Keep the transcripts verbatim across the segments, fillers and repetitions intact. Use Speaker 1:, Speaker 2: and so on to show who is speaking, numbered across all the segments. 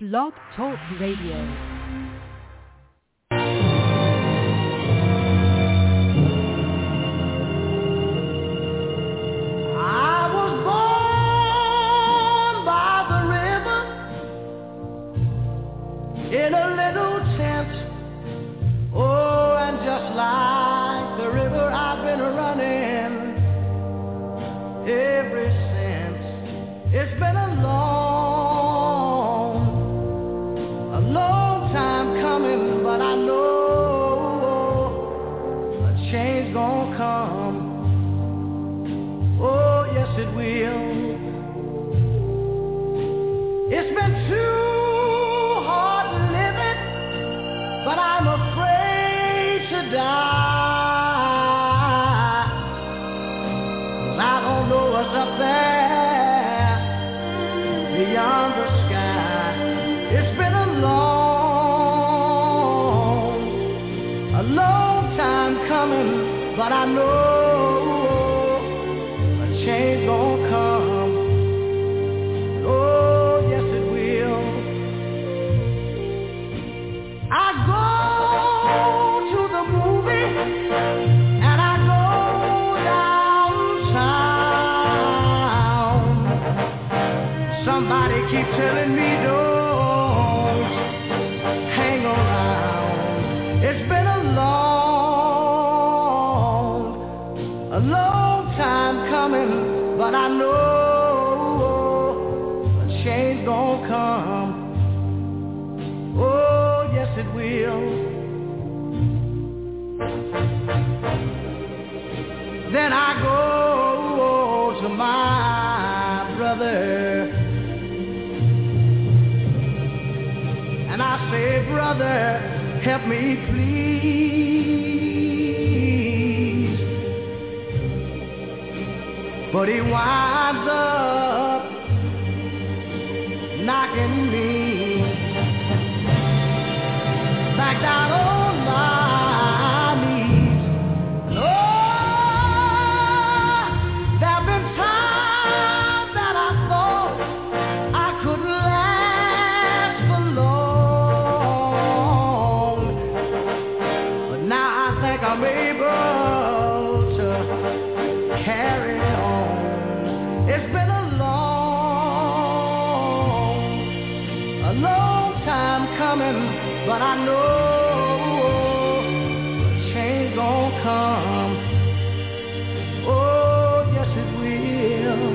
Speaker 1: Blog Talk Radio.
Speaker 2: In a little tent, oh, and just like the river I've been running ever since. It's been a long, a long time coming, but I know a change gonna come. Oh, yes it will. It's been too but I'm afraid to die, 'cause I don't know what's up there beyond the sky. It's been a long, a long time coming, but I know a change gonna come. Oh, yes it will. I go to the movie and I go downtown. Somebody keep telling me don't hang around. It's been a long, a long time coming, but I know a change gonna come. Oh, yes it will. Then I go to my brother and I say, brother, help me please. But he winds up knocking me back down on my knees. And oh, there have been times that I thought I couldn't last for long, but now I think I'm able to carry on. It's been a long, a long time coming, but I know a change gon' come. Oh, yes it will.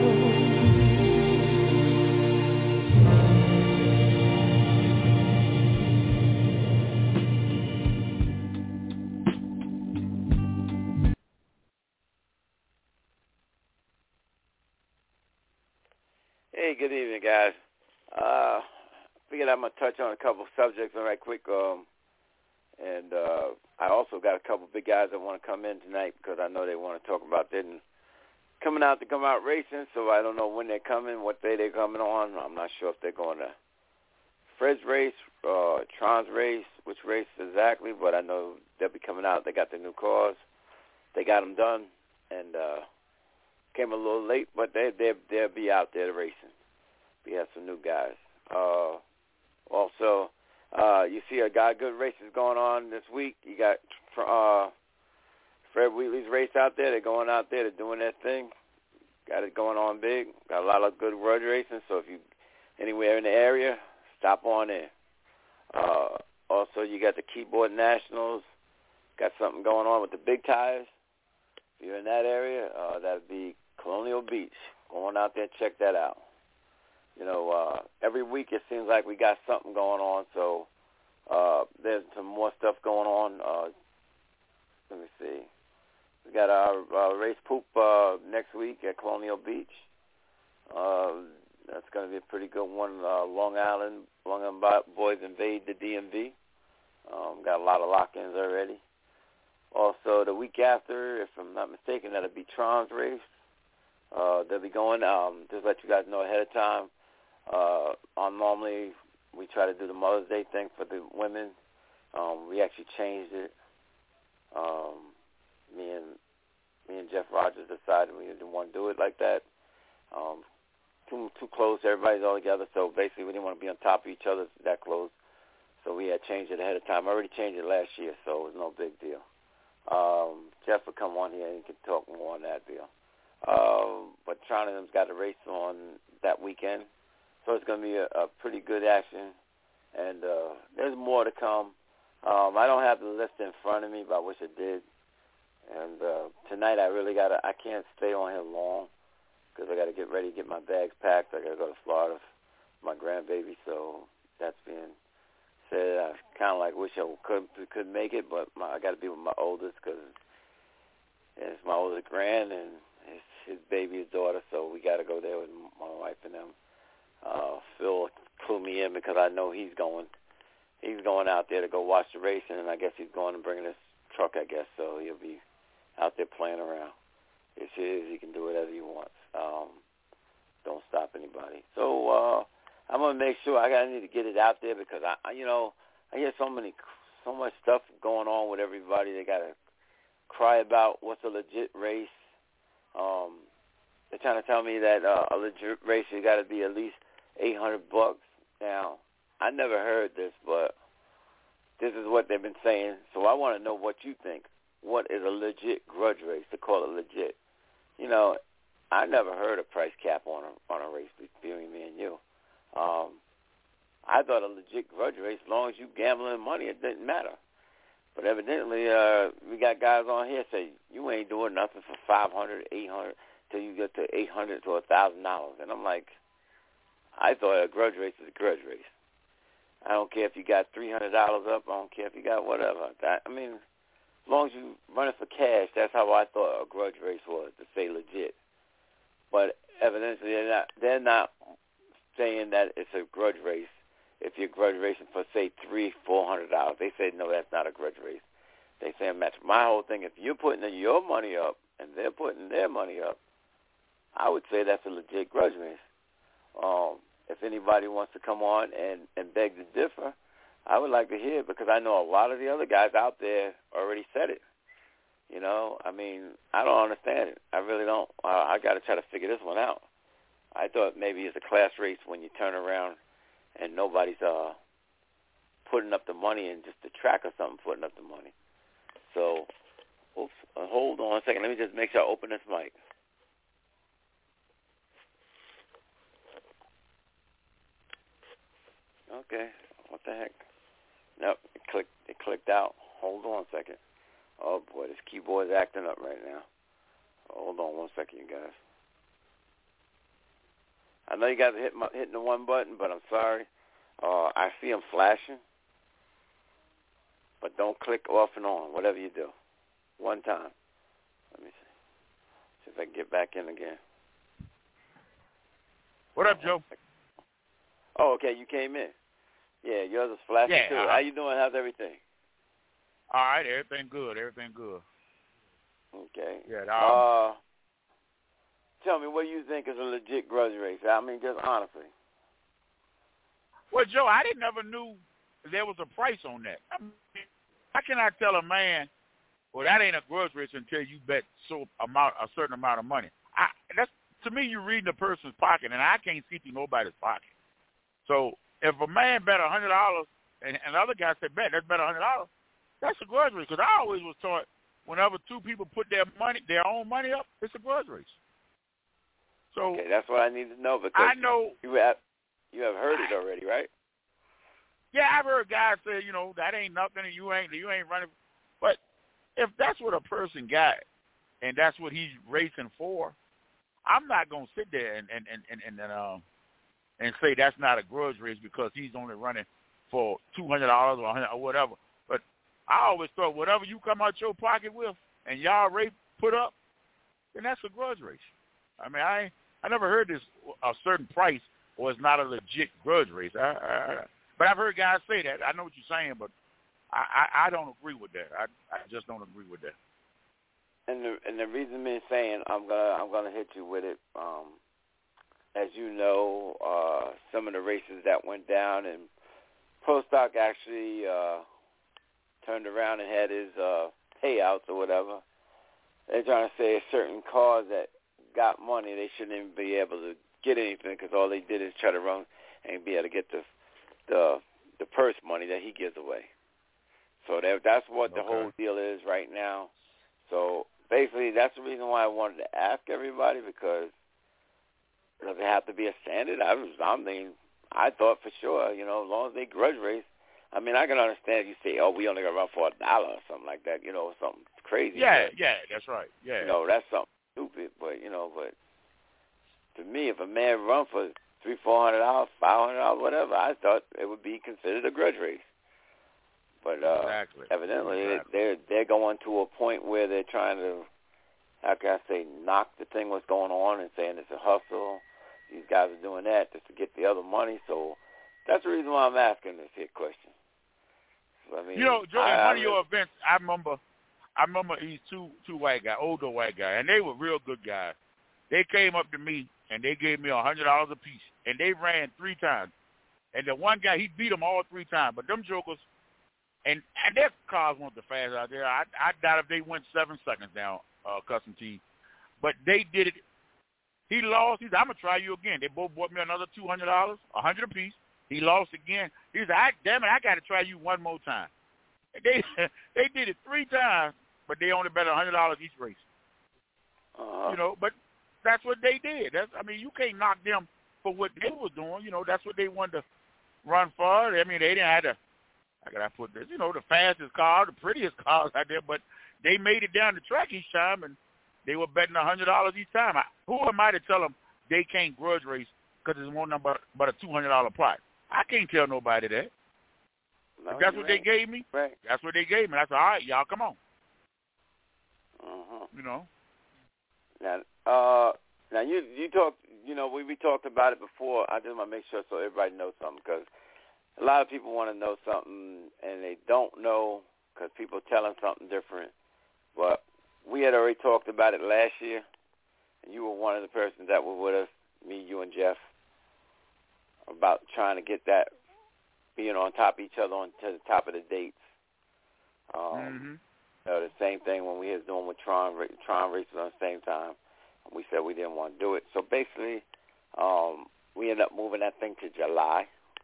Speaker 3: Hey, good evening, guys. Uh, figured I'm going to touch on a couple subjects right quick. Um, and uh, I also got a couple big guys that want to come in tonight because I know they want to talk about that and coming out to come out racing. So I don't know when they're coming, what day they're coming on. I'm not sure if they're going to Fred's race, uh, Tron's race, which race exactly, but I know they'll be coming out. They got the new cars. They got them done and uh, came a little late, but they, they, they'll be out there racing. We have some new guys. Uh, also, uh, you see a got good races going on this week. You got uh, Fred Wheatley's race out there. They're going out there. They're doing their thing. Got it going on big. Got a lot of good road racing. So if you anywhere in the area, stop on in. Uh, also, you got the Keyboard Nationals. Got something going on with the big tires. If you're in that area, uh, that would be Colonial Beach. Go on out there, check that out. You know, uh, every week it seems like we got something going on, so uh, there's some more stuff going on. Uh, let me see. We got our uh, race poop uh, next week at Colonial Beach. Uh, that's going to be a pretty good one. Uh, Long Island, Long Island boys invade the D M V. Um, got a lot of lock-ins already. Also, the week after, if I'm not mistaken, that'll be Tron's race. Uh, they'll be going, um, just let you guys know ahead of time. Uh, on normally, we try to do the Mother's Day thing for the women. Um, we actually changed it. Um, me and me and Jeff Rogers decided we didn't want to do it like that. Um, too too close. Everybody's all together. So basically, we didn't want to be on top of each other that close. So we had changed it ahead of time. I already changed it last year, so it was no big deal. Um, Jeff will come on here and he can talk more on that deal. Um, but Troningham's got a race on that weekend, so it's going to be a, a pretty good action. And uh, there's more to come. Um, I don't have the list in front of me, but I wish I did. And uh, tonight I really got to, I can't stay on here long because I got to get ready to get my bags packed. I got to go to Florida for my grandbaby, so that's being said. I kind of like wish I could could make it, but my, I got to be with my oldest because it's my oldest grand and it's his baby, his daughter, so we got to go there with my wife and them. Uh, Phil flew me in because I know he's going. He's going out there to go watch the racing, and I guess he's going and bringing his truck, I guess, so he'll be out there playing around. It's his. He can do whatever he wants. Um, don't stop anybody. So uh, I'm gonna make sure I gotta need to get it out there because I, you know, I hear so many, so much stuff going on with everybody. They gotta cry about what's a legit race. Um, they're trying to tell me that uh, a legit race you got to be at least eight hundred bucks. Now, I never heard this, but this is what they've been saying. So I want to know what you think. What is a legit grudge race to call it legit? You know, I never heard a price cap on a on a race between me and you. Um, I thought a legit grudge race, as long as you gambling money, it didn't matter. But evidently, uh, we got guys on here say you ain't doing nothing for five hundred, eight hundred till you get to eight hundred to a thousand dollars, and I'm like, I thought a grudge race is a grudge race. I don't care if you got three hundred dollars up. I don't care if you got whatever. That, I mean, as long as you run it for cash, that's how I thought a grudge race was, to say legit. But evidently, they're not, they're not saying that it's a grudge race if you're grudge racing for, say, three, four hundred dollars. They say, no, that's not a grudge race. They say, match. My whole thing, if you're putting your money up and they're putting their money up, I would say that's a legit grudge race. Um, if anybody wants to come on and, and beg to differ, I would like to hear it because I know a lot of the other guys out there already said it. You know, I mean, I don't understand it. I really don't. Uh, I got to try to figure this one out. I thought maybe it's a class race when you turn around and nobody's uh, putting up the money and just the track or something putting up the money. So, oops, uh, hold on a second. Let me just make sure I open this mic. Okay, what the heck? Nope, it clicked, it clicked out. Hold on a second. Oh, boy, this keyboard is acting up right now. Hold on one second, you guys. I know you guys are hitting, my, hitting the one button, but I'm sorry. Uh, I see them flashing. But don't click off and on, whatever you do. One time. Let me see. See if I can get back in again.
Speaker 1: What up, Joe?
Speaker 3: Oh, okay, you came in. Yeah, yours is flashing,
Speaker 1: yeah,
Speaker 3: too.
Speaker 1: uh,
Speaker 3: How you doing? How's everything?
Speaker 1: All right, everything good, everything good.
Speaker 3: Okay.
Speaker 1: Yeah. Um,
Speaker 3: uh, tell me, what do you think is a legit grudge race? I mean, just honestly.
Speaker 1: Well, Joe, I didn't never knew there was a price on that. I mean, how can I tell a man, well, that ain't a grudge race until you bet so amount a certain amount of money? I, that's to me, you're reading a person's pocket, and I can't see through nobody's pocket. So if a man bet a hundred dollars, and another guy said, "Bet that's bet a hundred dollars," that's a grudge race. Because I always was taught, whenever two people put their money, their own money up, it's a grudge race. So
Speaker 3: okay, that's what I need to know because
Speaker 1: I know
Speaker 3: you have you have heard it already, right?
Speaker 1: Yeah, I've heard guys say, you know, that ain't nothing, and you ain't you ain't running. But if that's what a person got, and that's what he's racing for, I'm not gonna sit there and and and and, and um and say that's not a grudge race because he's only running for two hundred dollars or, or whatever. But I always thought whatever you come out your pocket with and y'all rate put up, then that's a grudge race. I mean, I I never heard this a certain price or it's not a legit grudge race. I, I, but I've heard guys say that. I know what you're saying, but I, I, I don't agree with that. I, I just don't agree with that.
Speaker 3: And the and the reason me saying I'm gonna I'm gonna hit you with it. Um, as you know, uh, some of the races that went down, and Pro Stock actually uh, turned around and had his uh, payouts or whatever. They're trying to say certain cars that got money, they shouldn't even be able to get anything because all they did is try to run and be able to get the the the purse money that he gives away. So that, that's what the
Speaker 1: okay.
Speaker 3: whole deal is right now. So basically, that's the reason why I wanted to ask everybody, because does it have to be a standard? I was, I mean, I thought for sure, you know, as long as they grudge race. I mean, I can understand if you say, oh, we only got to run for a dollar or something like that, you know, something crazy.
Speaker 1: Yeah,
Speaker 3: but,
Speaker 1: yeah, that's right. Yeah.
Speaker 3: You know, that's something stupid, but, you know, but to me, if a man run for three, four hundred dollars, five hundred dollars, whatever, I thought it would be considered a grudge race. But uh,
Speaker 1: exactly.
Speaker 3: evidently,
Speaker 1: exactly.
Speaker 3: they're they're going to a point where they're trying to, how can I say, knock the thing what's going on and saying it's a hustle. These guys are doing that just to get the other money. So that's the reason why I'm asking this here question. So, I mean,
Speaker 1: you know, Joe,
Speaker 3: I,
Speaker 1: in
Speaker 3: I
Speaker 1: one of
Speaker 3: really,
Speaker 1: your events, I remember, I remember these two two white guys, older white guys, and they were real good guys. They came up to me and they gave me a hundred dollars a piece, and they ran three times. And the one guy, he beat them all three times. But them jokers, and, and their cars weren't the fast out there. I, I doubt if they went seven seconds down, uh, Custom T. But they did it. He lost. He said, I'm going to try you again. They both bought me another two hundred dollars, a hundred apiece. He lost again. He said, I, damn it, I got to try you one more time. And they they did it three times, but they only bet a hundred dollars each race.
Speaker 3: uh-huh.
Speaker 1: You know, but that's what they did. That's, I mean, you can't knock them for what they were doing. You know, that's what they wanted to run for. I mean, they didn't have to, how can I put this, you know, the fastest car, the prettiest cars out there, but they made it down the track each time, and they were betting a hundred dollars each time. I, who am I to tell them they can't grudge race because it's one number but a two hundred dollar prize? I can't tell nobody that.
Speaker 3: No,
Speaker 1: if that's what
Speaker 3: right.
Speaker 1: they gave me,
Speaker 3: right.
Speaker 1: that's what they gave me. I said, all right, y'all, come on.
Speaker 3: Uh-huh.
Speaker 1: You know.
Speaker 3: Now, uh, now you you talked, you know, we we talked about it before. I just want to make sure so everybody knows something, because a lot of people want to know something and they don't know because people tell them something different. But we had already talked about it last year, and you were one of the persons that were with us, me, you, and Jeff, about trying to get that, being on top of each other on to the top of the dates. Um,
Speaker 1: mm-hmm.
Speaker 3: you know, the same thing when we was doing with Tron, Tron races on the same time. We said we didn't want to do it. So basically, um, we ended up moving that thing to July.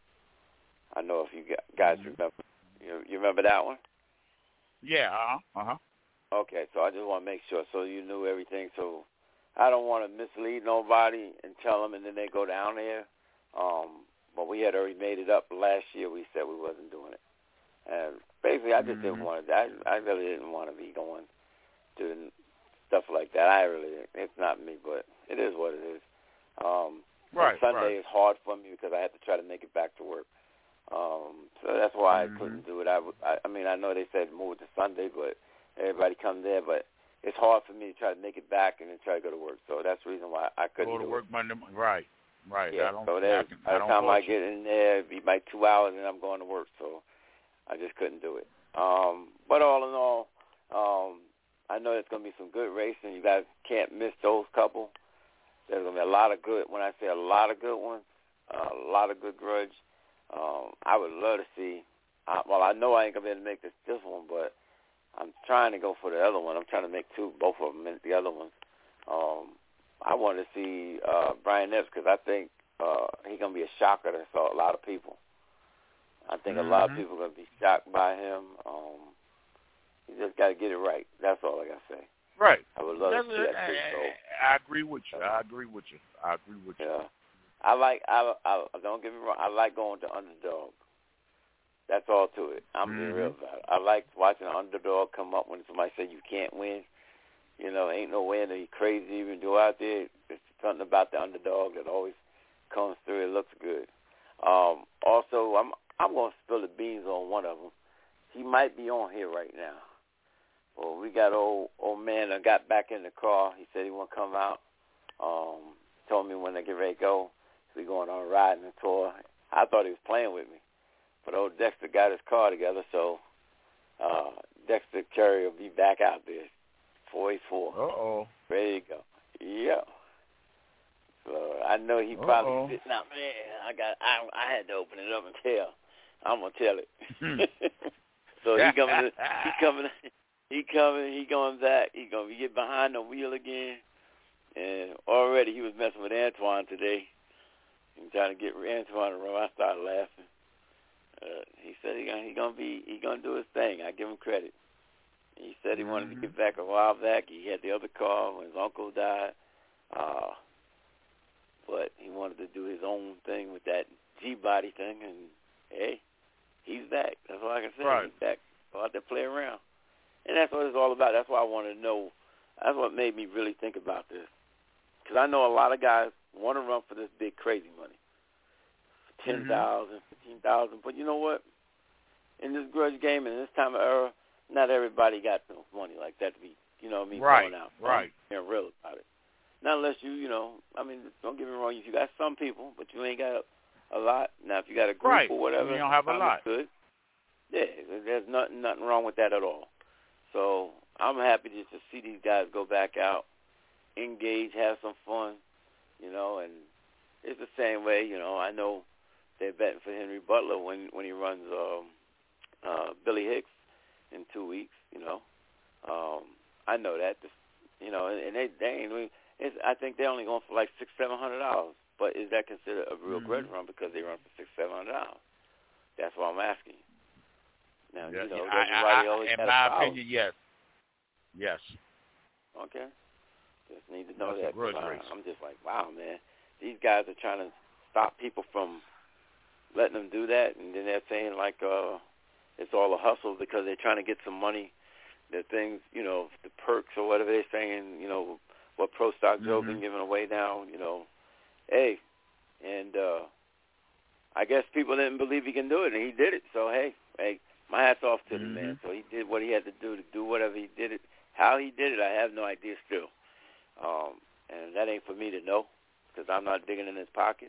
Speaker 3: I know if you guys
Speaker 1: mm-hmm.
Speaker 3: remember. You, you remember that one?
Speaker 1: Yeah, uh-huh, uh-huh.
Speaker 3: Okay, so I just want to make sure so you knew everything. So I don't want to mislead nobody and tell them and then they go down there. Um, but we had already made it up last year. We said we wasn't doing it. And basically, I just
Speaker 1: mm-hmm.
Speaker 3: didn't want to. I, I really didn't want to be going doing stuff like that. I really, it's not me, but it is what it is. Um,
Speaker 1: right.
Speaker 3: Sunday
Speaker 1: right.
Speaker 3: is hard for me because I had to try to make it back to work. Um, so that's why
Speaker 1: mm-hmm.
Speaker 3: I couldn't do it. I, I, I mean, I know they said move it to Sunday, but everybody come there. But it's hard for me to try to make it back and then try to go to work. So that's the reason why I couldn't
Speaker 1: go to
Speaker 3: do
Speaker 1: work
Speaker 3: it.
Speaker 1: Monday. Right. Right.
Speaker 3: Yeah.
Speaker 1: I don't,
Speaker 3: so
Speaker 1: I can,
Speaker 3: by
Speaker 1: I
Speaker 3: the
Speaker 1: don't
Speaker 3: time I
Speaker 1: you.
Speaker 3: get in there, it'd be like two hours and I'm going to work. So I just couldn't do it. Um, but all in all, um, I know there's going to be some good racing. You guys can't miss those couple. There's going to be a lot of good, when I say a lot of good ones, uh, a lot of good grudge. Um, I would love to see, uh, well, I know I ain't going to be able to make this, this one, but I'm trying to go for the other one. I'm trying to make two, both of them, the other ones. Um, I want to see uh, Brian Epps because I think uh, he's going to be a shocker to a lot of people. I think
Speaker 1: mm-hmm.
Speaker 3: a lot of people are going to be shocked by him. Um, you just got to get it right. That's all I got to say.
Speaker 1: Right.
Speaker 3: I would love
Speaker 1: That's
Speaker 3: to see
Speaker 1: it.
Speaker 3: that too. So.
Speaker 1: I, I agree with you. I agree with you. I agree with you.
Speaker 3: Yeah. I like, I, I don't get me wrong, I like going to underdog. That's all to it. I'm
Speaker 1: mm-hmm.
Speaker 3: being real about it. I like watching an underdog come up when somebody say you can't win. You know, ain't no way to be crazy even do out there. There's something about the underdog that always comes through. It looks good. Um, also, I'm I'm going to spill the beans on one of them. He might be on here right now. Well, we got old old man that got back in the car. He said he want to come out. Um, told me when they get ready to go. We going on a ride and a tour. I thought he was playing with me. But old Dexter got his car together, so uh, Dexter Curry will be back out there. forty-four.
Speaker 1: Uh-oh.
Speaker 3: Ready to go. Yeah. So I know he
Speaker 1: Uh-oh.
Speaker 3: probably sitting out there. I got. I, I had to open it up and tell. I'm gonna tell it. So he coming. To, he coming. He coming. He going back. He gonna get behind the wheel again. And already he was messing with Antoine today. He was trying to get Antoine to run. I started laughing. Uh, he said he gonna he gonna be he gonna do his thing. I give him credit. He said he wanted mm-hmm. to get back a while back. He had the other car when his uncle died, uh, but he wanted to do his own thing with that G-body thing. And hey, he's back. That's all I can say.
Speaker 1: Right.
Speaker 3: He's back. Go out there, play around, and that's what it's all about. That's why I wanted to know. That's what made me really think about this, because I know a lot of guys want to run for this big crazy money, ten thousand, mm-hmm. fifteen thousand. But you know what? In this grudge game and this time of era, not everybody got no money like that to be, you know what I mean,
Speaker 1: right,
Speaker 3: going out.
Speaker 1: Right,
Speaker 3: being real about it. Not unless you, you know, I mean, don't get me wrong, if you got some people, but you ain't got a, a lot. Now, if you got a group
Speaker 1: right.
Speaker 3: or whatever,
Speaker 1: you don't have a lot.
Speaker 3: Good. Yeah, there's nothing, nothing wrong with that at all. So I'm happy just to see these guys go back out, engage, have some fun, you know, and it's the same way, you know, I know they're betting for Henry Butler when, when he runs um, uh, Billy Hicks in two weeks, you know. Um, I know that, you know, and they, they ain't, it's, I think they're only going for like six, seven hundred dollars. But is that considered a real mm-hmm. grudge run because they run for six, seven hundred dollars? That's what I'm asking. Now,
Speaker 1: yeah,
Speaker 3: you know,
Speaker 1: I,
Speaker 3: everybody
Speaker 1: I,
Speaker 3: always
Speaker 1: in
Speaker 3: has
Speaker 1: my
Speaker 3: a
Speaker 1: opinion, yes, yes.
Speaker 3: Okay, just need to know
Speaker 1: That's
Speaker 3: that.
Speaker 1: A grudge
Speaker 3: I,
Speaker 1: race.
Speaker 3: I'm just like, wow, man, these guys are trying to stop people from letting them do that, and then they're saying like uh, it's all a hustle because they're trying to get some money. The things, you know, the perks or whatever they're saying, you know, what Pro Stock Joe mm-hmm. been giving away now, you know, hey, and uh, I guess people didn't believe he can do it, and he did it. So hey, hey, my hat's off to
Speaker 1: mm-hmm.
Speaker 3: the man. So he did what he had to do to do whatever he did it. How he did it, I have no idea still, um, and that ain't for me to know because I'm not digging in his pockets.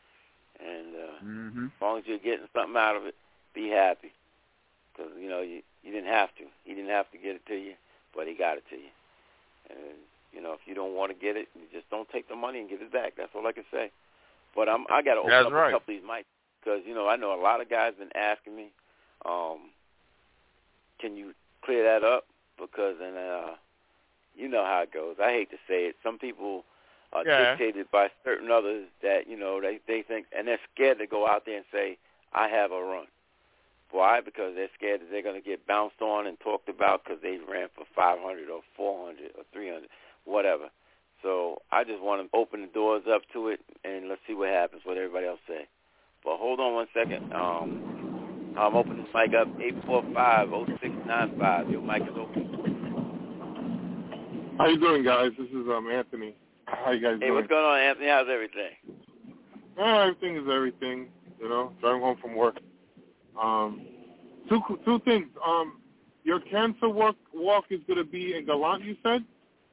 Speaker 3: And uh,
Speaker 1: mm-hmm.
Speaker 3: as long as you're getting something out of it, be happy. Because, you know, you, you didn't have to. He didn't have to get it to you, but he got it to you. And, you know, if you don't want to get it, you just don't take the money and give it back. That's all I can say. But I'm, I got to open
Speaker 1: That's
Speaker 3: up
Speaker 1: right.
Speaker 3: a couple of these mics because, you know, I know a lot of guys been asking me, um, can you clear that up? Because, and uh, you know how it goes. I hate to say it. Some people are
Speaker 1: yeah.
Speaker 3: dictated by certain others that, you know, they, they think, and they're scared to go out there and say, I have a run. Why? Because they're scared that they're going to get bounced on and talked about because they ran for five hundred or four hundred or three hundred, whatever. So I just want to open the doors up to it, and let's see what happens, what everybody else say. But hold on one second. Um, I'm opening this mic up, eight four five, oh six nine five. Your mic is open.
Speaker 4: How you doing, guys? This is um Anthony. How you guys
Speaker 3: hey,
Speaker 4: doing?
Speaker 3: Hey, what's going on, Anthony? How's everything?
Speaker 4: Oh, everything is everything, you know, driving home from work. Um, two two things. Um, your cancer walk walk is going to be in Gallant, you said?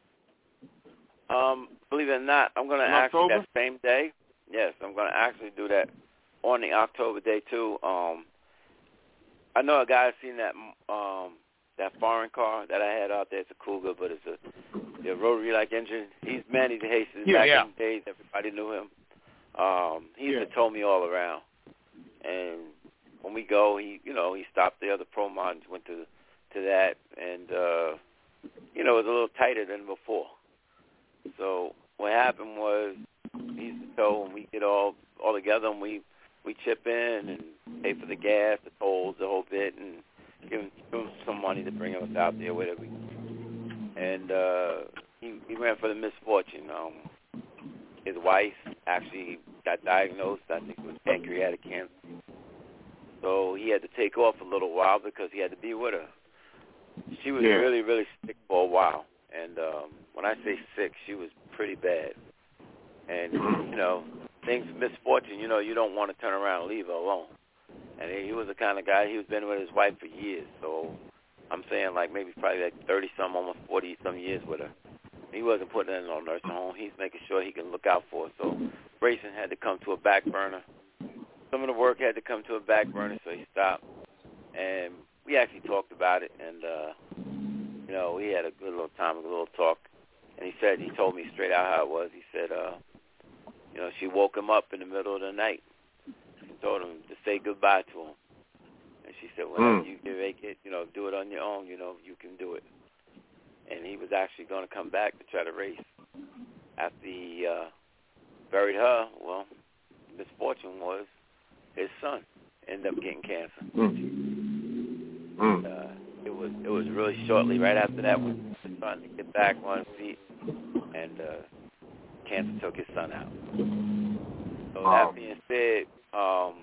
Speaker 3: Um, believe it or not, I'm going to actually that same day. Yes, I'm going to actually do that on the October day too. Um, I know a guy has seen that um that foreign car that I had out there. It's a Cougar, but it's a the rotary like engine. He's Manny DeHastis.
Speaker 1: Yeah,
Speaker 3: back
Speaker 1: yeah.
Speaker 3: in the days, everybody knew him. Um, he's
Speaker 4: yeah.
Speaker 3: been told me all around, and when we go, he, you know, he stopped the other pro mods, went to to that, and uh, you know, it was a little tighter than before. So what happened was, he's so when we get all all together and we we chip in and pay for the gas, the tolls, the whole bit, and give him, give him some money to bring us out there, whatever. And uh, he he ran for the misfortune. Um, his wife actually got diagnosed, I think, with pancreatic cancer. So he had to take off a little while because he had to be with her. She was
Speaker 4: yeah.
Speaker 3: really, really sick for a while. And um, when I say sick, she was pretty bad. And, you know, things, misfortune, you know, you don't want to turn around and leave her alone. And he was the kind of guy, he was been with his wife for years. So I'm saying like maybe probably like thirty-some, almost forty-some years with her. He wasn't putting her in no nursing home. He's making sure he can look out for her. So racing had to come to a back burner. Some of the work had to come to a back burner, so he stopped. And we actually talked about it, and, uh, you know, we had a good little time, a little talk. And he said, he told me straight out how it was. He said, uh, you know, she woke him up in the middle of the night. She told him to say goodbye to him. And she said, whenever mm. you can make it, you know, do it on your own, you know, you can do it. And he was actually going to come back to try to race. after he uh, buried her, well, misfortune was his son ended up getting cancer.
Speaker 4: Mm. Mm.
Speaker 3: Uh, it was it was really shortly right after that when he was starting to get back on his feet, and uh, cancer took his son out. So
Speaker 4: Oh.
Speaker 3: that being said, um,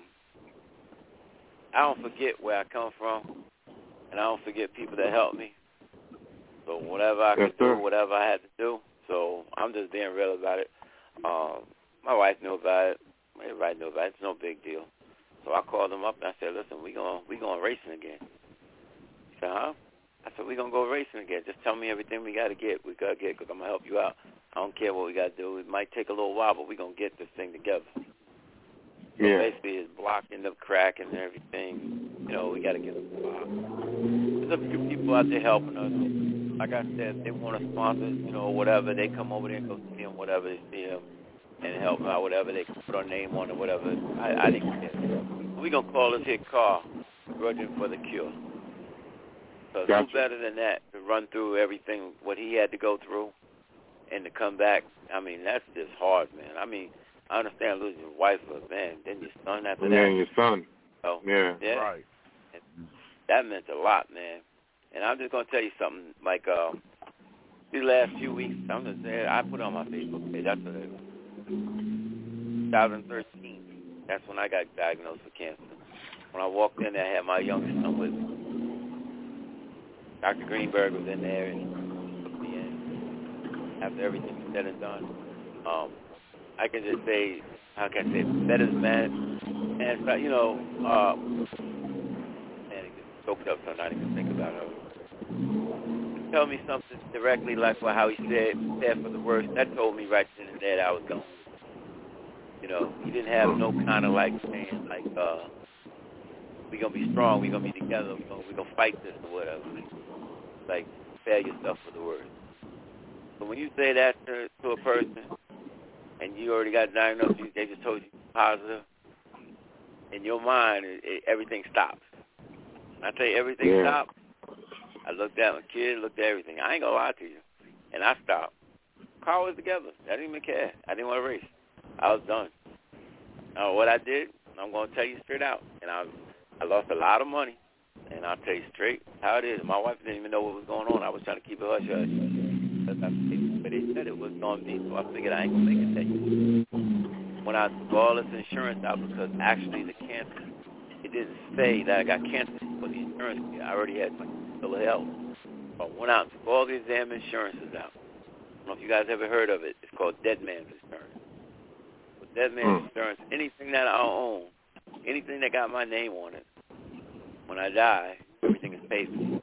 Speaker 3: I don't forget where I come from, and I don't forget people that helped me. So whatever I
Speaker 4: yes,
Speaker 3: could do,
Speaker 4: sir.
Speaker 3: whatever I had to do. So I'm just being real about it. Um, my wife knew about it. Everybody knew about it. It's no big deal. So I called them up and I said, "Listen, we going we going racing again." He said, "Huh?" I said, "We gonna go racing again. Just tell me everything we gotta get. We gotta get because I'm gonna help you out. I don't care what we gotta do. It might take a little while, but we gonna get this thing together." So
Speaker 4: yeah.
Speaker 3: basically, his block ended up cracking and everything. You know, we gotta get a block. There's a few people out there helping us. Like I said, they want to sponsor, you know, whatever. They come over there and go see him, whatever they see him, and help him out, whatever. They can put our name on it, whatever. I, I didn't care. We're going to call this here car Grudging for the Cure. So
Speaker 4: gotcha.
Speaker 3: who better than that to run through everything, what he had to go through, and to come back. I mean, that's just hard, man. I mean, I understand losing your wife, but, man, then your son after
Speaker 4: yeah,
Speaker 3: that.
Speaker 4: and your son.
Speaker 3: So,
Speaker 4: yeah.
Speaker 3: yeah.
Speaker 1: Right.
Speaker 3: And that meant a lot, man. And I'm just going to tell you something, like uh, these last few weeks, I'm just saying, I put on my Facebook page, that's what it was. twenty thirteen, that's when I got diagnosed with cancer. When I walked in there, I had my youngest son with me. Doctor Greenberg was in there and took me in. After everything was said and done, um, I can just say, how can I say, better man. And, it's like, you know, uh, man, it gets choked up, so I'm not even thinking about it. Tell me something directly like how he said, prepare for the worst. That told me right then and there that I was going. You know, he didn't have no kind of like saying like, uh, we're going to be strong, we're going to be together, we're going we gonna fight this or whatever. Like, prepare yourself for the worst. So when you say that to, to a person and you already got diagnosed, they just told you positive, in your mind, it, it, everything stops. I tell you, everything
Speaker 4: yeah.
Speaker 3: stopped. I looked at my kid, looked at everything. I ain't going to lie to you. And I stopped. Car was together. I didn't even care. I didn't want to race. I was done. Now, what I did, I'm going to tell you straight out. And I I lost a lot of money. And I'll tell you straight how it is. My wife didn't even know what was going on. I was trying to keep it hush-hush. But they said it was going to be, so I figured I ain't going to make it that year. When I took all this insurance out, because actually the cancer, it didn't say that I got cancer for the insurance. I already had my bill of health. So I went out and took all these damn insurances out. I don't know if you guys ever heard of it. It's called Dead Man's Insurance. With Dead Man's
Speaker 4: mm.
Speaker 3: Insurance, anything that I own, anything that got my name on it, when I die, everything is paid for.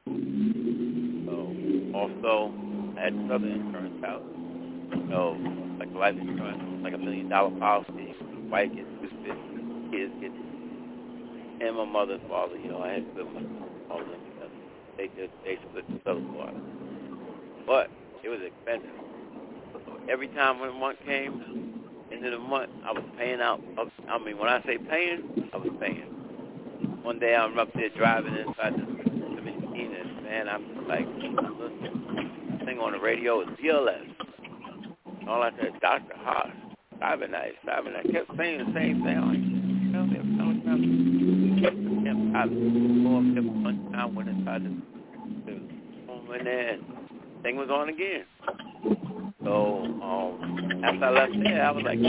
Speaker 3: So also, I had this other insurance out. So, like life insurance, like a million dollar policy. Wife gets two fifty, kids get, and my mother and father, you know, I had to split my all of them together. They just they split the fellow water. But it was expensive. So every time when the month came, end of the month, I was paying out. I mean, when I say paying, I was paying. One day I'm up there driving inside the, the machine, and man, I'm just like, I'm listening. The thing on the radio is B L S. All I said, Doctor Haas, Cyberknife, Cyberknife. I kept saying the same thing. I'm like, tell me, tell me, tell me. I kept going, kept one time, went inside the, the room in there, and the thing was on again. So, um, after I left there, I was like,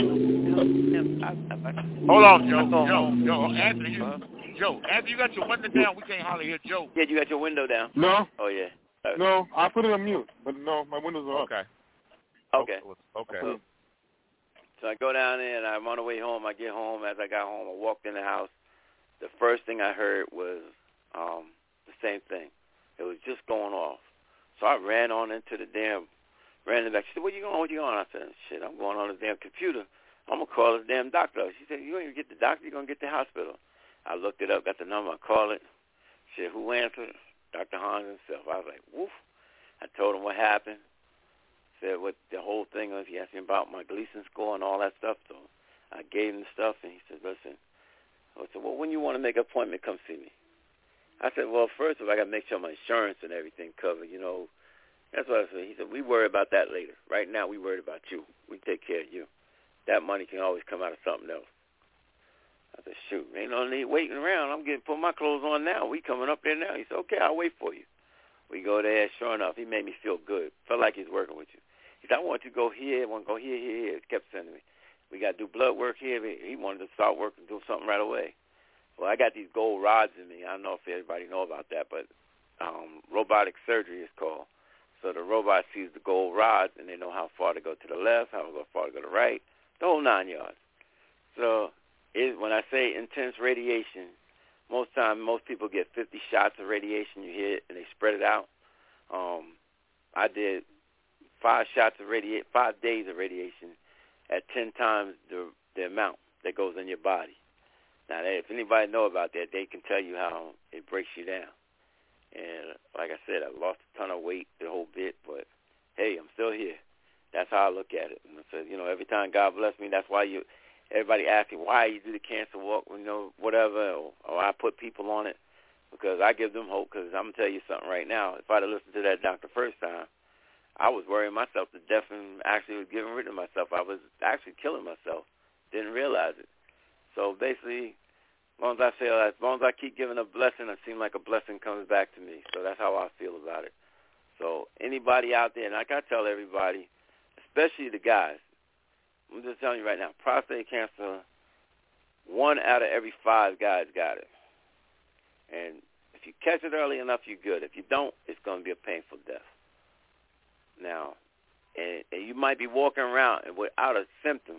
Speaker 1: hold on, Joe, Joe, Joe, Anthony, you, uh-huh. Joe, Anthony, you got your window down. We can't hardly hear Joe.
Speaker 3: Yeah, you got your window down.
Speaker 4: No.
Speaker 3: Oh, yeah. Uh,
Speaker 4: no, I put it on mute, but no, my windows are
Speaker 1: okay.
Speaker 4: up.
Speaker 3: Okay.
Speaker 1: Okay.
Speaker 3: So, so I go down there, and I'm on the way home. I get home. As I got home, I walked in the house. The first thing I heard was um, the same thing. It was just going off. So I ran on into the damn, ran in the back. She said, where you going? Where you going? I said, shit, I'm going on the damn computer. I'm going to call this damn doctor. She said, you ain't going to get the doctor. You're going to get the hospital. I looked it up, got the number. I called it. She said, who answered? Doctor Hans himself. I was like, woof. I told him what happened. Said what the whole thing was. He asked me about my Gleason score and all that stuff. So I gave him the stuff, and he said, listen. I said, well, when you want to make an appointment, come see me. I said, well, first of all, I got to make sure my insurance and everything covered, you know. That's what I said. He said, we worry about that later. Right now, we worried about you. We take care of you. That money can always come out of something else. I said, shoot, ain't no need waiting around. I'm getting put my clothes on now. We coming up there now. He said, okay, I'll wait for you. We go there. Sure enough, he made me feel good. Felt like he's working with you. He said, I want you to go here. I want to go here, here, here. He kept sending me. We got to do blood work here. He wanted to start working, do something right away. Well, I got these gold rods in me. I don't know if everybody know about that, but um, robotic surgery is called. So the robot sees the gold rods, and they know how far to go to the left, how far to go to the right, the whole nine yards. So it, when I say intense radiation, most time most people get fifty shots of radiation. You hear it, and they spread it out. Um, I did five shots of radiation, five days of radiation at ten times the the amount that goes in your body. Now, if anybody know about that, they can tell you how it breaks you down. And like I said, I lost a ton of weight, the whole bit, but hey, I'm still here. That's how I look at it. And I said, you know, every time God bless me, that's why you. Everybody asking why you do the cancer walk, you know, whatever, or, or I put people on it, because I give them hope. Because I'm gonna tell you something right now. If I'd have listened to that doctor first time, I was worrying myself to death and actually was getting rid of myself. I was actually killing myself. Didn't realize it. So basically, as long as I feel, as long as I keep giving a blessing, it seems like a blessing comes back to me. So that's how I feel about it. So anybody out there, and like I tell everybody, especially the guys, I'm just telling you right now, prostate cancer, one out of every five guys got it. And if you catch it early enough, you're good. If you don't, it's going to be a painful death. Now, and, and you might be walking around without a symptom,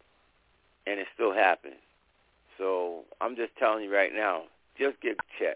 Speaker 3: and it still happens. So I'm just telling you right now, just get checked.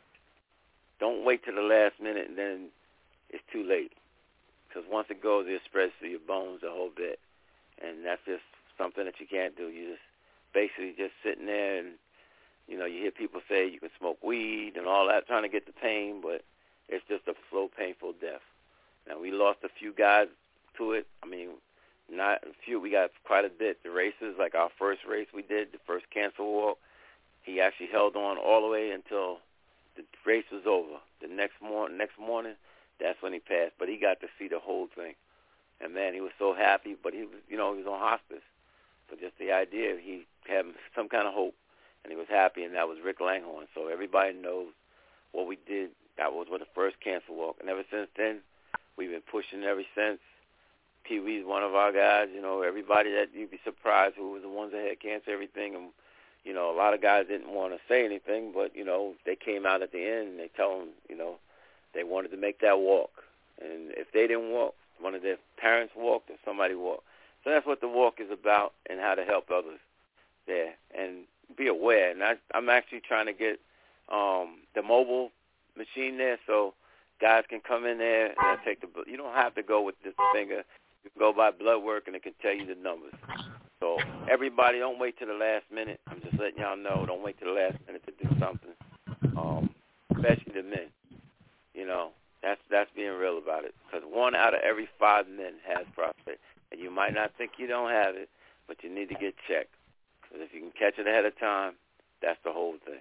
Speaker 3: Don't wait till the last minute, and then it's too late. Because once it goes, it spreads through your bones a whole bit. And that's just something that you can't do. You just basically just sitting there, and, you know, you hear people say you can smoke weed and all that, trying to get the pain, but it's just a slow, painful death. Now, we lost a few guys to it. I mean, not a few. We got quite a bit. The races, like our first race we did, the first cancer walk, he actually held on all the way until the race was over. The next morning, next morning, that's when he passed. But he got to see the whole thing. And, man, he was so happy. But, he was, you know, he was on hospice. But just the idea, he had some kind of hope, and he was happy, and that was Rick Langhorne. So everybody knows what we did. That was with the first cancer walk. And ever since then, we've been pushing ever since. Pee Wee's one of our guys. You know, everybody that you'd be surprised who was the ones that had cancer, everything. And, you know, a lot of guys didn't want to say anything, but, you know, they came out at the end and they tell them, you know, they wanted to make that walk. And if they didn't walk, one of their parents walked or somebody walked. So that's what the walk is about, and how to help others there. And be aware. And I, I'm actually trying to get um, the mobile machine there so guys can come in there and take the – you don't have to go with this finger. You can go by blood work, and it can tell you the numbers. So everybody, don't wait till the last minute. I'm just letting y'all know, don't wait till the last minute to do something, um, especially the men. You know, that's that's being real about it, because one out of every five men has prostate. And you might not think you don't have it, but you need to get checked, because if you can catch it ahead of time, that's the whole thing.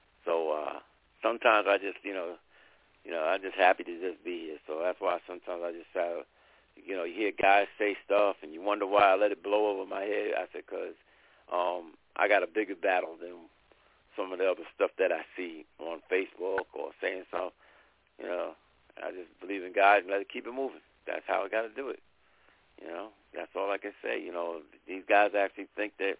Speaker 3: So uh, sometimes I just, you know, you know, I'm just happy to just be here. So that's why sometimes I just say, you know, you hear guys say stuff, and you wonder why I let it blow over my head. I said, because um, I got a bigger battle than some of the other stuff that I see on Facebook or saying something. You know, I just believe in God and let it keep it moving. That's how I got to do it. You know, that's all I can say. You know, these guys actually think that,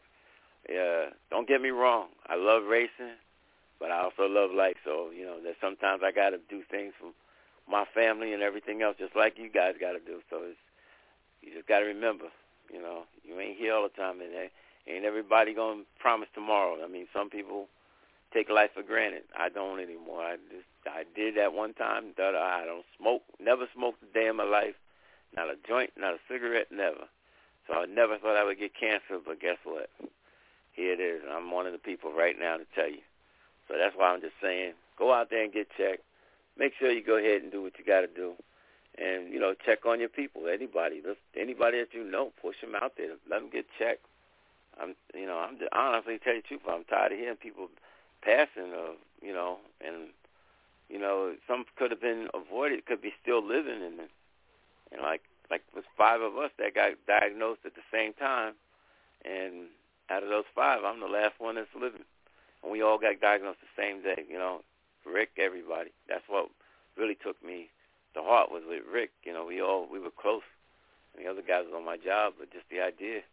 Speaker 3: uh, don't get me wrong, I love racing, but I also love life. So, you know, that sometimes I got to do things for my family and everything else, just like you guys got to do. So it's, you just got to remember, you know, you ain't here all the time, and ain't everybody going to promise tomorrow. I mean, some people take life for granted. I don't anymore. I just, I did that one time. That I don't smoke, never smoked a day in my life, not a joint, not a cigarette, never. So I never thought I would get cancer, but guess what? Here it is. I'm one of the people right now to tell you. So that's why I'm just saying, go out there and get checked. Make sure you go ahead and do what you got to do. And, you know, check on your people, anybody. Anybody that you know, push them out there. Let them get checked. I'm, you know, I'm just, honestly, tell you the truth, I'm tired of hearing people passing, of, you know, and, you know, some could have been avoided, could be still living, and And like like it was five of us that got diagnosed at the same time, and out of those five, I'm the last one that's living. And we all got diagnosed the same day, you know, Rick, everybody. That's what really took me to heart was with Rick. You know, we all, we were close. And the other guys was on my job, but just the idea,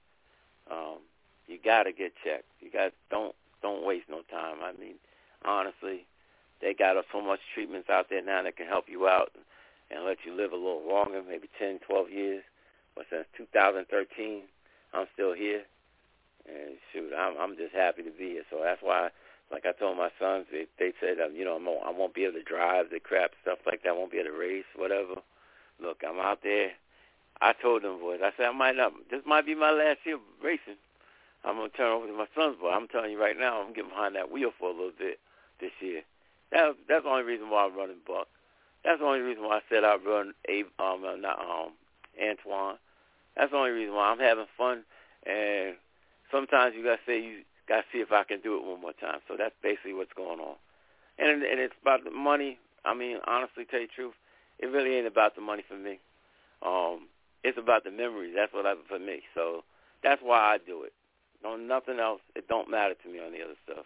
Speaker 3: um, you got to get checked. You got don't don't waste no time. I mean, honestly, they got so much treatments out there now that can help you out and let you live a little longer, maybe ten, twelve years. But since two thousand thirteen, I'm still here. And shoot, I'm I'm just happy to be here. So that's why, like I told my sons, they, they said, um, you know, I'm, I won't be able to drive the crap, stuff like that. I won't be able to race, whatever. Look, I'm out there. I told them boys, I said, I might not, this might be my last year racing. I'm going to turn over to my sons, but I'm telling you right now, I'm getting behind that wheel for a little bit this year. That, that's the only reason why I'm running Buck. That's the only reason why I said I'd run Abe, um, not um, Antoine. That's the only reason why I'm having fun. And sometimes you got to say, you got to see if I can do it one more time. So that's basically what's going on. And, and it's about the money. I mean, honestly, tell you the truth, it really ain't about the money for me. Um, it's about the memories. That's what I for me. So that's why I do it. No, nothing else. It don't matter to me on the other stuff.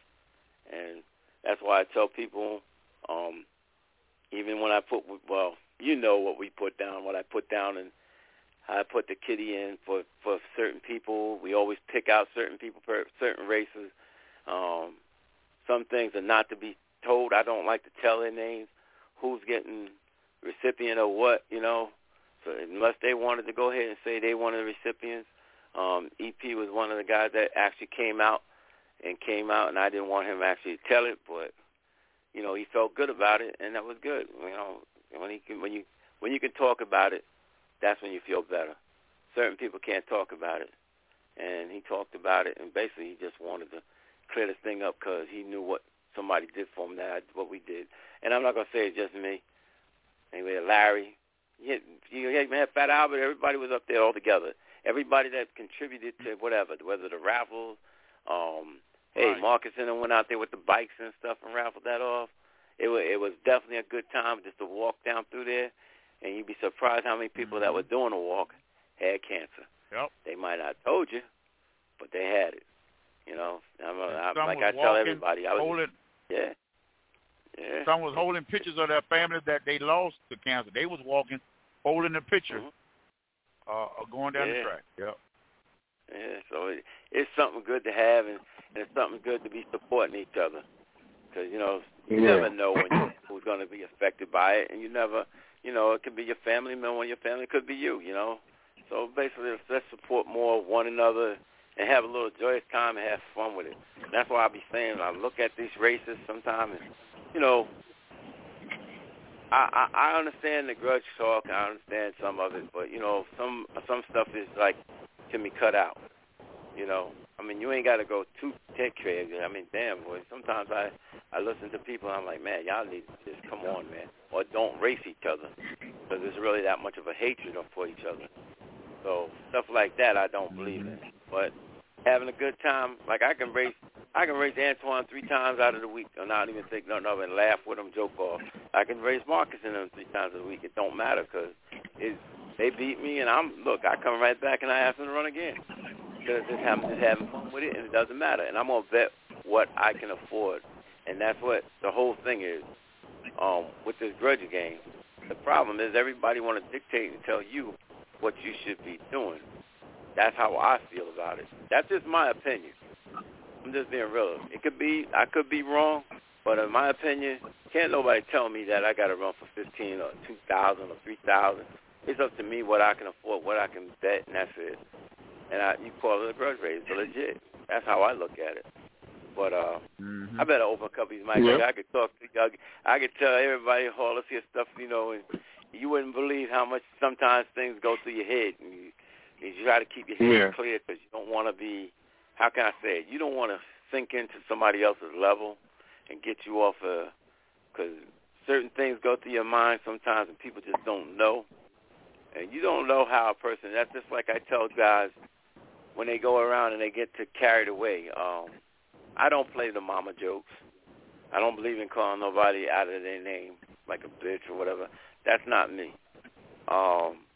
Speaker 3: And that's why I tell people, um, even when I put, well, you know what we put down, what I put down, and I put the kitty in for, for certain people. We always pick out certain people for certain races. Um, some things are not to be told. I don't like to tell their names, who's getting recipient of what, you know. So unless they wanted to go ahead and say they wanted the recipients, um, E P was one of the guys that actually came out and came out, and I didn't want him to actually tell it, but you know he felt good about it, and that was good. You know, when he can, when you when you can talk about it, that's when you feel better. Certain people can't talk about it, and he talked about it, and basically he just wanted to clear this thing up because he knew what somebody did for him, that what we did. And I'm not gonna say it's just me. Anyway, Larry. You, you had Fat Albert, everybody was up there all together. Everybody that contributed to whatever, whether the raffles, um, hey,
Speaker 1: right.
Speaker 3: Marcus and them went out there with the bikes and stuff and raffled that off. It was, it was definitely a good time just to walk down through there, and you'd be surprised how many people
Speaker 1: mm-hmm.
Speaker 3: that were doing the walk had cancer.
Speaker 1: Yep.
Speaker 3: They might not have told you, but they had it. You know, I'm, I, like I
Speaker 1: walking,
Speaker 3: tell everybody, I was
Speaker 1: holding,
Speaker 3: yeah. Yeah.
Speaker 1: Some was holding pictures of their family that they lost to cancer. They was walking, holding the picture,
Speaker 3: mm-hmm.
Speaker 1: uh, going down
Speaker 3: yeah.
Speaker 1: the track. Yep.
Speaker 3: Yeah, so it, it's something good to have, and, and it's something good to be supporting each other. Because, you know, you
Speaker 4: yeah.
Speaker 3: never know when you, who's going to be affected by it, and you never, you know, it could be your family member, your family could be you, you know. So basically, let's support more of one another and have a little joyous time and have fun with it. And that's why I be saying, I look at these races sometimes and, you know, I, I I understand the grudge talk. I understand some of it, but you know, some some stuff is like can be cut out. You know, I mean, you ain't got to go too tech crazy. I mean, damn, boy. Sometimes I I listen to people and I'm like, man, y'all need to just come on, man, or don't race each other because there's really that much of a hatred for each other. So stuff like that, I don't believe in. But having a good time, like I can race. I can race Antoine three times out of the week and not even think nothing of it and laugh with him, joke off. I can race Marcus in them three times a week. It don't matter because they beat me and I'm, look, I come right back and I ask them to run again because just having, just having fun with it and it doesn't matter. And I'm going to bet what I can afford. And that's what the whole thing is um, with this grudge game. The problem is everybody want to dictate and tell you what you should be doing. That's how I feel about it. That's just my opinion. I'm just being real. It could be, I could be wrong, but in my opinion, can't nobody tell me that I got to run for fifteen or two thousand or three thousand. It's up to me what I can afford, what I can bet, and that's it. And I, you call it a grudge race, but legit. That's how I look at it. But uh, mm-hmm. I better open a couple of these mics. Yeah. I could talk to you. I could tell everybody all this here stuff, you know, and you wouldn't believe how much sometimes things go through your head. And you, you try to keep your head yeah. clear because you don't want to be, how can I say it? You don't want to sink into somebody else's level and get you off of, because certain things go through your mind sometimes and people just don't know. And you don't know how a person, that's just like I tell guys when they go around and they get to carried away. Um, I don't play the mama jokes. I don't believe in calling nobody out of their name, like a bitch or whatever. That's not me. Um,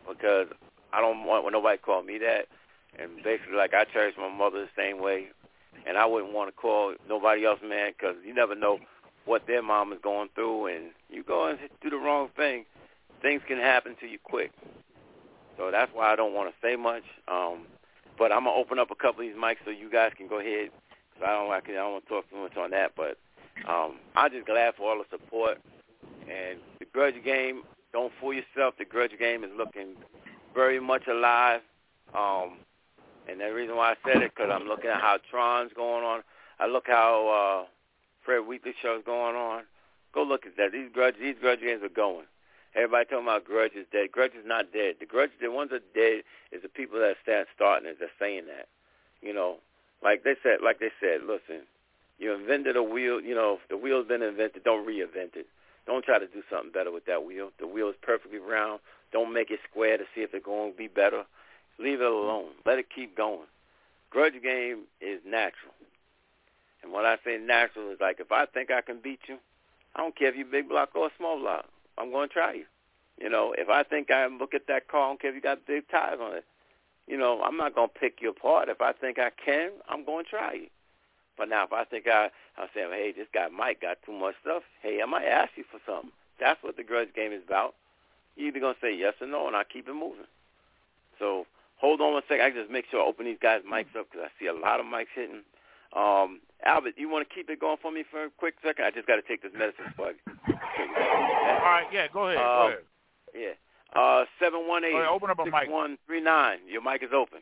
Speaker 3: because I don't want when nobody call me that. And basically, like, I cherish my mother the same way, and I wouldn't want to call nobody else man, because you never know what their mom is going through, and you go and do the wrong thing, things can happen to you quick. So that's why I don't want to say much. Um, but I'm gonna open up a couple of these mics so you guys can go ahead. So I don't, I, can, I don't want to talk too much on that, but um, I'm just glad for all the support. And the grudge game, don't fool yourself. The grudge game is looking very much alive. Um, and the reason why I said it, because I'm looking at how Tron's going on. I look how uh, Fred Wheatley's show's going on. Go look at that. These grudge, these grudge games are going. Everybody talking about grudge is dead. Grudge is not dead. The grudge, the ones that are dead is the people that stand starting it, that's saying that. You know, like they said, like they said, listen, you invented a wheel. You know, the wheel's been invented. Don't reinvent it. Don't try to do something better with that wheel. The wheel is perfectly round. Don't make it square to see if it's going to be better. Leave it alone. Let it keep going. Grudge game is natural. And when I say natural, is like if I think I can beat you, I don't care if you're big block or small block. I'm going to try you. You know, if I think I look at that car, I don't care if you got big tires on it. You know, I'm not going to pick you apart. If I think I can, I'm going to try you. But now if I think I, I'm saying, hey, this guy Mike got too much stuff, hey, I might ask you for something. That's what the grudge game is about. You're either going to say yes or no, and I keep it moving. So hold on one second. I just make sure I open these guys' mics up because I see a lot of mics hitting. Um, Albert, you want to keep it going for me for a quick second? I just got to take this medicine spot.
Speaker 1: All right, yeah, go ahead. Uh, go ahead.
Speaker 3: Yeah. Uh, seven one eight,
Speaker 1: six
Speaker 3: one three nine. Your mic is open.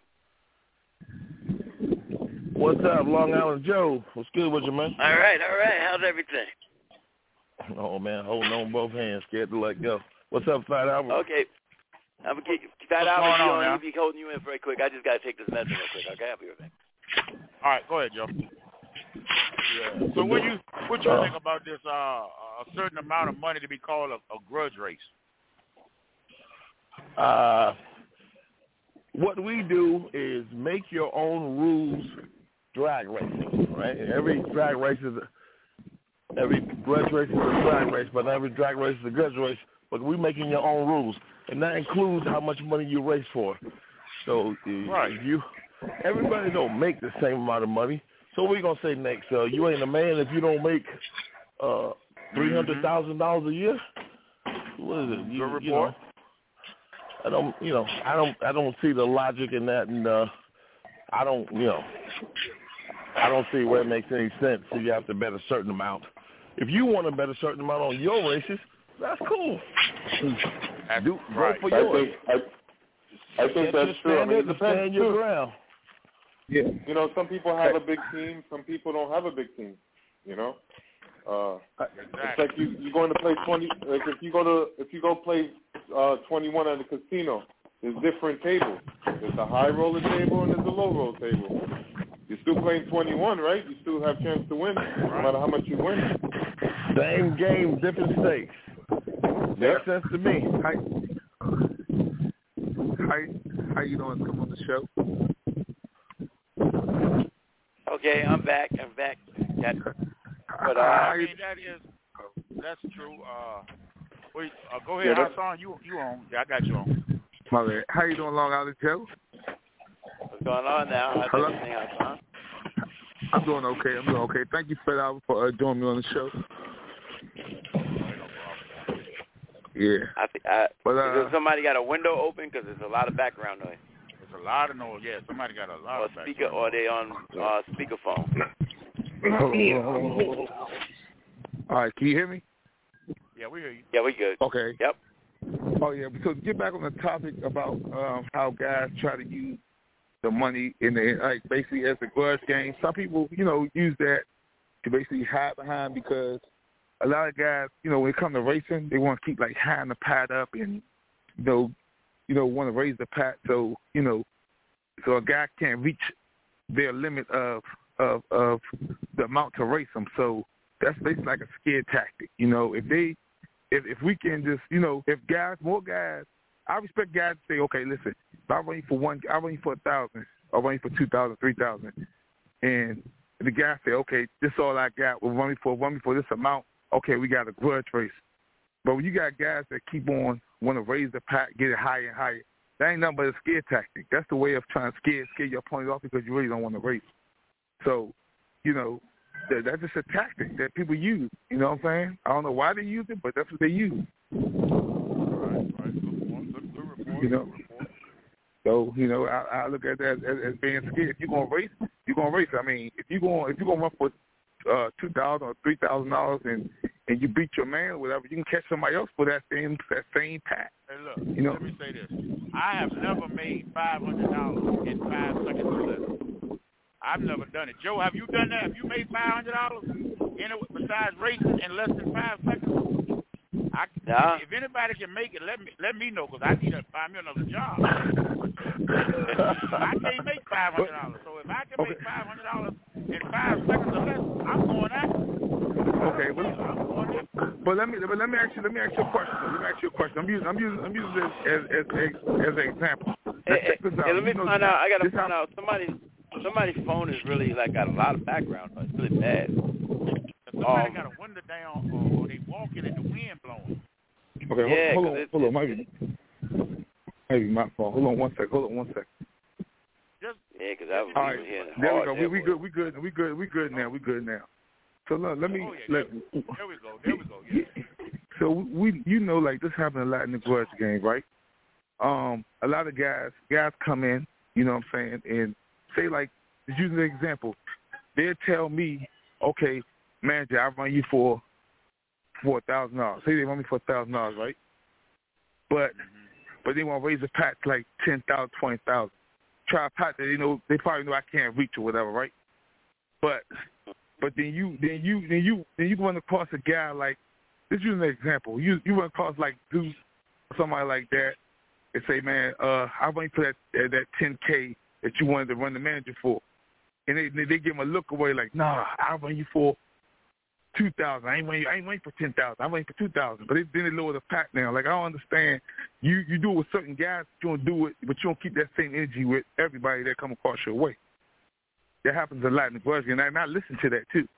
Speaker 5: What's up, Long Island Joe? What's good with you, man?
Speaker 3: All right, all right. How's everything?
Speaker 5: Oh, man, holding on both hands, scared to let go. What's up, Fat Albert?
Speaker 3: Okay. I'm going to keep Fat Albert on. I'll be holding you in very quick. I just got to take this medicine real quick. Okay, I'll be right back.
Speaker 1: All right, go ahead, Joe. Yeah. So what you what you uh, think about this uh, a certain amount of money to be called a, a grudge race?
Speaker 5: Uh, what we do is make your own rules drag racing, right? Every drag race is a, every grudge race is a drag race, but every drag race is a grudge race. But we're making your own rules, and that includes how much money you race for. So
Speaker 1: right.
Speaker 5: if you everybody don't make the same amount of money. So what are we gonna say next? Uh, you ain't a man if you don't make uh, three hundred thousand dollars a year. What is it? You, you know, I don't, you know, I don't, I don't see the logic in that, and uh, I don't, you know, I don't see where it makes any sense. So you have to bet a certain amount. If you want to bet a certain amount on your races, that's cool.
Speaker 1: That's
Speaker 5: Do,
Speaker 1: right.
Speaker 5: Go for
Speaker 4: I
Speaker 5: yours.
Speaker 4: think, I, I think that's true. I mean, it depends
Speaker 5: stand your
Speaker 4: too.
Speaker 5: ground.
Speaker 4: Yeah, you know, some people have a big team, some people don't have a big team. You know, uh,
Speaker 1: exactly.
Speaker 4: It's like you you going to play twenty. Like if you go to if you go play uh, twenty-one at the casino, there's different tables. There's a high roller table and there's a low roller table. You're still playing twenty-one, right? You still have a chance to win, no matter how much you win.
Speaker 5: Same game, different stakes. Makes
Speaker 4: Yep.
Speaker 5: sense to me.
Speaker 6: Hi, hi, how you doing? Come on the show.
Speaker 3: Okay, I'm back. I'm back. Got, but uh,
Speaker 1: I mean, that is that's true. Uh, wait, uh, go ahead,
Speaker 4: Yeah,
Speaker 1: Hassan. You you on? Yeah, I got you on.
Speaker 6: My bad. How you doing, Long Island Joe?
Speaker 3: what's going on now? How's
Speaker 6: Hello?
Speaker 3: everything else, huh?
Speaker 6: I'm doing okay. I'm doing okay. Thank you, Fred Albert, for uh, joining me on the show. Yeah.
Speaker 3: I think I,
Speaker 6: But, uh,
Speaker 3: somebody got a window open because there's a lot of background noise.
Speaker 1: There's a lot of noise. Yeah, somebody got a lot
Speaker 3: Or
Speaker 1: of
Speaker 3: speaker,
Speaker 1: background.
Speaker 3: or they on uh, speakerphone.
Speaker 6: All right, can you hear me?
Speaker 1: Yeah, we hear you.
Speaker 3: Yeah, we good.
Speaker 6: Okay.
Speaker 3: Yep.
Speaker 6: Oh, yeah. So to get back on the topic about um, how guys try to use the money in the, like, basically as a grudge game. Some people, you know, use that to basically hide behind because a lot of guys, you know, when it comes to racing, they want to keep, like, hiding the pad up and, you know, you know, want to raise the pat so, you know, so a guy can't reach their limit of, of, of the amount to race them. So that's basically like a scare tactic. You know, if they, if, if we can just, you know, if guys, more guys, I respect guys to say, okay, listen, if I run you for one, I run you for a thousand, I'll run you for two thousand, three thousand, and the guy say, okay, this is all I got. We'll run me for, run me for this amount. Okay, we got a grudge race. But when you got guys that keep on want to raise the pack, get it higher and higher. That ain't nothing but a scare tactic. That's the way of trying to scare scare your opponent off because you really don't want to raise. So, you know, that, that's just a tactic that people use. You know what I'm saying? I don't know why they use it, but that's what they use.
Speaker 1: Right, right. Good point. Good, good report.
Speaker 6: You know.
Speaker 1: Good report.
Speaker 6: So, you know, I, I look at that as, as being scared. If you're gonna race, you're gonna race. I mean, if you're going if you're gonna run for uh, two thousand or three thousand dollars and and you beat your man or whatever, you can catch somebody else for that same that same pack.
Speaker 1: Hey, look.
Speaker 6: You know?
Speaker 1: Let me say this: I have never made five hundred dollars in five seconds or less. I've never done it. Joe, have you done that? Have you made five hundred dollars in it besides racing in less than five seconds? I,
Speaker 3: nah.
Speaker 1: if, if anybody can make it, let me let me know because I need to find me another job. I can't make five hundred dollars, so if I can
Speaker 6: okay.
Speaker 1: make five hundred dollars in five seconds or less, I'm going out.
Speaker 6: Okay, well,
Speaker 1: I'm going out.
Speaker 6: But let me but let me ask you let me ask you a question. Let me ask you a question. I'm using I'm using I'm using this as as as, as an example. Let's
Speaker 3: Hey,
Speaker 6: check this
Speaker 3: hey,
Speaker 6: out.
Speaker 3: hey, let me
Speaker 6: You know,
Speaker 3: find out. I gotta
Speaker 6: this
Speaker 3: find
Speaker 6: how,
Speaker 3: out. Somebody somebody's phone is really like got a lot of background noise. It's really bad.
Speaker 1: Somebody
Speaker 3: Um,
Speaker 1: got a window down, or, or they walking and the wind blowing.
Speaker 6: Okay,
Speaker 3: yeah,
Speaker 6: hold, hold on,
Speaker 3: it,
Speaker 6: hold on,
Speaker 3: it,
Speaker 6: maybe maybe my phone. Hold on one sec. Hold on one sec.
Speaker 1: Just
Speaker 3: yeah, because I was
Speaker 6: All right,
Speaker 3: hearing
Speaker 6: there we
Speaker 3: hard
Speaker 6: go. We,
Speaker 3: there,
Speaker 6: we
Speaker 3: boy.
Speaker 6: good. We good. We good. We good now. We good now. So look, let me
Speaker 1: oh yeah,
Speaker 6: let.
Speaker 1: there, there we go. There we go. Yeah.
Speaker 6: So we, you know, like this happens a lot in the grudge game, right? Um, a lot of guys, guys come in, you know what I'm saying, and say like, just using an example, they'll tell me, okay, manager, I run you for for a thousand dollars. Say they run me for a thousand dollars, right? But
Speaker 1: Mm-hmm.
Speaker 6: but they want to raise the pack to like ten thousand, twenty thousand. Try a pack that they know they probably know I can't reach or whatever, right? But but then you then you then you then you run across a guy like, this is an example. You you run across like Deuce or somebody like that and say, man, uh, I run you for that uh, that ten K that you wanted to run the manager for, and they they give him a look away like, nah, I run you for two thousand. I ain't waiting. I ain't waiting for ten thousand. I'm waiting for two thousand. But it, then they lower the pack now. Like I don't understand. You you do it with certain guys, you don't do it, but you don't keep that same energy with everybody that come across your way. That happens a lot in the grudge game, and I listen to that too.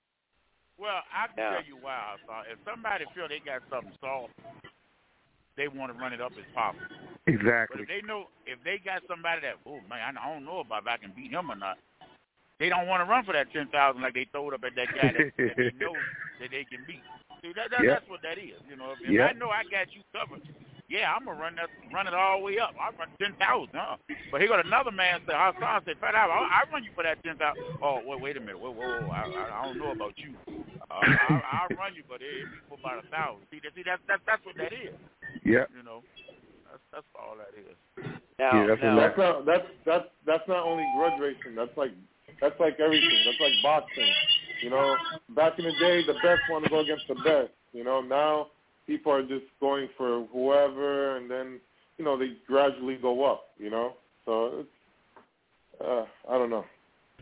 Speaker 1: Well, I can
Speaker 3: Yeah.
Speaker 1: tell you why. I if somebody feel they got something soft, they want to run it up as possible.
Speaker 6: Exactly.
Speaker 1: But if they know, if they got somebody that, oh man, I don't know about if I can beat him or not, they don't want to run for that ten thousand like they throwed up at that guy that, that they know that they can beat. See, that, that
Speaker 6: Yep.
Speaker 1: that's what that is. You know, if, if
Speaker 6: Yep.
Speaker 1: I know I got you covered, yeah, I'm gonna run that, run it all the way up. I run ten thousand, huh? But here got another man said, Hassan said, Fat, I, I run you for that ten thousand. Oh, wait, wait a minute, whoa, whoa, whoa. I, I, I don't know about you. Uh, I, I'll run you, but it be for about a thousand. See, that, see, that's that's that's what that is.
Speaker 6: Yeah.
Speaker 1: You know, that's that's all that is.
Speaker 3: Now,
Speaker 6: Yeah, that's
Speaker 3: now,
Speaker 4: That's not that's that's that's not only grudge racing. That's like that's like everything. That's like boxing. You know, back in the day, the best want to go against the best. You know, now people are just going for whoever, and then you know they gradually go up. You know, so it's uh, I don't know.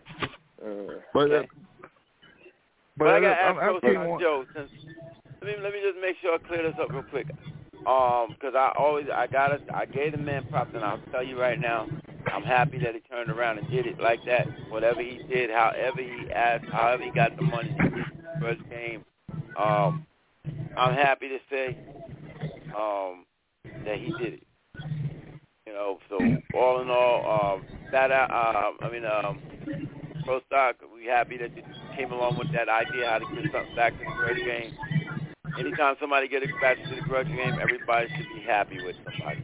Speaker 4: Uh,
Speaker 6: But uh,
Speaker 3: Okay.
Speaker 6: but,
Speaker 3: But I
Speaker 6: uh,
Speaker 3: got to
Speaker 6: I'm,
Speaker 3: ask
Speaker 6: I'm
Speaker 3: Coach
Speaker 6: saying one-
Speaker 3: Joe, since let me let me just make sure I clear this up real quick. Um, because I always I got it. I gave the man props, and I'll tell you right now, I'm happy that he turned around and did it like that. Whatever he did, however he asked, however he got the money to get the first game, um, I'm happy to say um, that he did it. You know, so all in all, um, that uh, I mean, um, Pro Stock, we happy that you came along with that idea how to get something back to the grudge game. Anytime somebody gets back to the grudge game, everybody should be happy with somebody.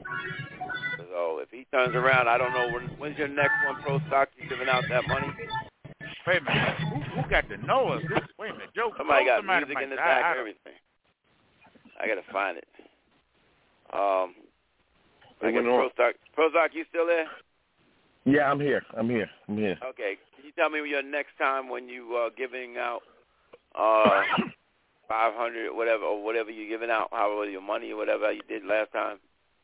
Speaker 3: So if he turns around, I don't know, when, when's your next one, Pro Stock? You giving out that money?
Speaker 1: Wait a minute, who, who got to know us? This, wait a minute, Joe.
Speaker 3: Somebody got
Speaker 1: somebody
Speaker 3: music
Speaker 1: might
Speaker 3: in the
Speaker 1: die.
Speaker 3: back,
Speaker 1: I don't-
Speaker 3: everything. I got to find it. Um, I guess
Speaker 4: Moving on.
Speaker 3: Pro Stock, Pro Stock, you still there?
Speaker 5: Yeah, I'm here. I'm here. I'm here.
Speaker 3: Okay. Can you tell me your next time when you uh, giving out uh, five hundred, whatever, or whatever you're giving out, however your money or whatever you did last time?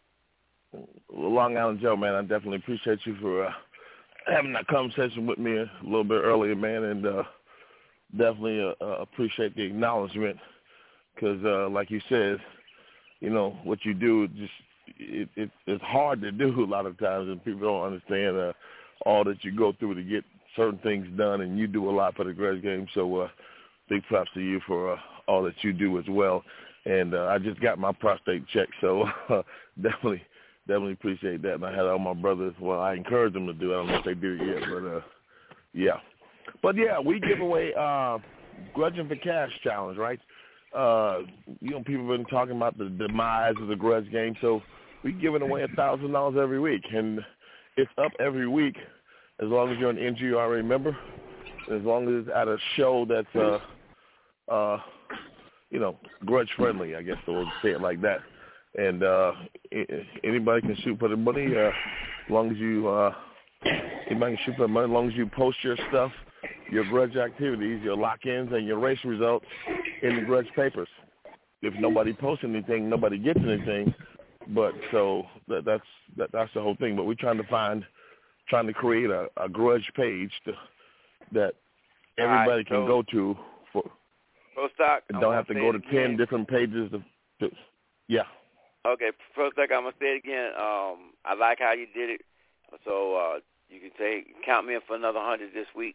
Speaker 5: Well, Long Island Joe, man, I definitely appreciate you for uh, having that conversation with me a little bit earlier, man, and uh, definitely uh, uh, appreciate the acknowledgement because, uh, like you said, you know, what you do just it, it, it's hard to do a lot of times, and people don't understand uh, all that you go through to get certain things done, and you do a lot for the grudge game. So uh, big props to you for uh, all that you do as well. and uh, I just got my prostate checked, so uh, definitely, definitely appreciate that. And I had all my brothers. Well, I encouraged them to do it. I don't know if they do it yet, but uh, yeah. But yeah, we give away uh, Grudging for Cash challenge, right? Uh, you know, people have been talking about the demise of the grudge game, so we're giving away a thousand dollars every week, and it's up every week as long as you're an N G R A member, as long as it's at a show that's, uh, uh, you know, grudge-friendly, I guess, so we'll say it like that. And uh, anybody can shoot for the money uh, as long as you, uh, anybody can shoot for the money as long as you post your stuff, your grudge activities, your lock-ins, and your race results in the grudge papers. If nobody posts anything, nobody gets anything. But so that, that's that, that's the whole thing. But we're trying to find, trying to create a, a grudge page to, that everybody
Speaker 3: right,
Speaker 5: can
Speaker 3: so,
Speaker 5: go to for.
Speaker 3: Pro Stock,
Speaker 5: and don't have to go to ten again. different pages. To, to, yeah.
Speaker 3: Okay, Pro Stock, I'm gonna say it again. Um, I like how you did it. So uh, you can say count me in for another hundred this week.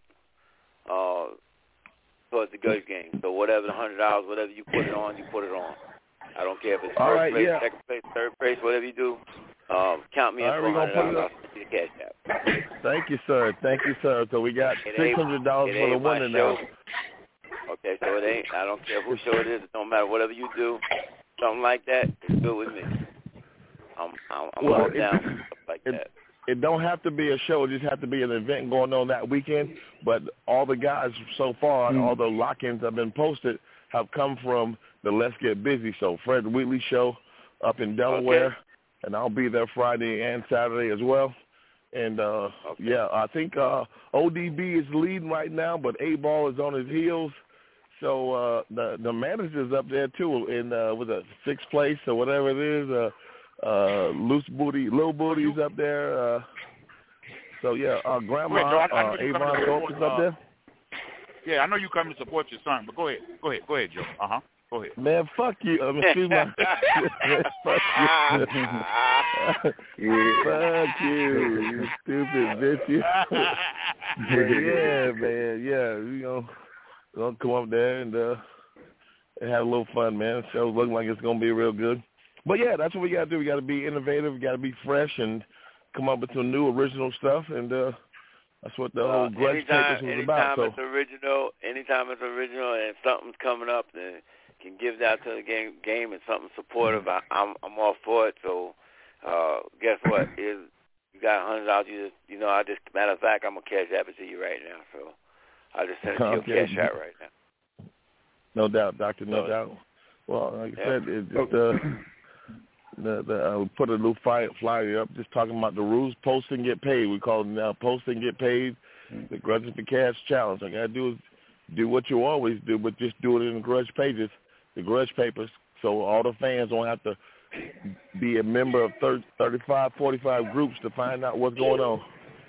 Speaker 3: Uh, towards the grudge game. So whatever the hundred dollars, whatever you put it on, you put it on. I don't care if it's
Speaker 5: All
Speaker 3: first
Speaker 5: right,
Speaker 3: place,
Speaker 5: yeah.
Speaker 3: second place, third place, whatever you do. Um, count me in
Speaker 5: All
Speaker 3: for
Speaker 5: right,
Speaker 3: hundred dollars.
Speaker 5: we're
Speaker 3: I'll send you the cash app.
Speaker 5: Thank you, sir. Thank you, sir. So we got
Speaker 3: It
Speaker 5: six hundred dollars for the winner now.
Speaker 3: Okay, so it ain't. I don't care whose show it is. It don't matter. Whatever you do, something like that, it's good with me. I'm, I'm, I'm
Speaker 5: well,
Speaker 3: all
Speaker 5: it,
Speaker 3: down for stuff like
Speaker 5: it,
Speaker 3: that.
Speaker 5: It don't have to be a show. It just have to be an event going on that weekend. But all the guys so far, mm. all the lock-ins have been posted, have come from the Let's Get Busy show, Fred Wheatley show up in Delaware. Okay. And I'll be there Friday and Saturday as well. And, uh, okay. yeah, I think uh, O D B is leading right now, but A-Ball is on his heels. So uh, the the manager's up there, too, in uh, with a sixth place or whatever it is. Uh, uh, Loose Booty, Lil Booty's up there. Uh, so, yeah, uh, Grandma,
Speaker 1: ahead, Joe. I, I
Speaker 5: uh, Avon Thorpe is up
Speaker 1: uh,
Speaker 5: there.
Speaker 1: Yeah, I know you come to support your son, but go ahead. Go ahead. Go ahead, Joe. Uh-huh. Go ahead.
Speaker 5: Man, fuck you. I mean, excuse my... fuck you. Fuck you, you stupid bitch. You. yeah, man. Yeah, you know, we're going to come up there and, uh, and have a little fun, man. The show's looking like it's going to be real good. But, yeah, that's what we got to do. We got to be innovative. We got to be fresh and come up with some new original stuff. And uh, that's what the
Speaker 3: uh,
Speaker 5: whole Grudge Papers was
Speaker 3: anytime
Speaker 5: about.
Speaker 3: Anytime it's so. original, anytime it's original and something's coming up, then can give that to the game, game and something supportive. I, I'm I'm all for it. So, uh, guess what? Is you got a hundred dollars? You just, you know, I just matter of fact, I'm gonna cash app it to you right now. So, I just send it to
Speaker 5: okay.
Speaker 3: your cash app right now.
Speaker 5: No doubt, Doctor. No
Speaker 3: so,
Speaker 5: doubt. Well, like I
Speaker 3: yeah.
Speaker 5: said, it just uh, the the uh, we put a little flyer, flyer up, just talking about the rules. Post and get paid. We call it now. Post and get paid. The Grudging for Cash challenge. All I gotta do is do what you always do, but just do it in the grudge pages. The grudge papers, so all the fans don't have to be a member of thirty, thirty-five, forty-five groups to find out what's going on.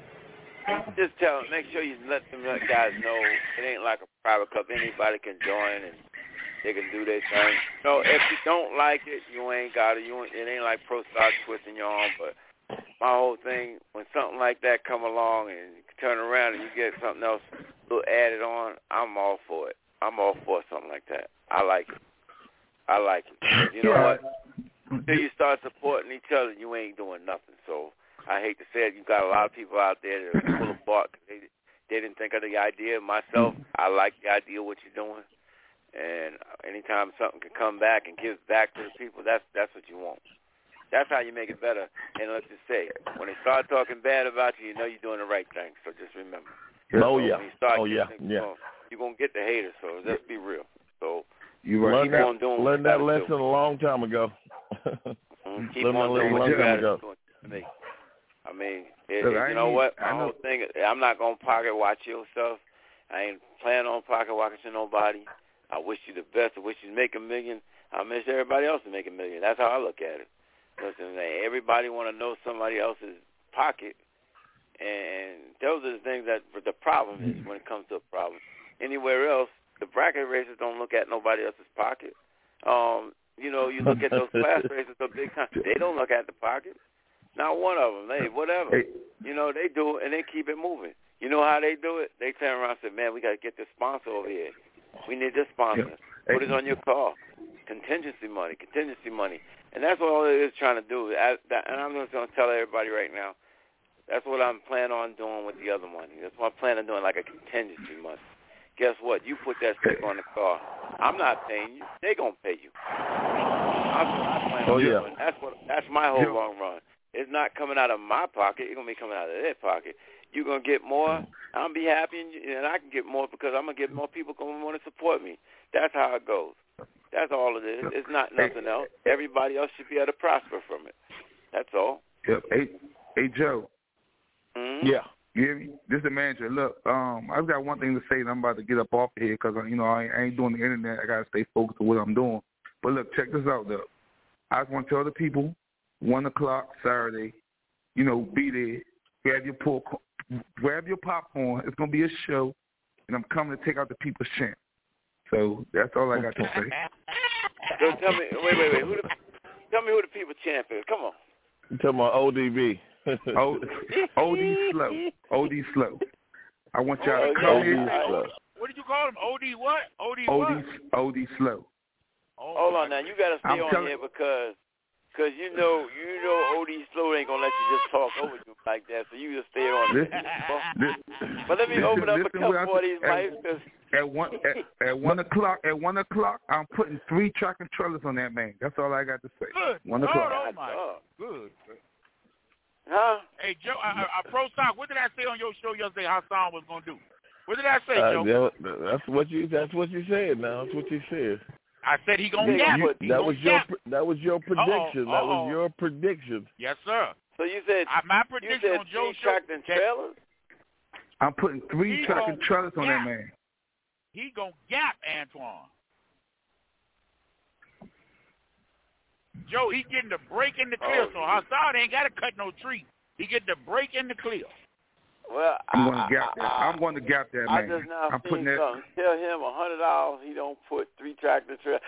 Speaker 3: Just tell them, make sure you let them let guys know it ain't like a private club. Anybody can join and they can do their thing. No, if you don't like it, you ain't got it. You ain't, it ain't like Pro Stock twisting your arm. But my whole thing, when something like that come along and you turn around and you get something else a little added on, I'm all for it. I'm all for something like that. I like it. I like it. You know
Speaker 5: yeah.
Speaker 3: what? Until you start supporting each other, you ain't doing nothing. So I hate to say it, you got a lot of people out there that are full of bark. They, they didn't think of the idea. Myself, I like the idea of what you're doing. And anytime something can come back and give back to the people, that's that's what you want. That's how you make it better. And let's just say, when they start talking bad about you, you know you're doing the right thing. So just remember.
Speaker 5: Oh,
Speaker 3: so
Speaker 5: yeah.
Speaker 3: When you start
Speaker 5: oh, yeah.
Speaker 3: things,
Speaker 5: yeah.
Speaker 3: You're going to get the haters. So let's be real. So
Speaker 5: you learned that, learned that lesson a long time ago.
Speaker 3: mm, keep
Speaker 5: learned
Speaker 3: on doing what you got to do. I mean, it, it, you know
Speaker 6: need,
Speaker 3: what?
Speaker 6: I
Speaker 3: My
Speaker 6: know.
Speaker 3: whole thing, I'm not going to pocket watch your stuff. I ain't planning on pocket watching nobody. I wish you the best. I wish you make a million. I wish everybody else to make a million. That's how I look at it. Listen, everybody want to know somebody else's pocket, and those are the things that the problem is when it comes to a problem. Anywhere else, the bracket races don't look at nobody else's pocket. Um, you know, you look at those class races, the big time, they don't look at the pocket. Not one of them. They whatever.
Speaker 6: Hey.
Speaker 3: You know, they do it and they keep it moving. You know how they do it? They turn around and say, "Man, we got to get this sponsor over here. We need this sponsor." Put it on your car. Contingency money, contingency money. And that's what all it is trying to do. I, that, and I'm just going to tell everybody right now, that's what I'm planning on doing with the other money. That's what I'm planning on doing, like a contingency money. Guess what? You put that sticker on the car. I'm not paying you. They're going to pay you. That's what I plan on
Speaker 5: oh, yeah.
Speaker 3: doing. That's, what, that's my whole long run. It's not coming out of my pocket. It's going to be coming out of their pocket. You're going to get more. I'll be happy, and, and I can get more because I'm going to get more people going to want to support me. That's how it goes. That's all it is. It's not nothing else. Everybody else should be able to prosper from it. That's all.
Speaker 6: Yep. Hey, hey Joe.
Speaker 3: Mm-hmm.
Speaker 6: Yeah. You hear me? This is the manager. Look, um, I've got one thing to say, and I'm about to get up off of here because, you know, I, I ain't doing the internet. I got to stay focused on what I'm doing. But, look, check this out, though. I just want to tell the people, one o'clock Saturday, you know, be there. Grab your, pork, grab your popcorn. It's going to be a show, and I'm coming to take out the people's champ. So that's all I got to say.
Speaker 3: So tell me, wait, wait, wait. Who the, tell me who the people champ is. Come on.
Speaker 5: You talking about O D B?
Speaker 6: O, OD Slow. O D Slow. I want y'all
Speaker 3: oh,
Speaker 6: to come
Speaker 3: yeah.
Speaker 6: here.
Speaker 1: What did you call him? O D what? O D
Speaker 6: O D,
Speaker 1: what?
Speaker 6: O D Slow.
Speaker 1: Oh,
Speaker 3: hold on now. You got to stay
Speaker 6: I'm
Speaker 3: on
Speaker 6: telling-
Speaker 3: here because Because you know, you know, O D Slow ain't gonna let you just talk over you like that. So you just stay on it.
Speaker 6: Listen,
Speaker 3: but let me
Speaker 6: listen,
Speaker 3: open up a
Speaker 6: listen,
Speaker 3: couple
Speaker 6: I,
Speaker 3: more of these mics. Cause
Speaker 6: at one at, at one o'clock, at one o'clock, I'm putting three tractor trailers on that man. That's all I got to say.
Speaker 1: Good.
Speaker 6: One
Speaker 1: God,
Speaker 6: o'clock.
Speaker 1: oh my.
Speaker 3: Oh.
Speaker 1: Good.
Speaker 3: Huh?
Speaker 1: Hey Joe, I, I, I pro stock. What did I say on your show yesterday? How Hassan was gonna do? What did I say,
Speaker 5: Uh,
Speaker 1: Joe?
Speaker 5: that, that's what you. That's what you said. Now that's what you said.
Speaker 1: I said he gonna
Speaker 3: You-
Speaker 1: gap.
Speaker 3: you-
Speaker 1: He
Speaker 5: That
Speaker 1: gonna
Speaker 5: was your.
Speaker 1: gap.
Speaker 5: That was your prediction.
Speaker 1: Uh-oh,
Speaker 5: That
Speaker 1: uh-oh.
Speaker 5: was your prediction.
Speaker 1: Yes, sir.
Speaker 3: So you said
Speaker 1: I, my
Speaker 3: you
Speaker 1: prediction
Speaker 3: said
Speaker 1: on Joe's
Speaker 3: three
Speaker 1: show.
Speaker 3: tractor and trailers?
Speaker 6: I'm putting three
Speaker 1: He
Speaker 6: tractor
Speaker 1: gonna
Speaker 6: trailers on that
Speaker 1: gap.
Speaker 6: man.
Speaker 1: He gonna gap Antoine. Joe, he getting the break in the clear,
Speaker 3: Oh,
Speaker 1: so Hassan ain't got to cut no tree. He get the break in the clear.
Speaker 3: Well,
Speaker 6: I'm
Speaker 3: I,
Speaker 6: going to gap
Speaker 3: I,
Speaker 6: that.
Speaker 3: I,
Speaker 6: I'm going to gap that
Speaker 3: I
Speaker 6: man.
Speaker 3: just now
Speaker 6: I'm
Speaker 3: seen
Speaker 6: putting that.
Speaker 3: something. Tell him a hundred dollars. He don't put three tractor trailers.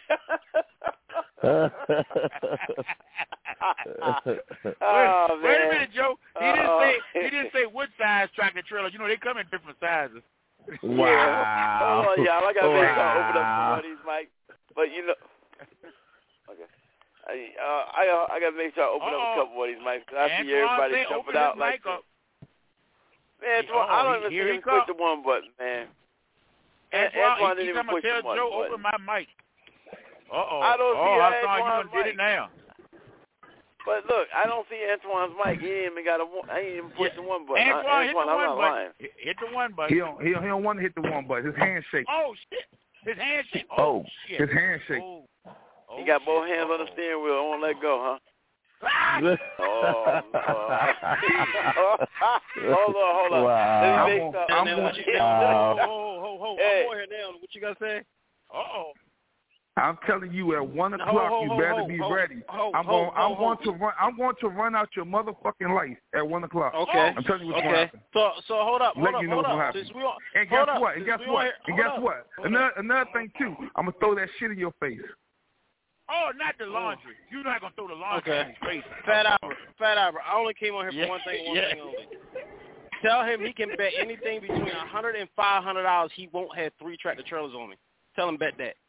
Speaker 3: oh,
Speaker 1: wait, wait a
Speaker 3: man.
Speaker 1: minute, Joe. He
Speaker 3: Uh,
Speaker 1: didn't say he didn't say what size tractor trailer. You know they come in different sizes.
Speaker 3: Yeah. Hold on, y'all. I got to make sure I open up some
Speaker 5: Wow.
Speaker 3: of these mics. But you know, okay. I uh, I uh, I got to make sure I open up a
Speaker 1: Uh-oh.
Speaker 3: couple of these mics. I see
Speaker 1: Antoine
Speaker 3: everybody
Speaker 1: say,
Speaker 3: jumping
Speaker 1: open
Speaker 3: out
Speaker 1: his
Speaker 3: like
Speaker 1: mic up.
Speaker 3: man.
Speaker 1: Oh,
Speaker 3: I don't even
Speaker 1: here
Speaker 3: see
Speaker 1: he
Speaker 3: him click
Speaker 1: come.
Speaker 3: the one button, man.
Speaker 1: Antoine,
Speaker 3: Antoine
Speaker 1: he,
Speaker 3: didn't
Speaker 1: he
Speaker 3: even
Speaker 1: come
Speaker 3: push
Speaker 1: and tell
Speaker 3: the one
Speaker 1: Joe,
Speaker 3: button.
Speaker 1: open my mic. Uh-oh.
Speaker 3: I don't
Speaker 1: oh,
Speaker 3: see
Speaker 1: Hassan, you
Speaker 3: Antoine's
Speaker 1: done did
Speaker 3: mic.
Speaker 1: it now.
Speaker 3: But look, I don't see Antoine's mic. He ain't even got a. I ain't even pushed the one button.
Speaker 1: Antoine,
Speaker 3: uh,
Speaker 1: hit
Speaker 3: Antoine,
Speaker 1: the
Speaker 3: I'm
Speaker 1: one
Speaker 3: not
Speaker 1: button.
Speaker 3: lying.
Speaker 1: Hit- Hit the one
Speaker 6: He
Speaker 1: button.
Speaker 6: don't. He don't, he don't want to hit the one button. His hand shake.
Speaker 1: Oh, shit. His hand shake.
Speaker 5: Oh.
Speaker 1: Oh, shit.
Speaker 6: His hand shake.
Speaker 1: Oh. Oh,
Speaker 3: He got both
Speaker 1: shit.
Speaker 3: hands on the
Speaker 1: Uh-oh.
Speaker 3: steering wheel. I won't let go, huh?
Speaker 1: Ah!
Speaker 3: Oh, Lord. hold on, hold on.
Speaker 5: Wow.
Speaker 3: Let me
Speaker 6: I'm
Speaker 3: make
Speaker 6: on-
Speaker 3: something.
Speaker 6: I'm
Speaker 7: Now,
Speaker 6: on-
Speaker 7: what you,
Speaker 5: Wow.
Speaker 7: ho, ho, ho, ho.
Speaker 3: Hey.
Speaker 7: I'm on here now. What you got to say?
Speaker 1: Uh-oh.
Speaker 6: I'm telling you, at one
Speaker 7: Ho,
Speaker 6: o'clock,
Speaker 7: ho,
Speaker 6: you
Speaker 7: ho,
Speaker 6: better
Speaker 7: ho,
Speaker 6: be
Speaker 7: ho,
Speaker 6: ready.
Speaker 7: ho,
Speaker 6: I'm
Speaker 7: ho,
Speaker 6: going. I'm
Speaker 7: ho,
Speaker 6: going
Speaker 7: ho.
Speaker 6: to run. I'm going to run out your motherfucking life at one o'clock.
Speaker 7: Okay.
Speaker 6: I'm telling you what's going
Speaker 7: Okay.
Speaker 6: to happen.
Speaker 7: So, so hold up, hold
Speaker 6: Let
Speaker 7: up,
Speaker 6: you know
Speaker 7: hold
Speaker 6: what's
Speaker 7: up.
Speaker 6: gonna happen.
Speaker 7: Since we on,
Speaker 6: And
Speaker 7: hold
Speaker 6: guess
Speaker 7: up,
Speaker 6: what? And
Speaker 7: since
Speaker 6: guess
Speaker 7: we on
Speaker 6: what?
Speaker 7: here-
Speaker 6: And
Speaker 7: hold
Speaker 6: guess
Speaker 7: up,
Speaker 6: what?
Speaker 7: hold
Speaker 6: Another
Speaker 7: up.
Speaker 6: another thing too. I'm gonna throw that shit in your face.
Speaker 1: Oh, not the laundry. You're not going to throw the laundry
Speaker 7: Okay.
Speaker 1: in his face.
Speaker 7: Fat Albert, Fat Albert. I only came on here for
Speaker 1: Yeah,
Speaker 7: one thing, one
Speaker 1: yeah.
Speaker 7: thing only. Tell him he can bet anything between a hundred and five hundred dollars. He won't have three tractor trailers on me. Tell him bet that.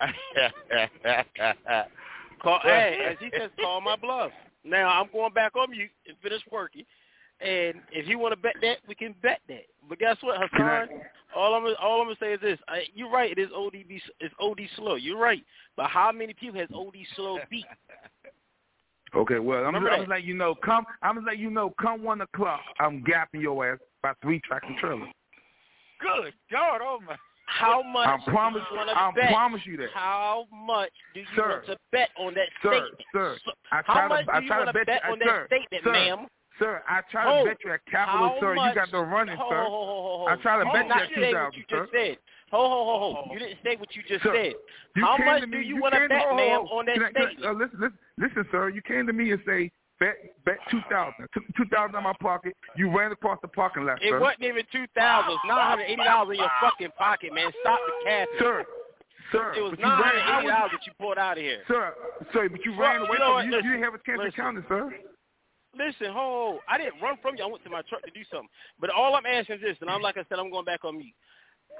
Speaker 7: Call, hey, as he says, call my bluff. Now I'm going back on mute and finish working. And if you want to bet that, we can bet that. But guess what, Hassan? All I'm all I'm gonna say is this: I, you're right. It is O D B. It's O D Slow. You're right. But how many people has O D Slow beat?
Speaker 6: Okay, well, I'm
Speaker 7: Remember
Speaker 6: just, I'm
Speaker 7: that.
Speaker 6: just letting you know. Come, I'm just letting you know. Come one o'clock, I'm gapping your ass by three tractor trailers.
Speaker 1: Good God, oh my.
Speaker 7: How much
Speaker 6: I promise.
Speaker 7: do you want to
Speaker 6: I
Speaker 7: bet?
Speaker 6: promise you that,
Speaker 7: How much do you
Speaker 6: Sir.
Speaker 7: want to bet on that
Speaker 6: sir,
Speaker 7: statement?
Speaker 6: sir. I
Speaker 7: How
Speaker 6: try
Speaker 7: much
Speaker 6: to, I
Speaker 7: do you
Speaker 6: try
Speaker 7: want
Speaker 6: to
Speaker 7: to
Speaker 6: bet,
Speaker 7: bet
Speaker 6: you,
Speaker 7: on
Speaker 6: uh,
Speaker 7: that
Speaker 6: sir,
Speaker 7: statement,
Speaker 6: sir,
Speaker 7: ma'am?
Speaker 6: Sir, I try
Speaker 7: Ho,
Speaker 6: to bet you at Capital,
Speaker 7: How
Speaker 6: sir.
Speaker 7: much?
Speaker 6: You got the running,
Speaker 7: ho,
Speaker 6: sir.
Speaker 7: Ho, ho, ho, ho.
Speaker 6: I try to
Speaker 7: You
Speaker 6: bet
Speaker 7: did
Speaker 6: you
Speaker 7: not
Speaker 6: at
Speaker 7: say
Speaker 6: two
Speaker 7: what you
Speaker 6: thousand, sir.
Speaker 7: just said. Ho, ho, ho, ho. You didn't say what you just
Speaker 6: Sir,
Speaker 7: said.
Speaker 6: You
Speaker 7: How
Speaker 6: came
Speaker 7: much
Speaker 6: to me,
Speaker 7: do you want to
Speaker 6: came
Speaker 7: bet,
Speaker 6: oh,
Speaker 7: ma'am,
Speaker 6: oh,
Speaker 7: on that
Speaker 6: can I, can I,
Speaker 7: statement?
Speaker 6: uh, listen, listen, listen, sir. You came to me and say, bet, bet two thousand. Took two thousand out of my pocket. You ran across the parking lot,
Speaker 7: It
Speaker 6: sir.
Speaker 7: wasn't even two thousand. It's nine hundred eighty dollars in your fucking pocket, man. Stop the capping.
Speaker 6: Sir, sir.
Speaker 7: It was
Speaker 6: but you
Speaker 7: nine
Speaker 6: ran,
Speaker 7: hundred
Speaker 6: I
Speaker 7: eighty dollars that you pulled out of here.
Speaker 6: Sir, sir, but you
Speaker 7: Well,
Speaker 6: ran away
Speaker 7: you know
Speaker 6: from
Speaker 7: what?
Speaker 6: you.
Speaker 7: Listen,
Speaker 6: You didn't have a chance
Speaker 7: listen.
Speaker 6: to count it, sir.
Speaker 7: Listen, ho, I didn't run from you. I went to my truck to do something. But all I'm asking is this, and I'm like I said, I'm going back on mute.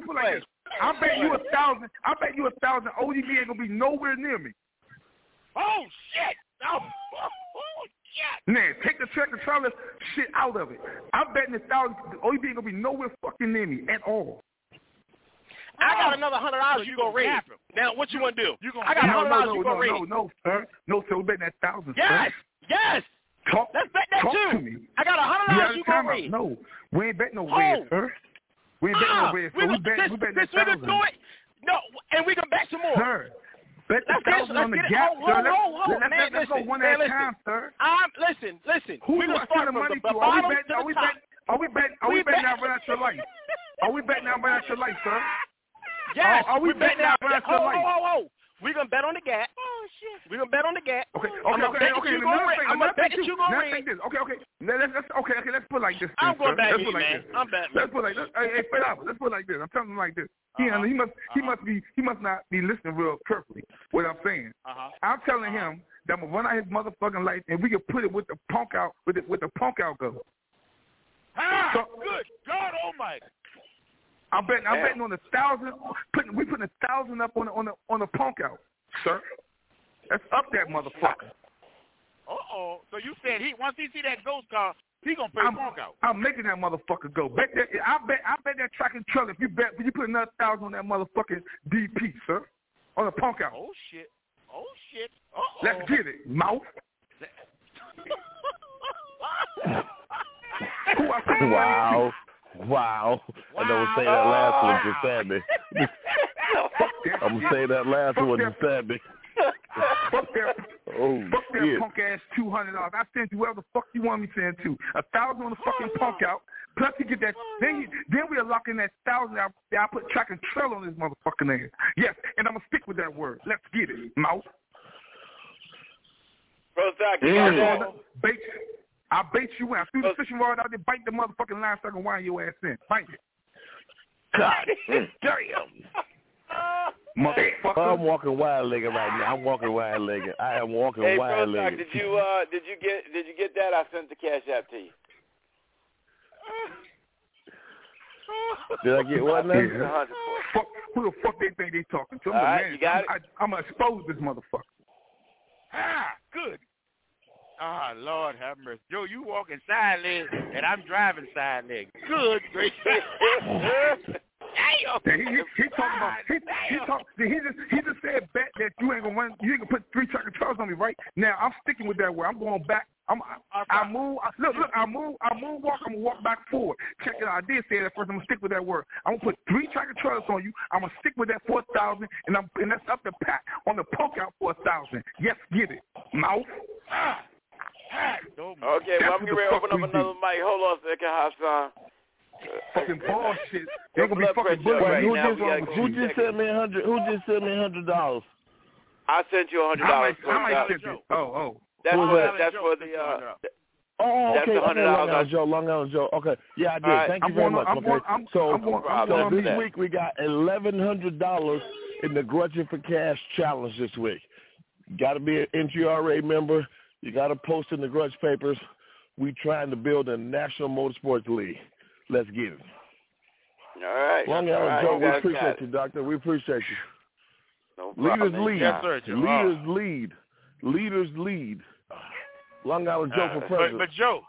Speaker 6: let's put it like this. I bet you a thousand. I bet you a thousand. O D B ain't gonna be nowhere near me.
Speaker 1: Oh shit! Oh, oh
Speaker 6: Man, take the tractor trailer shit out of it. I'm betting a thousand. O E B ain't gonna be nowhere fucking near me at all.
Speaker 7: I got another hundred dollars. You gonna raise? Now, what you wanna do? You gonna? I got a hundred dollars. You gonna raise?
Speaker 6: No, no, no, sir. No, sir. We're betting that thousand.
Speaker 7: Yes,
Speaker 6: sir.
Speaker 7: yes.
Speaker 6: Talk.
Speaker 7: Let's bet that
Speaker 6: talk
Speaker 7: too.
Speaker 6: To me.
Speaker 7: I got a hundred dollars. You gonna raise?
Speaker 6: No, we ain't betting no
Speaker 7: oh.
Speaker 6: red, sir. We ain't betting
Speaker 7: uh,
Speaker 6: no red. So
Speaker 7: we,
Speaker 6: we bet.
Speaker 7: This,
Speaker 6: we bet
Speaker 7: this
Speaker 6: that
Speaker 7: we
Speaker 6: thousand.
Speaker 7: can do it. No, and we can bet some more.
Speaker 6: Sir. Bet the
Speaker 7: let's
Speaker 6: thousand
Speaker 7: get,
Speaker 6: on the
Speaker 7: let's
Speaker 6: gap,
Speaker 7: hold,
Speaker 6: sir.
Speaker 7: hold,
Speaker 6: Let's,
Speaker 7: hold, hold.
Speaker 6: let's,
Speaker 7: Man,
Speaker 6: let's
Speaker 7: listen,
Speaker 6: go one
Speaker 7: man,
Speaker 6: at a
Speaker 7: listen.
Speaker 6: time, sir.
Speaker 7: I'm listen, listen.
Speaker 6: Who
Speaker 7: we
Speaker 6: do
Speaker 7: can
Speaker 6: I
Speaker 7: start
Speaker 6: send the
Speaker 7: from
Speaker 6: money
Speaker 7: the
Speaker 6: to? Are we
Speaker 7: bottom
Speaker 6: betting?
Speaker 7: to
Speaker 6: Are
Speaker 7: the
Speaker 6: we
Speaker 7: top.
Speaker 6: betting? Are we betting? Are we,
Speaker 7: We
Speaker 6: betting
Speaker 7: bet-
Speaker 6: out right out your life? Are we betting out right out your life, sir?
Speaker 7: Yes.
Speaker 6: Are, are we,
Speaker 7: we
Speaker 6: betting out right out your
Speaker 7: oh,
Speaker 6: life?
Speaker 7: oh, oh, oh. We're going to bet on the gap. Oh, shit. We're going to bet on the gap.
Speaker 6: Okay, okay,
Speaker 7: I'm
Speaker 6: okay, okay.
Speaker 7: You
Speaker 6: Another
Speaker 7: gonna
Speaker 6: thing,
Speaker 7: I'm going to bet
Speaker 6: thing
Speaker 7: that
Speaker 6: too.
Speaker 7: you're going to
Speaker 6: Let's
Speaker 7: win.
Speaker 6: take this. Okay, okay. Let's, let's, okay, okay. Let's put it like this.
Speaker 7: I'm
Speaker 6: going
Speaker 7: back
Speaker 6: let's
Speaker 7: in,
Speaker 6: put like
Speaker 7: man.
Speaker 6: this.
Speaker 7: I'm back.
Speaker 6: Let's put it like this. Hey, hey, Fred Albert, let's put it like this. I'm telling him like this. He,
Speaker 7: Uh-huh.
Speaker 6: he must, he
Speaker 7: Uh-huh.
Speaker 6: must be, he must not be listening real carefully. What I'm saying.
Speaker 7: Uh-huh.
Speaker 6: I'm telling him that I'm gonna run out his motherfucking life, and we can put it with the punk out, with it, with the punk out go.
Speaker 1: Ah,
Speaker 6: So,
Speaker 1: good God Almighty!
Speaker 6: I'm betting. I'm
Speaker 3: Damn.
Speaker 6: betting on a thousand. Putting we putting a thousand up on the, on the on the punk out, sir. Let's up that motherfucker.
Speaker 1: Uh oh. So you said he once he see that ghost car, he gonna pay
Speaker 6: I'm,
Speaker 1: funk out.
Speaker 6: I'm making that motherfucker go. Bet that. I bet. I bet that track and trailer. If you bet, if you put another thousand on that motherfucking D P, sir, on the punk out.
Speaker 1: Oh shit. Oh shit. Uh oh.
Speaker 6: Let's get it, mouth. Who I send the money
Speaker 5: Wow. Wow. I don't say that last one just sad me.
Speaker 6: to?
Speaker 5: I'm going to say that last
Speaker 6: Fuck
Speaker 5: one
Speaker 6: that.
Speaker 5: just sad me.
Speaker 6: Fuck that.
Speaker 5: Oh,
Speaker 6: Fuck that
Speaker 5: shit.
Speaker 6: punk ass two hundred dollars. I send you whatever the fuck you want me to send to. A thousand on the fucking punk out. Plus you get that. Then you, then we are locking that thousand out. I put track and trail on this motherfucking ass. Yes, and I'm gonna stick with that word. Let's get it, mouth.
Speaker 3: Bro, Doc, you
Speaker 6: I
Speaker 3: got
Speaker 6: saw
Speaker 3: that?
Speaker 6: the bait. I bait you in. I threw the fishing rod out there, bite the motherfucking line so I can wind your ass in. Bite it.
Speaker 5: God damn.
Speaker 6: Motherfucker.
Speaker 5: I'm walking wide-legged right now. I'm walking wide-legged. I am walking
Speaker 3: Hey, Bro, Doc,
Speaker 5: wide-legged.
Speaker 3: did you uh did you get did you get that? I sent the cash app to you.
Speaker 5: Did I get what now?
Speaker 3: It's a hundred for it.
Speaker 6: Fuck, who the fuck they think they talking to? I'm
Speaker 3: All
Speaker 6: the
Speaker 3: right,
Speaker 6: man.
Speaker 3: you got
Speaker 6: I'm,
Speaker 3: it?
Speaker 6: I, I'm gonna expose this motherfucker.
Speaker 1: Ah, good. Ah, Lord have mercy. Joe, you walking side leg, and I'm driving side leg. Good gracious. Damn.
Speaker 6: Yeah, he, he, he talking about he, he talk, he just he just said bet that you ain't gonna run you ain't gonna put three track controls on me, right? Now I'm sticking with that word. I'm going back. I'm I, I move. I, look look. I move. I move. Walk. I'm gonna walk back forward. Check it out. I did say that first. I'm gonna stick with that word. I'm gonna put three track controls on you. I'm gonna stick with that four thousand, and I'm and that's up the pack on the poke out for a thousand. Yes, get it, mouth.
Speaker 1: Ah. Ah.
Speaker 3: Okay, well, I'm getting ready to open up another mic. Hold on a second, Hassan.
Speaker 6: Fucking bullshit.
Speaker 3: Your
Speaker 6: They're gonna be
Speaker 3: blood
Speaker 6: fucking
Speaker 3: pressure
Speaker 6: bullies.
Speaker 3: right
Speaker 5: who
Speaker 3: now.
Speaker 5: just,
Speaker 3: We gotta go
Speaker 5: who
Speaker 3: two
Speaker 5: just
Speaker 3: seconds.
Speaker 5: sent me a hundred? Who just sent me a hundred dollars?
Speaker 3: I sent you a hundred
Speaker 6: I
Speaker 3: dollars.
Speaker 6: might, I might send it. Oh, oh.
Speaker 3: That's
Speaker 5: Who
Speaker 3: for
Speaker 5: was that?
Speaker 3: that's for the uh.
Speaker 5: Oh,
Speaker 3: That's
Speaker 5: okay.
Speaker 3: the
Speaker 5: Okay,
Speaker 3: hundred
Speaker 5: Long
Speaker 3: dollars.
Speaker 5: Island Joe. Long Island Joe. Okay, yeah, I did.
Speaker 3: All right.
Speaker 5: Thank you
Speaker 6: I'm
Speaker 5: very
Speaker 6: going,
Speaker 5: much.
Speaker 6: I'm
Speaker 5: okay,
Speaker 6: going, I'm,
Speaker 5: so
Speaker 6: I'm going, I'm
Speaker 5: so
Speaker 6: going
Speaker 5: this
Speaker 3: that.
Speaker 5: week we got eleven hundred dollars in the Grudging for Cash challenge this week. Got to be an N G R A member. You got to post in the Grudge papers. We trying to build a national motorsports league. Let's get it.
Speaker 3: All right.
Speaker 5: Long
Speaker 3: All
Speaker 5: Island
Speaker 3: right,
Speaker 5: Joe,
Speaker 3: you
Speaker 5: we
Speaker 3: guys
Speaker 5: appreciate
Speaker 3: got
Speaker 5: you,
Speaker 3: it.
Speaker 5: Doctor. We appreciate you.
Speaker 3: No problem.
Speaker 5: Leaders lead.
Speaker 1: Yes, sir, Joe.
Speaker 5: Leaders lead. Leaders lead. Long Island Joe
Speaker 1: Uh,
Speaker 5: for
Speaker 1: but,
Speaker 5: president.
Speaker 1: but Joe,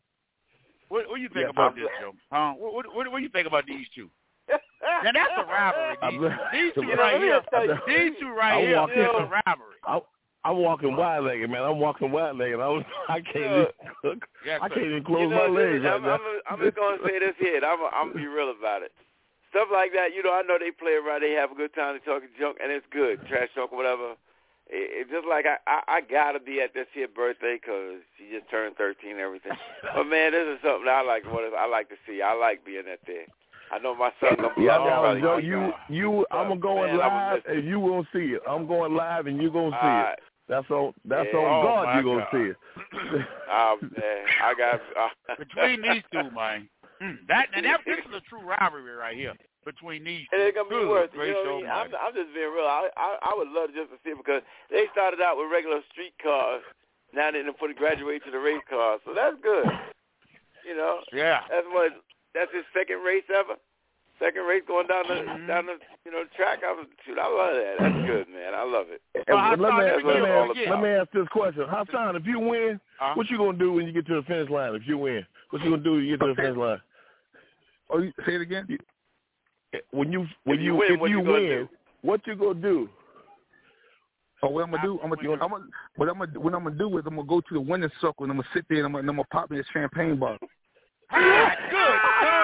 Speaker 1: what, what do you think
Speaker 5: Yeah,
Speaker 1: about
Speaker 3: I'm-
Speaker 1: this, Joe? Huh? What, what, what, what do you think about these two? Now that's a rivalry.
Speaker 5: I'm-
Speaker 1: These, these two
Speaker 3: You know,
Speaker 1: right
Speaker 3: let me
Speaker 1: here.
Speaker 3: just tell you,
Speaker 1: These two right
Speaker 5: I'm
Speaker 1: here
Speaker 5: walking-
Speaker 1: is a rivalry.
Speaker 5: I, I'm walking wide-legged, man. I'm walking wide-legged. I, was, I can't
Speaker 3: Yeah.
Speaker 5: even,
Speaker 1: Yes,
Speaker 5: I
Speaker 1: sir.
Speaker 5: can't even close
Speaker 3: you know,
Speaker 5: my legs
Speaker 3: this,
Speaker 5: right
Speaker 3: I'm,
Speaker 5: now.
Speaker 3: I'm, I'm just gonna say this here. And I'm, I'm gonna be real about it. Stuff like that, you know, I know they play around, they have a good time, they talking junk, and it's good, trash talk or whatever. It, it's just like I, I, I gotta be at this here birthday because she just turned thirteen and everything. But man, this is something I like. What I like to see. I like being at there. I know my son gonna be
Speaker 5: Yeah,
Speaker 3: out there.
Speaker 5: now,
Speaker 3: probably
Speaker 5: Joe,
Speaker 3: like,
Speaker 5: you,
Speaker 3: uh,
Speaker 5: you, I'm
Speaker 3: man,
Speaker 5: going
Speaker 3: I'm
Speaker 5: live,
Speaker 3: gonna
Speaker 5: and you gonna see it. I'm going live, and you gonna see
Speaker 3: all
Speaker 5: it.
Speaker 3: right.
Speaker 5: That's on, that's
Speaker 3: Yeah.
Speaker 5: on
Speaker 1: Oh,
Speaker 5: God.
Speaker 1: my
Speaker 5: You gonna
Speaker 1: God.
Speaker 5: see it.
Speaker 3: Oh man, I got uh,
Speaker 1: Between these two, man. Mm, that and that, this is a true rivalry right here between these two.
Speaker 3: and it's gonna be
Speaker 1: Good
Speaker 3: worth it.
Speaker 1: gracious
Speaker 3: You know what I mean?
Speaker 1: almighty.
Speaker 3: I'm, I'm just being real. I, I I would love just to see it because they started out with regular street cars. Now they done put it graduate to the race cars, so that's good. You know,
Speaker 1: Yeah.
Speaker 3: that's what that's his second race ever. Second race going down the mm-hmm. down the you know track. I was shoot. I love that. That's good, man. I love it.
Speaker 5: Well, let, me, let, me ask, let me ask this question: Hassan, if you win, uh-huh. what you gonna do when you get to the finish line? If you win, what you gonna do when you get to the finish line?
Speaker 6: Oh, you, say it again.
Speaker 5: When you when
Speaker 3: if you,
Speaker 5: you
Speaker 3: win,
Speaker 5: if
Speaker 3: what
Speaker 5: you,
Speaker 3: you
Speaker 5: win, what you gonna do?
Speaker 6: Oh, what I'm gonna do? I'm gonna, I'm gonna what I'm gonna what I'm gonna do is I'm gonna go to the winner's circle and I'm gonna sit there and I'm gonna, I'm gonna pop me a champagne bottle.
Speaker 1: Ah, good.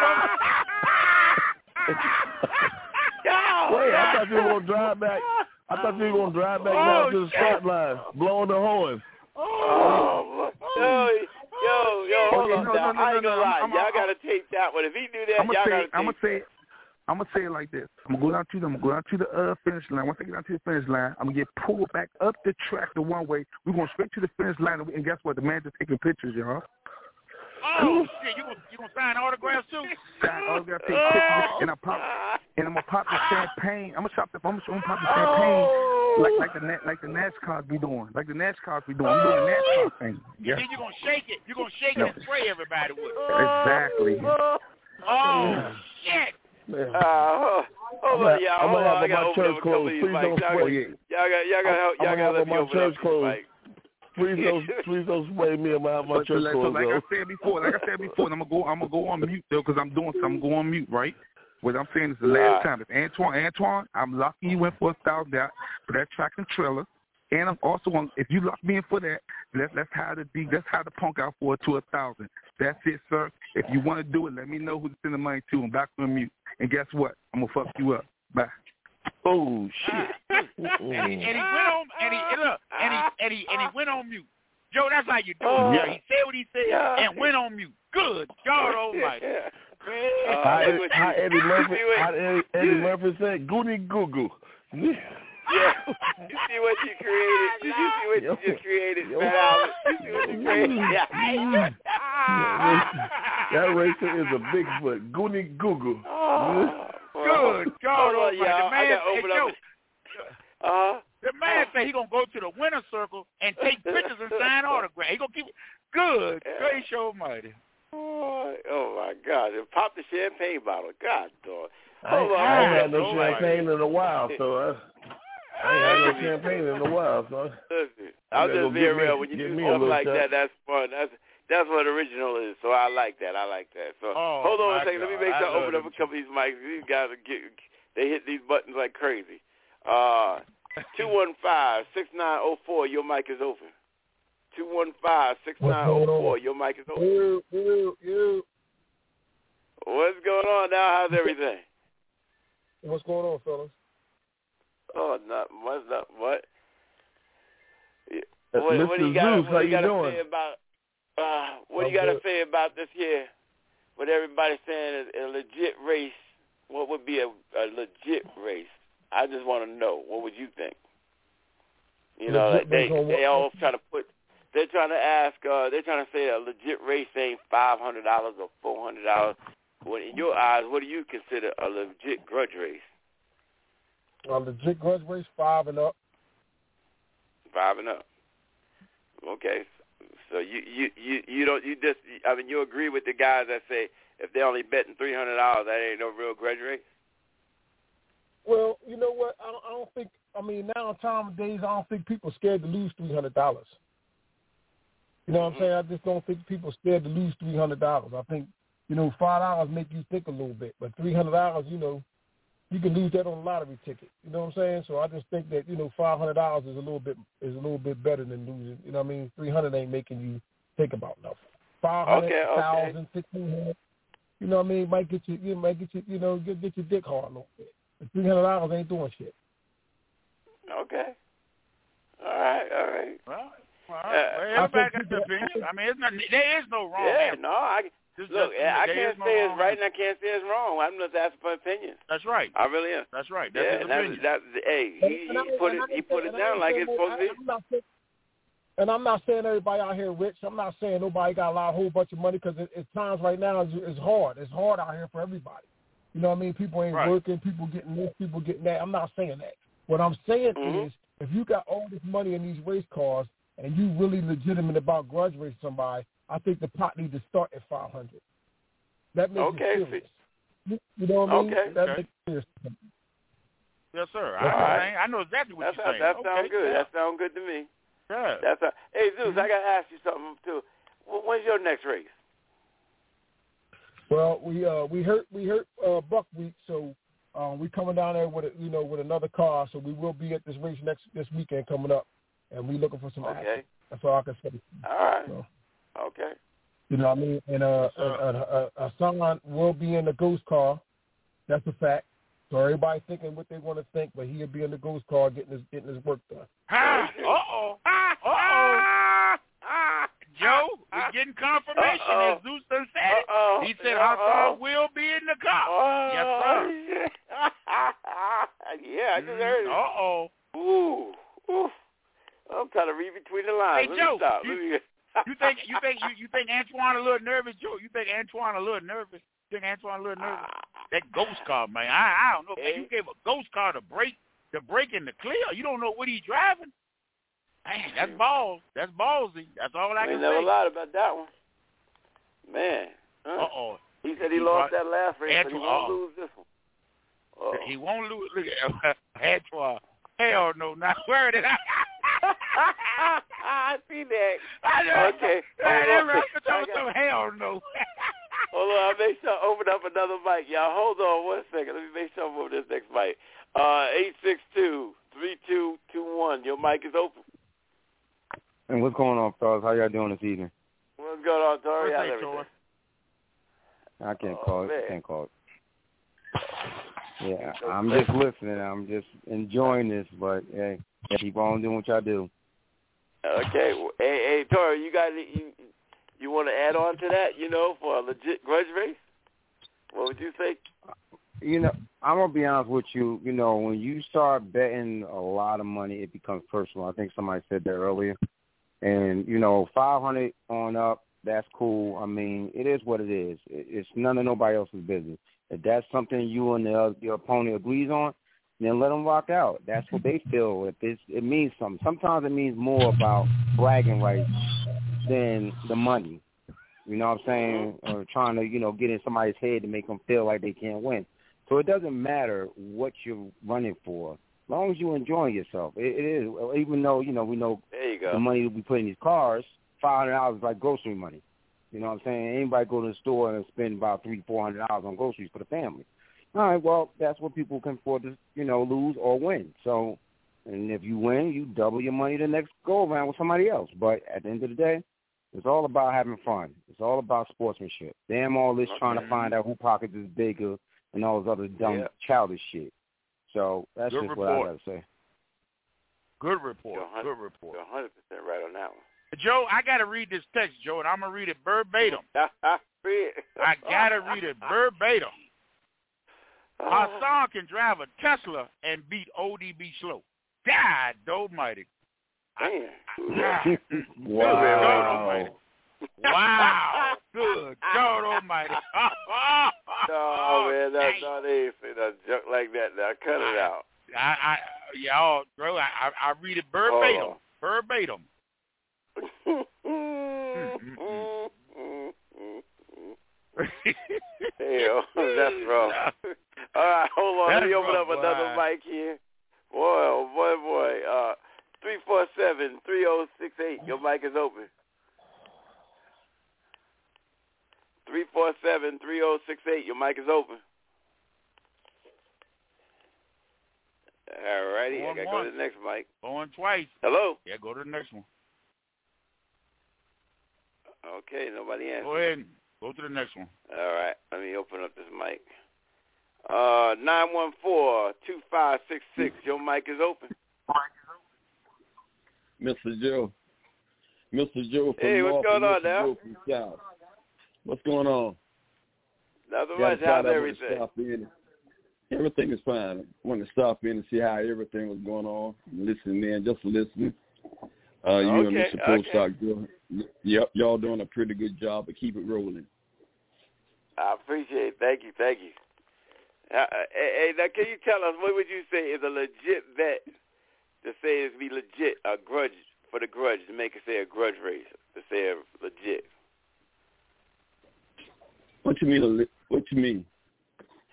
Speaker 5: Wait, I thought you were gonna drive back. I thought you were gonna drive back
Speaker 3: oh,
Speaker 5: down to the
Speaker 3: shit.
Speaker 5: start line, blowing the horn.
Speaker 3: Oh, yo, yo, yo, hold on.
Speaker 6: No,
Speaker 3: now.
Speaker 6: no, no,
Speaker 3: I ain't gonna
Speaker 6: no,
Speaker 3: lie.
Speaker 6: I'm,
Speaker 3: y'all
Speaker 6: I'm,
Speaker 3: gotta tape that one. If he do that,
Speaker 6: I'm
Speaker 3: y'all
Speaker 6: say,
Speaker 3: gotta tape
Speaker 6: I'm gonna say,
Speaker 3: that.
Speaker 6: I'm gonna say it like this. I'm gonna go down to the, I'm gonna go down to the uh, finish line. Once I get down to the finish line, I'm gonna get pulled back up the track the one way. We're going straight to the finish line, and guess what? The man just taking pictures, y'all.
Speaker 1: Oh shit! You gonna you gonna sign autographs too?
Speaker 6: Sign autographs, take pictures, and I pop, and I'm gonna pop the champagne. I'm gonna shop the, I'm gonna pop the champagne
Speaker 3: oh.
Speaker 6: like like the like the NASCAR be doing, like the NASCAR be doing. I'm doing the NASCAR thing.
Speaker 1: Yeah. Then you gonna shake it. You gonna shake
Speaker 6: no.
Speaker 1: it and spray everybody with it.
Speaker 6: Exactly.
Speaker 1: Oh shit!
Speaker 3: Uh, hold on, y'all.
Speaker 5: I'm
Speaker 3: Hold
Speaker 5: gonna
Speaker 3: on. I
Speaker 5: have
Speaker 3: gotta
Speaker 5: my
Speaker 3: open
Speaker 5: church
Speaker 3: up a couple
Speaker 5: clothes.
Speaker 3: of these
Speaker 5: Please
Speaker 3: mics.
Speaker 5: don't
Speaker 3: Y'all
Speaker 5: spray.
Speaker 3: Y'all got, y'all got, y'all
Speaker 5: I'm
Speaker 3: got to let me
Speaker 5: my
Speaker 3: open
Speaker 5: church
Speaker 3: up
Speaker 5: clothes.
Speaker 3: these mics.
Speaker 5: Please don't, please don't spray me. I'm gonna have my
Speaker 6: but
Speaker 5: church
Speaker 6: so,
Speaker 5: clothes.
Speaker 6: So like
Speaker 5: though.
Speaker 6: I said before, like I said before, and I'm gonna go, I'm gonna go on mute though, because I'm doing something. I'm going on mute, right? What I'm saying is the last time. It's Antoine, Antoine, I'm locking you in for a thousand dollars for that track and trailer, and I'm also on. If you lock me in for that, let's let's hire the D, let's hire the punk out for it to a thousand. That's it, sir. If you want to do it, let me know who to send the money to. I'm back on mute. And guess what? I'm gonna fuck you up. Bye.
Speaker 5: Oh shit!
Speaker 1: and, he, and he went on, and he look, and he and he and he went on mute. Joe, that's how you do it. Yeah. He said what he said
Speaker 3: yeah.
Speaker 1: and went on mute. Good God Almighty.
Speaker 3: Yeah.
Speaker 5: Uh, how, Eddie, how Eddie Murphy, how Eddie, Eddie Murphy said, "Goody goo goo."
Speaker 3: Yeah. You see what you created? Did you see what you just created, Fat Albert? You see what you created? Yeah.
Speaker 5: That racer is a Bigfoot. Goody goo goo.
Speaker 3: Oh,
Speaker 1: good God Almighty. The man,
Speaker 3: I gotta open
Speaker 1: hey,
Speaker 3: up.
Speaker 1: Joe,
Speaker 3: uh,
Speaker 1: the man said he gonna go to the winner's circle and take pictures and sign autographs. He gonna keep it good. Gracious Almighty.
Speaker 3: Oh, oh my God! And pop the champagne bottle. God, dog.
Speaker 5: Hold I, on, I ain't had no champagne in a while, so I, I ain't had no champagne in a while, so.
Speaker 3: Listen, I'll just be real. When you do something like that, that's fun. That's that's what original is. So I like that. I like that. So
Speaker 1: oh,
Speaker 3: hold on a second.
Speaker 1: God.
Speaker 3: Let me make sure I open up a couple of these mics. These guys are get, they hit these buttons like crazy. Uh, two one five six nine zero four. Your mic is open. Two one five six nine zero four. Your mic is open.
Speaker 8: You, you, you.
Speaker 3: What's going on now? How's everything?
Speaker 8: What's going on, fellas?
Speaker 3: Oh, not much. Not what?
Speaker 5: Uh,
Speaker 3: what, what do you got?
Speaker 5: Zeus,
Speaker 3: what do you got to
Speaker 5: doing?
Speaker 3: say about? Uh, what
Speaker 8: I'm
Speaker 3: do you got to
Speaker 8: good.
Speaker 3: say about this year? What everybody's saying is a legit race. What would be a, a legit race? I just want to know. What would you think? You know, like they they all try to put. They're trying to ask. Uh, they're trying to say a legit race ain't five hundred dollars or four hundred dollars. What in your eyes? What do you consider a legit grudge race?
Speaker 8: A legit grudge race, five and up.
Speaker 3: Five and up. Okay, so you you you you don't you just I mean you agree with the guys that say if they're only betting three hundred dollars that ain't no real grudge race?
Speaker 8: Well, you know what? I don't, I don't think. I mean, now in time of days, I don't think people are scared to lose three hundred dollars. You know what I'm saying? I just don't think people are scared to lose three hundred dollars. I think, you know, five dollars make you think a little bit, but three hundred dollars, you know, you can lose that on a lottery ticket. You know what I'm saying? So I just think that, you know, five hundred dollars is a little bit is a little bit better than losing. You know what I mean? three hundred ain't making you think about nothing. five hundred,
Speaker 3: okay, okay.
Speaker 8: one thousand, fifteen hundred. You know what I mean? Might get you, you might get you, you know, get, get your dick hard a little bit. But three hundred dollars ain't doing shit.
Speaker 3: Okay. All right, all right.
Speaker 1: Well, well, well everybody got their opinion. I mean, it's not, there is no wrong
Speaker 3: Yeah,
Speaker 1: answer.
Speaker 3: no, I
Speaker 1: Just,
Speaker 3: look.
Speaker 1: just,
Speaker 3: I
Speaker 1: there
Speaker 3: can't
Speaker 1: no
Speaker 3: say it's right
Speaker 1: answer.
Speaker 3: and I can't say it's wrong. I'm just asking for opinions.
Speaker 1: That's right.
Speaker 3: I really am.
Speaker 1: That's right. That's
Speaker 3: yeah,
Speaker 1: his
Speaker 3: that,
Speaker 1: opinion.
Speaker 3: that, hey, he, he put it he put it down like it's supposed to be.
Speaker 8: And I'm not saying everybody out here rich. I'm not saying nobody got a lot, a whole bunch of money because it, it's times right now it's, it's hard. It's hard out here for everybody. You know what I mean? People ain't
Speaker 1: right.
Speaker 8: working. People getting this. People getting that. I'm not saying that. What I'm saying
Speaker 3: mm-hmm.
Speaker 8: is, if you got all this money in these race cars and you really legitimate about grudge racing somebody, I think the pot needs to start at five hundred. That makes
Speaker 3: okay,
Speaker 8: it serious. You know what I mean?
Speaker 3: Okay.
Speaker 8: That
Speaker 1: okay.
Speaker 8: makes sense.
Speaker 1: Yes, sir.
Speaker 8: That's
Speaker 1: I,
Speaker 3: right.
Speaker 1: I know exactly what
Speaker 3: That's
Speaker 1: you're
Speaker 3: how,
Speaker 1: saying.
Speaker 3: that
Speaker 1: okay.
Speaker 3: sounds good.
Speaker 1: Yeah.
Speaker 3: That sounds good to me.
Speaker 1: Yeah.
Speaker 3: That's how, hey, Zeus, I got to ask you something, too. When's your next race?
Speaker 8: Well, we uh we hurt we hurt uh, Buck Week, so um, we coming down there with a, you know with another car, so we will be at this race next this weekend coming up, and we looking for some
Speaker 3: Okay.
Speaker 8: action. That's all I can say.
Speaker 3: All right.
Speaker 8: So,
Speaker 3: Okay.
Speaker 8: you know what I mean? And uh,
Speaker 1: Yes,
Speaker 8: and, uh, uh, son will be in the ghost car. That's a fact. So everybody thinking what they want to think, but he'll be in the ghost car getting his getting his work done.
Speaker 1: Ah, uh-oh. Uh-oh. Joe, we're getting confirmation.
Speaker 3: Uh-oh.
Speaker 1: As Zeus done said it.
Speaker 3: Uh-oh.
Speaker 1: He said
Speaker 3: Uh-oh.
Speaker 1: Hassan will be in the car.
Speaker 3: Oh,
Speaker 1: Yes, sir.
Speaker 3: Yeah, I just heard it.
Speaker 1: Uh-oh.
Speaker 3: Ooh, ooh. I'm trying to read between the lines.
Speaker 1: Hey,
Speaker 3: Let
Speaker 1: Joe,
Speaker 3: me stop.
Speaker 1: you,
Speaker 3: Let me...
Speaker 1: you think you think you, you think Antoine a little nervous, Joe? You think Antoine a little nervous? You think Antoine a little nervous? That ghost car, man. I I don't know, man. You gave a ghost car to break to break in the clear. You don't know what he's driving. Man, that's balls. That's ballsy. That's all I
Speaker 3: I
Speaker 1: can
Speaker 3: ain't never
Speaker 1: say.
Speaker 3: lied about that one. Man. Huh.
Speaker 1: Uh-oh.
Speaker 3: He said he,
Speaker 1: He
Speaker 3: lost
Speaker 1: brought-
Speaker 3: that last race, but he
Speaker 1: Antoine-
Speaker 3: won't
Speaker 1: uh-oh.
Speaker 3: lose this one. Uh-oh.
Speaker 1: He won't lose. Look at Antoine. Hell no. Not where did I?
Speaker 3: I see that.
Speaker 1: I know.
Speaker 3: Okay.
Speaker 1: I
Speaker 3: Hold on.
Speaker 1: never told some hell no.
Speaker 3: Hold on. I make sure I open up another mic. Y'all, hold on one second. Let me make sure I move this next mic. Uh, eight six two, three two two one. Your mic is open.
Speaker 9: And what's going on, fellas? How y'all doing this evening?
Speaker 3: What's going on, Tori? How's
Speaker 1: What's
Speaker 3: everything?
Speaker 1: Tori?
Speaker 9: I can't
Speaker 3: Oh,
Speaker 9: call it.
Speaker 3: man.
Speaker 9: I can't call it. Yeah, I'm just listening. I'm just enjoying this, but hey, keep on doing what y'all do.
Speaker 3: Okay. Well, hey, hey, Tori, you got you you want to add on to that? You know, for a legit grudge race? What would you say?
Speaker 9: You know, I'm gonna be honest with you. You know, when you start betting a lot of money, it becomes personal. I think somebody said that earlier. And you know, five hundred on up, that's cool. I mean, it is what it is. It's none of nobody else's business. If that's something you and the, your opponent agrees on, then let them rock out. That's what they feel. If it's, it means something. Sometimes it means more about bragging rights than the money. You know what I'm saying? Or trying to, you know, get in somebody's head to make them feel like they can't win. So it doesn't matter what you're running for, as long as you're enjoying yourself. It, it is, even though, you know, we know
Speaker 3: There you go.
Speaker 9: the money we put in these cars, five hundred dollars is like grocery money. You know what I'm saying? Anybody go to the store and spend about three, four hundred dollars on groceries for the family. All right, well, that's what people can afford to, you know, lose or win. So, and if you win, you double your money the next go around with somebody else. But at the end of the day, it's all about having fun. It's all about sportsmanship. Damn all this
Speaker 3: Okay.
Speaker 9: trying to find out who pockets is bigger and all this other dumb,
Speaker 3: Yeah.
Speaker 9: childish shit. So that's
Speaker 1: Good
Speaker 9: just
Speaker 1: report.
Speaker 9: what I got to say.
Speaker 1: Good report.
Speaker 3: You're one hundred
Speaker 1: Good report.
Speaker 3: You're one hundred percent right on that one.
Speaker 1: Joe, I got to read this text, Joe, and I'm going to read it verbatim.
Speaker 3: Read it.
Speaker 1: I got to read it verbatim. Hassan can drive a Tesla and beat O D B Slow. God almighty.
Speaker 3: Man.
Speaker 1: God.
Speaker 9: Wow.
Speaker 1: Good God almighty. Wow. Good God almighty.
Speaker 3: No, man, that,
Speaker 1: dang.
Speaker 3: no, they ain't say no junk like that. Now, cut it out.
Speaker 1: I, I, y'all, bro, I, I, I read it verbatim.
Speaker 3: Oh.
Speaker 1: Verbatim.
Speaker 3: Hell, that's wrong. All right, hold on.
Speaker 1: That's
Speaker 3: Let me open
Speaker 1: rough,
Speaker 3: up another
Speaker 1: boy.
Speaker 3: mic here. Boy, oh boy, boy. Uh, three four seven three zero six eight. Your mic is open. Three four seven three zero six eight. Your mic is open. All righty, I
Speaker 1: Going
Speaker 3: gotta go
Speaker 1: once.
Speaker 3: to the next mic.
Speaker 1: Going twice.
Speaker 3: Hello.
Speaker 1: Yeah, go to the next one.
Speaker 3: Okay, nobody answered.
Speaker 1: Go ahead and go to the next one.
Speaker 3: All right, let me open up this mic. Uh, nine one four two five six six. Your mic is open.
Speaker 10: Mister Joe. Mister Joe from
Speaker 3: Hey, what's
Speaker 10: North
Speaker 3: going
Speaker 10: and
Speaker 3: on
Speaker 10: Mister
Speaker 3: now?
Speaker 10: Joe from South. What's going on?
Speaker 3: Nothing
Speaker 10: Got
Speaker 3: much.
Speaker 10: to
Speaker 3: How's
Speaker 10: stop
Speaker 3: everything?
Speaker 10: Stop in. Everything is fine. I wanted to stop in and see how everything was going on. Listening in, just listening. Uh, you and
Speaker 3: Okay,
Speaker 10: Mister
Speaker 3: okay.
Speaker 10: Postdoc doing, yep, y'all doing a pretty good job, but keep it rolling.
Speaker 3: I appreciate it. Thank you. Thank you. Uh, hey, hey, now can you tell us, what would you say is a legit bet to say it's be legit, a grudge, for the grudge, to make it say a grudge race, to say a legit?
Speaker 10: What you mean? What you mean?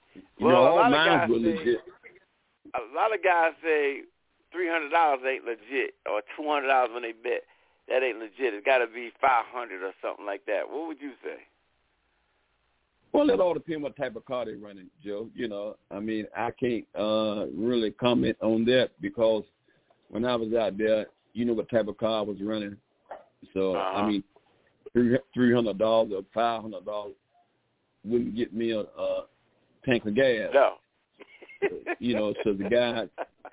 Speaker 10: You
Speaker 3: well,
Speaker 10: know,
Speaker 3: a
Speaker 10: all
Speaker 3: lot of
Speaker 10: mines
Speaker 3: guys
Speaker 10: were
Speaker 3: say,
Speaker 10: legit.
Speaker 3: A lot of guys say three hundred dollars ain't legit, or two hundred dollars when they bet. That ain't legit. It's got to be five hundred dollars or something like that. What would you say?
Speaker 10: Well, it all depends what type of car they're running, Joe. You know, I mean, I can't uh, really comment on that because when I was out there, you know what type of car I was running. So,
Speaker 3: uh-huh.
Speaker 10: I mean, three hundred dollars or five hundred dollars wouldn't get me a, a tank of gas.
Speaker 3: No.
Speaker 10: You know, so the guy,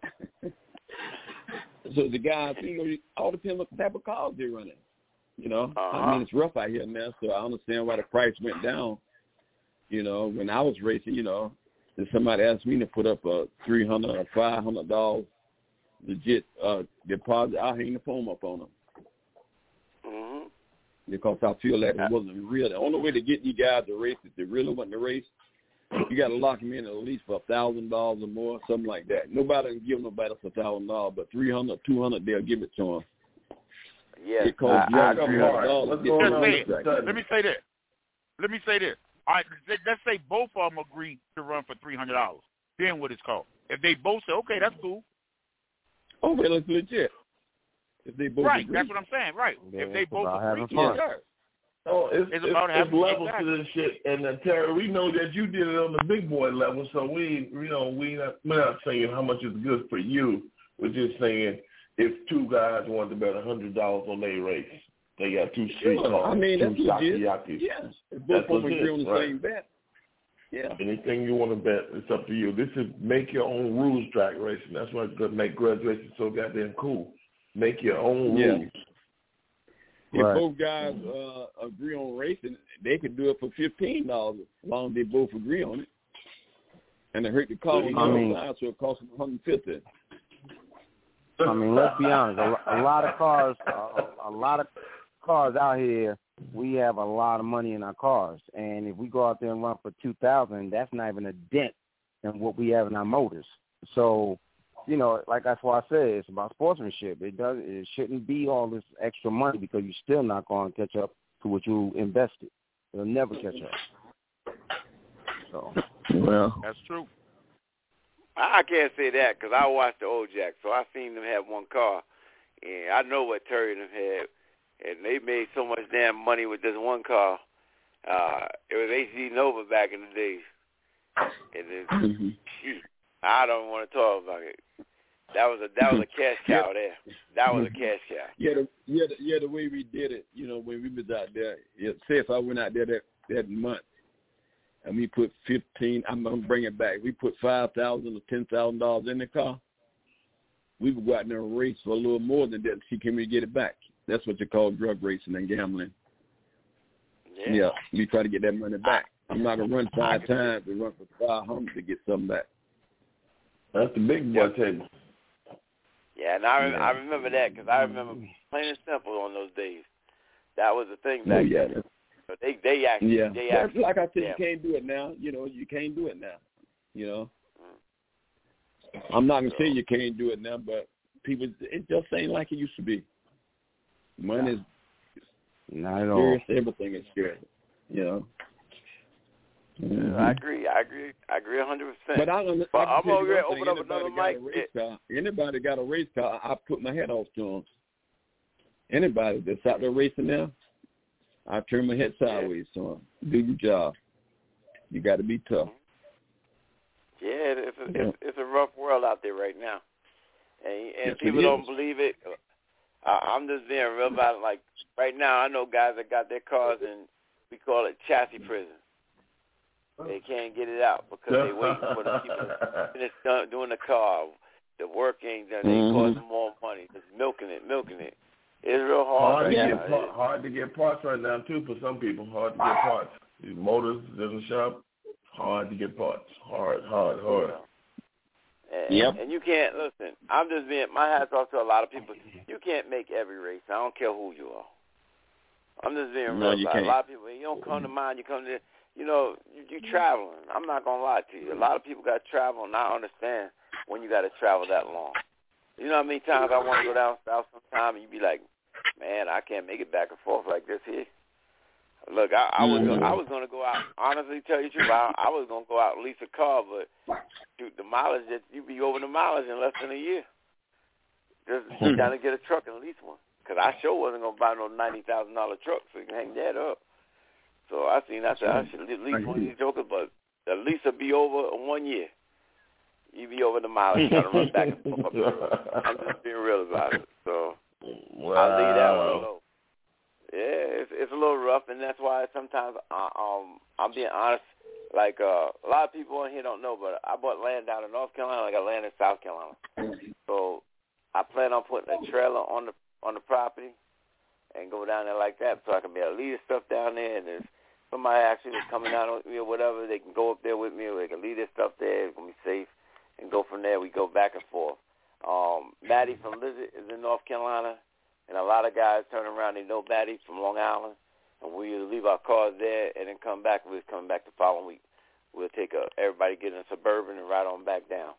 Speaker 10: so the guys, you know, it all depends what type of cars they're running. You know,
Speaker 3: uh-huh.
Speaker 10: I mean, it's rough out here now, so I understand why the price went down. You know, when I was racing, you know, if somebody asked me to put up a three hundred or five hundred dollars legit uh, deposit, I'll hang the phone up on them.
Speaker 3: Mm-hmm.
Speaker 10: Because I feel that it wasn't real. The only way to get you guys to race, if they really want to race, you got to lock them in at least for a thousand dollars or more, something like that. Nobody can give nobody for a thousand dollars, but three hundred, two hundred, they'll give it to them.
Speaker 3: Yes,
Speaker 10: it costs
Speaker 3: I, I
Speaker 10: three hundred dollars.
Speaker 1: Let me say this. Let me say this. All right, let's say both of them agree to run for three hundred dollars. Then what it's called? If they both say, okay, that's cool.
Speaker 10: Okay, that's legit. If they both
Speaker 1: right,
Speaker 10: agree.
Speaker 1: that's what I'm saying. Right.
Speaker 9: Yeah,
Speaker 1: if they both agree to
Speaker 9: fun.
Speaker 1: it.
Speaker 5: Oh, it's,
Speaker 1: it's
Speaker 5: it's,
Speaker 1: about
Speaker 5: it's
Speaker 1: having
Speaker 5: levels
Speaker 1: exactly.
Speaker 5: to this shit. And then Terry, we know that you did it on the big boy level, so we, you know, we not, we're not saying how much is good for you. We're just saying if two guys want to bet a hundred dollars on their race, they got two street
Speaker 10: sure.
Speaker 5: cars.
Speaker 10: I mean, that's legit.
Speaker 5: Yakis.
Speaker 10: Yes, if both of them agree on the
Speaker 5: right.
Speaker 10: same bet. Yeah.
Speaker 5: Anything you want to bet, it's up to you. This is make your own rules track racing. That's why it make grudge racing so goddamn cool. Make your own
Speaker 10: yeah.
Speaker 5: rules.
Speaker 10: If
Speaker 9: right.
Speaker 10: both guys uh, agree on racing, they could do it for fifteen dollars as long as they both agree on it. And they hurt the car on the other
Speaker 9: mean,
Speaker 10: side, so it costs them one hundred fifty dollars.
Speaker 9: I mean, let's be honest. A, a lot of cars, a, a lot of cars out here, we have a lot of money in our cars. And if we go out there and run for two thousand dollars, that's not even a dent in what we have in our motors. So, you know, like that's why I say it's about sportsmanship. It does. It shouldn't be all this extra money because you're still not going to catch up to what you invested. It'll never catch up. So,
Speaker 10: well,
Speaker 1: that's true.
Speaker 3: I can't say that because I watched the old Jack, so I seen them have one car, and I know what Terry and them had, and they made so much damn money with this one car. Uh, it was A C Nova back in the days, and then,
Speaker 10: mm-hmm.
Speaker 3: gee, I don't want to talk about it. That was a that was a cash cow there. That was a cash cow.
Speaker 10: Yeah, the, yeah, the, yeah. The way we did it, you know, when we was out there. Yeah, say if I went out there that that month, and we put fifteen. I'm gonna bring it back. We put five thousand or ten thousand dollars in the car. We would go out there and race for a little more than that. See, can we get it back? That's what you call drug racing and gambling.
Speaker 3: Yeah.
Speaker 10: yeah, we try to get that money back. I'm not gonna run five times and run for five hundred to get something back.
Speaker 5: That's the big boy table.
Speaker 3: Yeah, and I, I remember that because I remember plain and simple on those days. That was the thing back
Speaker 10: oh, yeah.
Speaker 3: then. So they they actually
Speaker 10: yeah.
Speaker 3: they
Speaker 10: That's
Speaker 3: actually,
Speaker 10: like I said,
Speaker 3: yeah.
Speaker 10: you can't do it now. You know, you can't do it now. You know, mm. I'm not gonna say you can't do it now, but people, it just ain't like it used to be. Money is
Speaker 9: not at all.
Speaker 10: serious. Everything is serious. You know.
Speaker 3: Mm-hmm. I agree. I agree. I agree a hundred percent.
Speaker 10: But I don't.
Speaker 3: But
Speaker 10: I
Speaker 3: I'm
Speaker 10: tell
Speaker 3: over
Speaker 10: you
Speaker 3: here
Speaker 10: one
Speaker 3: open
Speaker 10: thing,
Speaker 3: up another
Speaker 10: got
Speaker 3: mic.
Speaker 10: a race car, anybody got a race car, I put my head off to them. Anybody that's out there racing now, I turn my head sideways to them. Do your job. You got to be tough.
Speaker 3: Yeah, it's a,
Speaker 10: yeah.
Speaker 3: It's, it's a rough world out there right now, and, and
Speaker 10: yes,
Speaker 3: people don't believe it. I, I'm just being real about it. Like right now, I know guys that got their cars in, we call it chassis prison. They can't get it out because they waiting for the people to finish done, doing the car. The work ain't done. They
Speaker 10: mm-hmm.
Speaker 3: cost them more money. Just milking it, milking it. It's real hard.
Speaker 5: Hard,
Speaker 3: right
Speaker 5: to,
Speaker 3: now.
Speaker 5: get par- hard to get parts right now too for some people. Hard to get parts. These motors in the shop, hard to get parts. Hard, hard, hard.
Speaker 3: And,
Speaker 10: yep.
Speaker 3: and you can't listen. I'm just being my hats off to a lot of people. You can't make every race. I don't care who you are. I'm just being
Speaker 10: no,
Speaker 3: real.
Speaker 10: You
Speaker 3: about
Speaker 10: can't.
Speaker 3: A lot of people. You don't come to mind. You come to. You know, you, you traveling. I'm not gonna lie to you. A lot of people got to travel, and I understand when you got to travel that long. You know how many times I want to go down south sometime, and you be like, man, I can't make it back and forth like this here. Look, I, I was
Speaker 5: Mm-hmm.
Speaker 3: I was going to go out. Honestly, tell you the truth, I, I was going to go out and lease a car, but shoot, the mileage that you be over the mileage in less than a year. Just sit down and get a truck and lease one. Because I sure wasn't going to buy no ninety thousand dollar truck, so you can hang that up. So I seen I said I should lease one of these jokers, but the lease will be over in one year. You be over the mileage trying to run back and forth. I'm just being real about it. So
Speaker 5: wow.
Speaker 3: I'll leave that one alone. Yeah, it's it's a little rough, and that's why sometimes I, um I'm being honest. Like uh, a lot of people on here don't know, but I bought land down in North Carolina. I got land in South Carolina, so I plan on putting a trailer on the on the property and go down there like that, so I can be able to leave the stuff down there. And if somebody actually is coming down with me or whatever, they can go up there with me, or they can leave their stuff there. It's gonna be safe, and go from there. We go back and forth. Um, Maddie from Lizard is in North Carolina. And a lot of guys turn around, they know Batty from Long Island, and we leave our cars there and then come back. We'll come back the following week. We'll take a, everybody get in a Suburban and ride on back down.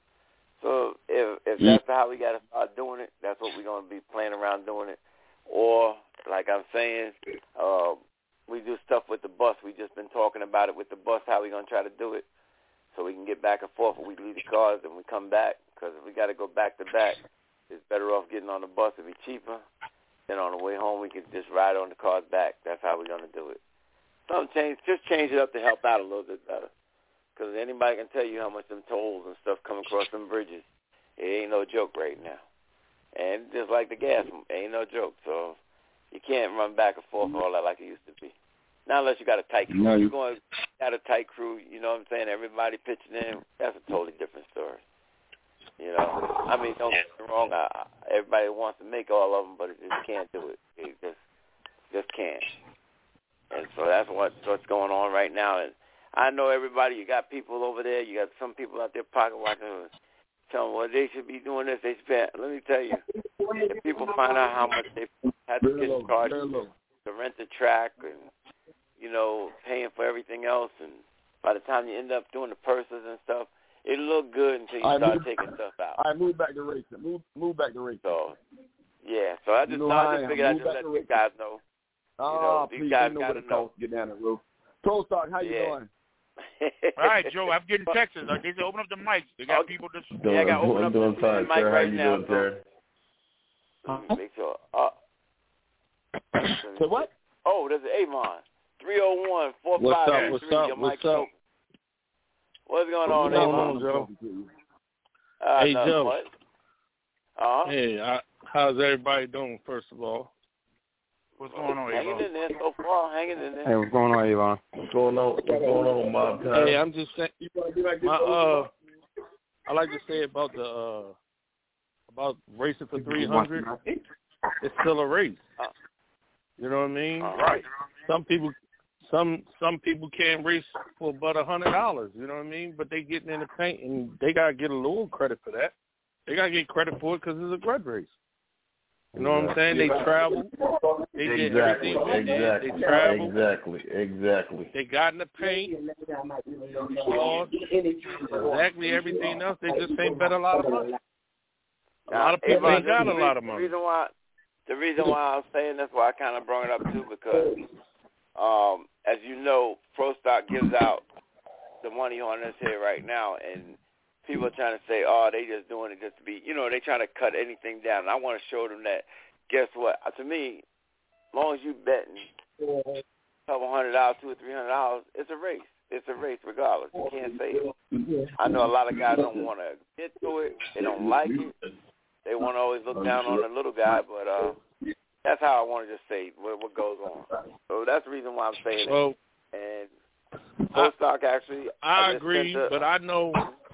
Speaker 3: So if if that's how we got to start doing it, that's what we're going to be playing around doing it. Or, like I'm saying, uh, we do stuff with the bus. We just been talking about it with the bus, how we're going to try to do it so we can get back and forth. We leave the cars and we come back, because if we got to go back to back, it's better off getting on the bus. It'll be cheaper. Then on the way home, we can just ride on the cars back. That's how we're going to do it. Some change, just change it up to help out a little bit better. Because anybody can tell you how much them tolls and stuff come across them bridges. It ain't no joke right now. And just like the gas, it ain't no joke. So you can't run back and forth all that like it used to be. Not unless you got a tight crew.
Speaker 10: No, you...
Speaker 3: You're going to got a tight crew, you know what I'm saying? Everybody pitching in. That's a totally different story. You know, I mean, don't get me wrong. I, everybody wants to make all of them, but it just can't do it. It just, just can't. And so that's what, what's going on right now. And I know everybody. You got people over there. You got some people out there pocket watching, telling them, well, they should be doing this. They should. Let me tell you, if people find out how much they had to get charged to rent the track and, you know, paying for everything else, and by the time you end up doing the purses and stuff, it look good until you
Speaker 10: I
Speaker 3: start
Speaker 10: move,
Speaker 3: taking stuff out.
Speaker 10: I move back to racing. Move, move back to racing.
Speaker 3: So, yeah. So I just,
Speaker 10: you know,
Speaker 3: I
Speaker 10: I
Speaker 3: just figured I'd just let you guys know.
Speaker 10: Oh,
Speaker 3: you know,
Speaker 10: please,
Speaker 3: these guys
Speaker 10: know
Speaker 3: got
Speaker 10: what
Speaker 3: to
Speaker 10: it
Speaker 3: know.
Speaker 10: costs to get down the roof. Pro Stock, how you
Speaker 3: Yeah.
Speaker 10: doing?
Speaker 1: All right, Joe. I'm getting texts. Like, they say open up the mics. They got
Speaker 3: Okay.
Speaker 1: people just.
Speaker 5: Doing,
Speaker 3: yeah, I got to open
Speaker 5: I'm
Speaker 3: up
Speaker 5: doing
Speaker 3: the
Speaker 5: fine,
Speaker 3: mic
Speaker 5: sir.
Speaker 3: right
Speaker 5: How you
Speaker 3: now.
Speaker 5: doing, sir?
Speaker 3: So, make sure. Uh,
Speaker 10: so what?
Speaker 3: Oh, there's an Avon. three oh one, four
Speaker 6: What's
Speaker 3: five
Speaker 6: up?
Speaker 3: two
Speaker 6: What's
Speaker 3: three.
Speaker 6: up?
Speaker 3: Your
Speaker 6: What's
Speaker 3: mic's
Speaker 6: up?
Speaker 3: open. What's going on,
Speaker 6: What's going
Speaker 3: Avon?
Speaker 6: on, Joe?
Speaker 3: Uh,
Speaker 6: Hey,
Speaker 3: nothing
Speaker 6: Joe.
Speaker 3: much. Uh-huh.
Speaker 6: Hey, I, how's everybody doing, first of all?
Speaker 1: What's going on,
Speaker 3: Hanging
Speaker 1: Avon?
Speaker 3: in there so far. Hanging in there.
Speaker 9: Hey, what's going on, Elon?
Speaker 5: What's going on? What's going on, Mob Time?
Speaker 6: Hey, I'm just saying, my, uh, I like to say about the, uh, about racing for three hundred, it's still a race. You know what I mean?
Speaker 3: Uh,
Speaker 1: Right.
Speaker 6: Some people, some some people can't race for about a hundred dollars. You know what I mean? But they getting in the paint, and they gotta get a little credit for that. They gotta get credit for it because it's a grudge race. You know what I'm saying? They travel. They did
Speaker 5: Exactly,
Speaker 6: everything they did.
Speaker 5: exactly,
Speaker 6: They traveled.
Speaker 5: exactly, exactly.
Speaker 6: They got in the paint. Sauce, exactly everything else. They just ain't bet a lot of money. A lot of people
Speaker 3: Avon,
Speaker 6: ain't got
Speaker 3: the
Speaker 6: a lot of money.
Speaker 3: The reason why, the reason why I'm saying that's why I kind of brought it up too, because um, as you know, Pro Stock gives out the money on this here right now, and people are trying to say, oh, they just doing it just to be, you know, they trying to cut anything down. And I want to show them that, guess what? Uh, to me, as long as you betting a couple hundred dollars, two or three hundred dollars, it's a race. It's a race regardless. You can't say it. I know a lot of guys don't want to get to it. They don't like it. They want to always look down on the little guy, but uh, that's how I want to just say what, what goes on. So that's the reason why I'm saying it.
Speaker 6: Well,
Speaker 3: and Pro Stock actually,
Speaker 6: I, I
Speaker 3: just
Speaker 6: agree,
Speaker 3: sent a-
Speaker 6: but I know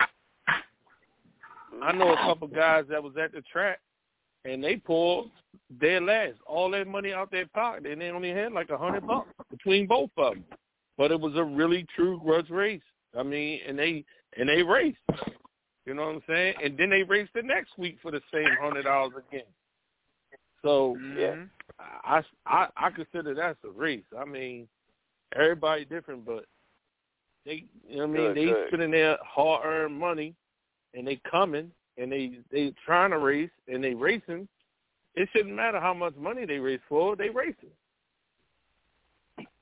Speaker 6: I know a couple guys that was at the track, and they pulled their last, all their money out their pocket, and they only had like a hundred bucks between both of them. But it was a really true grudge race. I mean, and they and they raced. You know what I'm saying? And then they raced the next week for the same hundred dollars again. So
Speaker 3: yeah,
Speaker 6: I, I I consider that's a race. I mean, everybody different, but they you know what I mean
Speaker 3: Good,
Speaker 6: they
Speaker 3: good.
Speaker 6: spending their hard earned money, and they coming and they they trying to race and they racing. It shouldn't matter how much money they race for. They racing.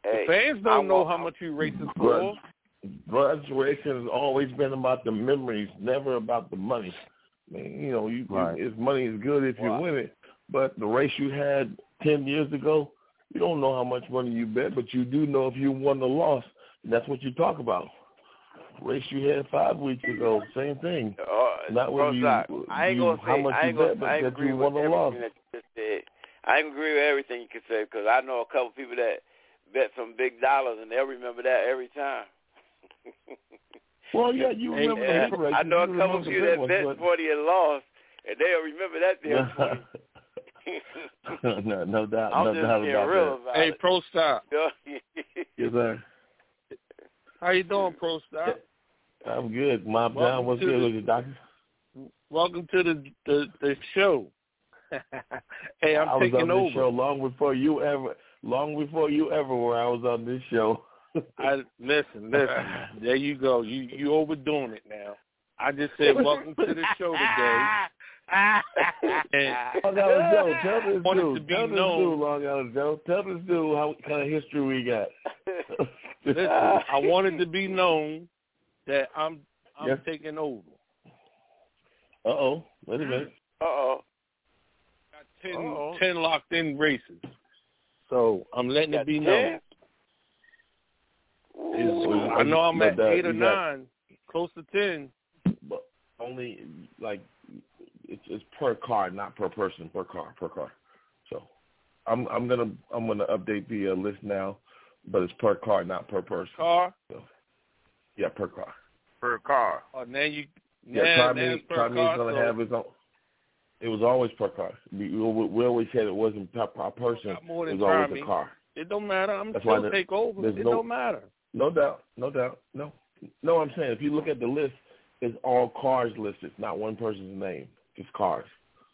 Speaker 3: Hey,
Speaker 11: the fans don't
Speaker 3: I
Speaker 11: know
Speaker 3: want,
Speaker 11: how much you racing for.
Speaker 5: Grudge racing has always been about the memories, never about the money. I mean, you know, you,
Speaker 9: right.
Speaker 5: you, if money is good if
Speaker 3: wow.
Speaker 5: you win it, but the race you had ten years ago, you don't know how much money you bet, but you do know if you won or lost. And that's what you talk about. Race you had five weeks ago, same thing.
Speaker 3: Uh,
Speaker 5: Not whether you,
Speaker 3: I ain't
Speaker 5: you
Speaker 3: gonna
Speaker 5: how
Speaker 3: say,
Speaker 5: much
Speaker 3: I
Speaker 5: you
Speaker 3: ain't gonna,
Speaker 5: bet, but
Speaker 3: I ain't
Speaker 5: that
Speaker 3: agree
Speaker 5: you
Speaker 3: with
Speaker 5: won or lost.
Speaker 3: everything that you just said. I ain't agree with everything you could say because I know a couple people that bet some big dollars and they'll remember that every time.
Speaker 5: Well, yeah, you remember
Speaker 3: and,
Speaker 5: the big races.
Speaker 3: I know
Speaker 5: you
Speaker 3: a couple of you that
Speaker 5: ones,
Speaker 3: bet
Speaker 5: but...
Speaker 3: forty and lost, and they'll remember that damn forty.
Speaker 5: no, no doubt,
Speaker 3: I'm
Speaker 5: no
Speaker 3: just
Speaker 5: doubt
Speaker 3: being
Speaker 5: about
Speaker 3: real
Speaker 5: that.
Speaker 3: about
Speaker 11: hey,
Speaker 3: it.
Speaker 11: Pro Stop.
Speaker 5: Yes, sir.
Speaker 11: How you doing, Pro Stop?
Speaker 5: I'm good. Mob
Speaker 11: Welcome
Speaker 5: down. What's
Speaker 11: to
Speaker 5: good
Speaker 11: the-
Speaker 5: with you, doctor?
Speaker 11: Welcome to the the, the show. Hey, I'm
Speaker 5: I was
Speaker 11: taking
Speaker 5: on
Speaker 11: over.
Speaker 5: this show long before you ever, long before you ever were. I was on this show.
Speaker 11: I listen, listen. There you go. You you overdoing it now. I just said welcome to the show today. And
Speaker 5: Long Island Joe, tell this
Speaker 11: wanted
Speaker 5: dude,
Speaker 11: to be
Speaker 5: tell this
Speaker 11: known-
Speaker 5: dude, Long Island Joe, tell this dude how kind of history we got.
Speaker 11: listen, I wanted to be known that I'm I'm
Speaker 5: Yes.
Speaker 11: taking over.
Speaker 5: Uh oh, wait a minute.
Speaker 3: Uh oh.
Speaker 11: Got ten,
Speaker 3: Uh-oh.
Speaker 11: ten locked in races, so I'm letting
Speaker 3: Got
Speaker 11: it be
Speaker 3: ten?
Speaker 11: known.
Speaker 3: Ooh.
Speaker 11: I know I'm
Speaker 5: But
Speaker 11: at
Speaker 5: that-
Speaker 11: eight or
Speaker 5: you got-
Speaker 11: nine, close to ten.
Speaker 5: But only like it's, it's per car, not per person, per car, per car. So I'm I'm gonna I'm gonna update the uh, list now, but it's per car, not per person.
Speaker 11: Car?
Speaker 5: So, yeah, per car.
Speaker 1: Per car.
Speaker 11: Oh, now you.
Speaker 5: Yeah,
Speaker 11: now,
Speaker 5: car
Speaker 11: now
Speaker 5: means
Speaker 11: it's per
Speaker 5: car means
Speaker 11: car,
Speaker 5: gonna
Speaker 11: so
Speaker 5: have his own. It was always per car. We, we, we always said it wasn't per, per person.
Speaker 11: got more
Speaker 5: It
Speaker 11: than
Speaker 5: was always
Speaker 11: Tommy.
Speaker 5: a car.
Speaker 11: It don't matter. I'm
Speaker 5: That's
Speaker 11: still
Speaker 5: why
Speaker 11: take over.
Speaker 5: there's
Speaker 11: It
Speaker 5: no-
Speaker 11: don't matter.
Speaker 5: No doubt, no doubt, no. No, I'm saying if you look at the list, it's all cars listed, not one person's name, just cars.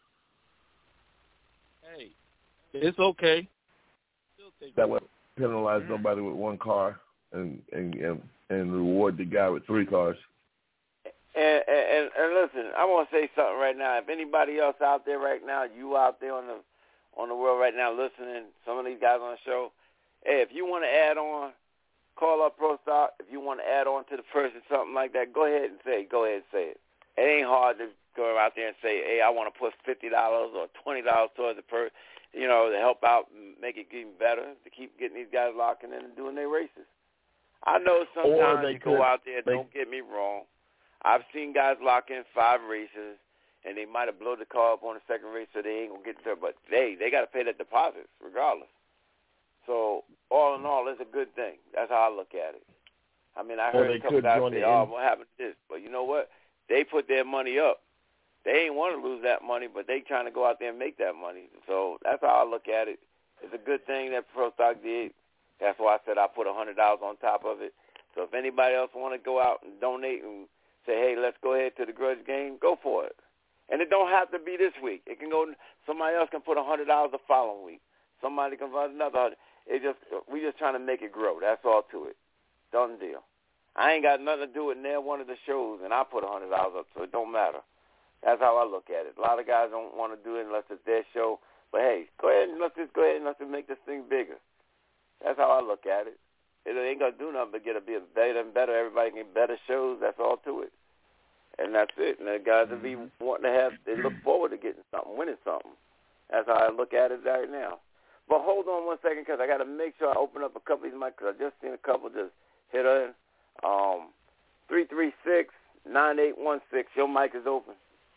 Speaker 11: Hey, it's okay. Still take
Speaker 5: That
Speaker 11: over.
Speaker 5: way, penalize nobody with one car and and and, and reward the guy with three cars.
Speaker 3: And, and and listen, I want to say something right now. If anybody else out there right now, you out there on the on the world right now listening, some of these guys on the show, hey, if you want to add on, call up Pro Stock. If you want to add on to the person, something like that, go ahead and say it. Go ahead and say it. It ain't hard to go out there and say, hey, I want to put fifty dollars or twenty dollars towards the per, you know, to help out and make it even better, to keep getting these guys locking in and doing their races. I know sometimes
Speaker 5: they
Speaker 3: you go
Speaker 5: could-
Speaker 3: out there,
Speaker 5: they-
Speaker 3: don't get me wrong. I've seen guys lock in five races, and they might have blown the car up on the second race, so they ain't going to get there. But they, they got to pay the deposits regardless. So all in all, it's a good thing. That's how I look at it. I mean, I
Speaker 5: Or
Speaker 3: heard
Speaker 5: they
Speaker 3: a couple
Speaker 5: could
Speaker 3: guys
Speaker 5: join
Speaker 3: say,
Speaker 5: the
Speaker 3: oh,
Speaker 5: in-
Speaker 3: what happened to this? But you know what? They put their money up. They ain't want to lose that money, but they trying to go out there and make that money. So that's how I look at it. It's a good thing that Pro Stock did. That's why I said I put one hundred dollars on top of it. So if anybody else want to go out and donate and say, hey, let's go ahead to the grudge game, go for it. And it don't have to be this week. It can go. Somebody else can put one hundred dollars the following week. Somebody can put another one hundred dollars. It just we just trying to make it grow. That's all to it. Done deal. I ain't got nothing to do with near one of the shows, and I put one hundred dollars up, so it don't matter. That's how I look at it. A lot of guys don't want to do it unless it's their show. But, hey, go ahead and let's just go ahead and let's just make this thing bigger. That's how I look at it. It ain't going to do nothing but get a bit better and better. Everybody can get better shows. That's all to it. And that's it. And the guys will be wanting to have, they look forward to getting something, winning something. That's how I look at it right now. But hold on one second because I got to make sure I open up a couple of these mics because I just seen a couple just hit in. Um, three three six, nine eight one six. Your mic is open.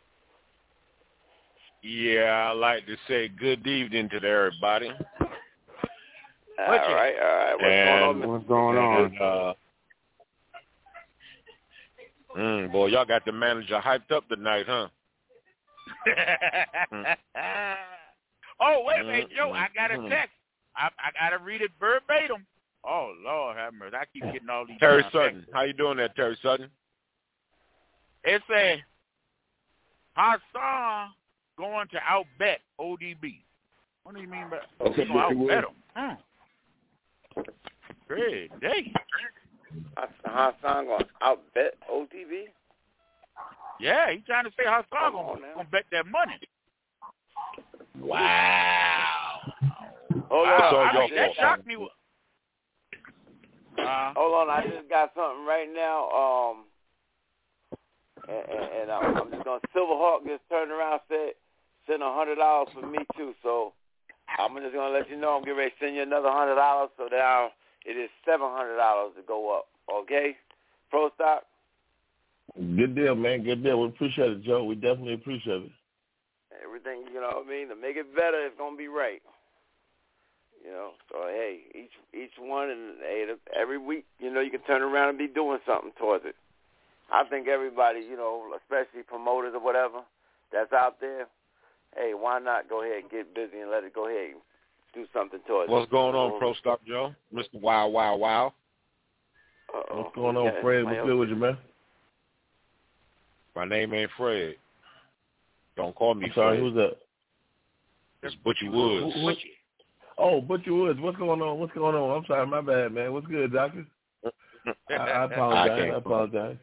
Speaker 12: Yeah, I'd like to say good evening to everybody.
Speaker 3: All right, all right. What's
Speaker 12: and,
Speaker 3: going on?
Speaker 9: What's going on?
Speaker 12: And, uh, mm, boy, y'all got the manager hyped up tonight, huh?
Speaker 1: Oh, wait a minute,
Speaker 12: Mm,
Speaker 1: Joe.
Speaker 12: mm,
Speaker 1: I got a
Speaker 12: mm.
Speaker 1: text. I, I got to read it verbatim. Oh, Lord have mercy. I keep getting all these.
Speaker 12: Terry
Speaker 1: uh,
Speaker 12: Sutton. How you doing there, Terry Sutton?
Speaker 1: It says, Hassan going to outbet O D B. What do you mean by
Speaker 10: Okay,
Speaker 1: he's going to
Speaker 10: well-
Speaker 1: outbet him? Hmm. Great day.
Speaker 3: Hassan going to outbet O D B?
Speaker 1: Yeah, he's trying to say Hassan
Speaker 3: Come
Speaker 1: going
Speaker 3: on now.
Speaker 1: to bet that money.
Speaker 12: Wow.
Speaker 3: Hold
Speaker 1: Wow,
Speaker 12: It's all
Speaker 1: I
Speaker 12: your
Speaker 1: mean, that
Speaker 12: fault.
Speaker 1: shocked me. Uh,
Speaker 3: Hold on, I just got something right now. Um, and, and, and I'm, I'm just gonna Silverhawk just turned around and said send a hundred dollars for me too. So I'm just gonna let you know I'm getting ready to send you another hundred dollars. So now it is seven hundred dollars to go up. Okay, Pro Stock.
Speaker 5: Good deal, man. Good deal. We appreciate it, Joe. We definitely appreciate it.
Speaker 3: Everything, you know what I mean, to make it better, it's gonna be right. You know, so hey, each each one, and hey, every week, you know, you can turn around and be doing something towards it. I think everybody, you know, especially promoters or whatever that's out there, hey, why not go ahead and get busy and let it go ahead and do something towards
Speaker 12: What's
Speaker 3: it.
Speaker 12: going on, Pro Stock Joe? Mister Wow, Wow, Wow.
Speaker 3: Uh-oh.
Speaker 5: What's going on, Fred? What's good with you, man?
Speaker 12: My name ain't Fred. Don't call me
Speaker 5: I'm sorry,
Speaker 12: Fred.
Speaker 5: who's that?
Speaker 12: That's Butchie Woods.
Speaker 5: Who, who, oh, Butchie Woods. What's going on? What's going on? I'm sorry, my bad, man. What's good, doctor? I, I apologize. I, I apologize.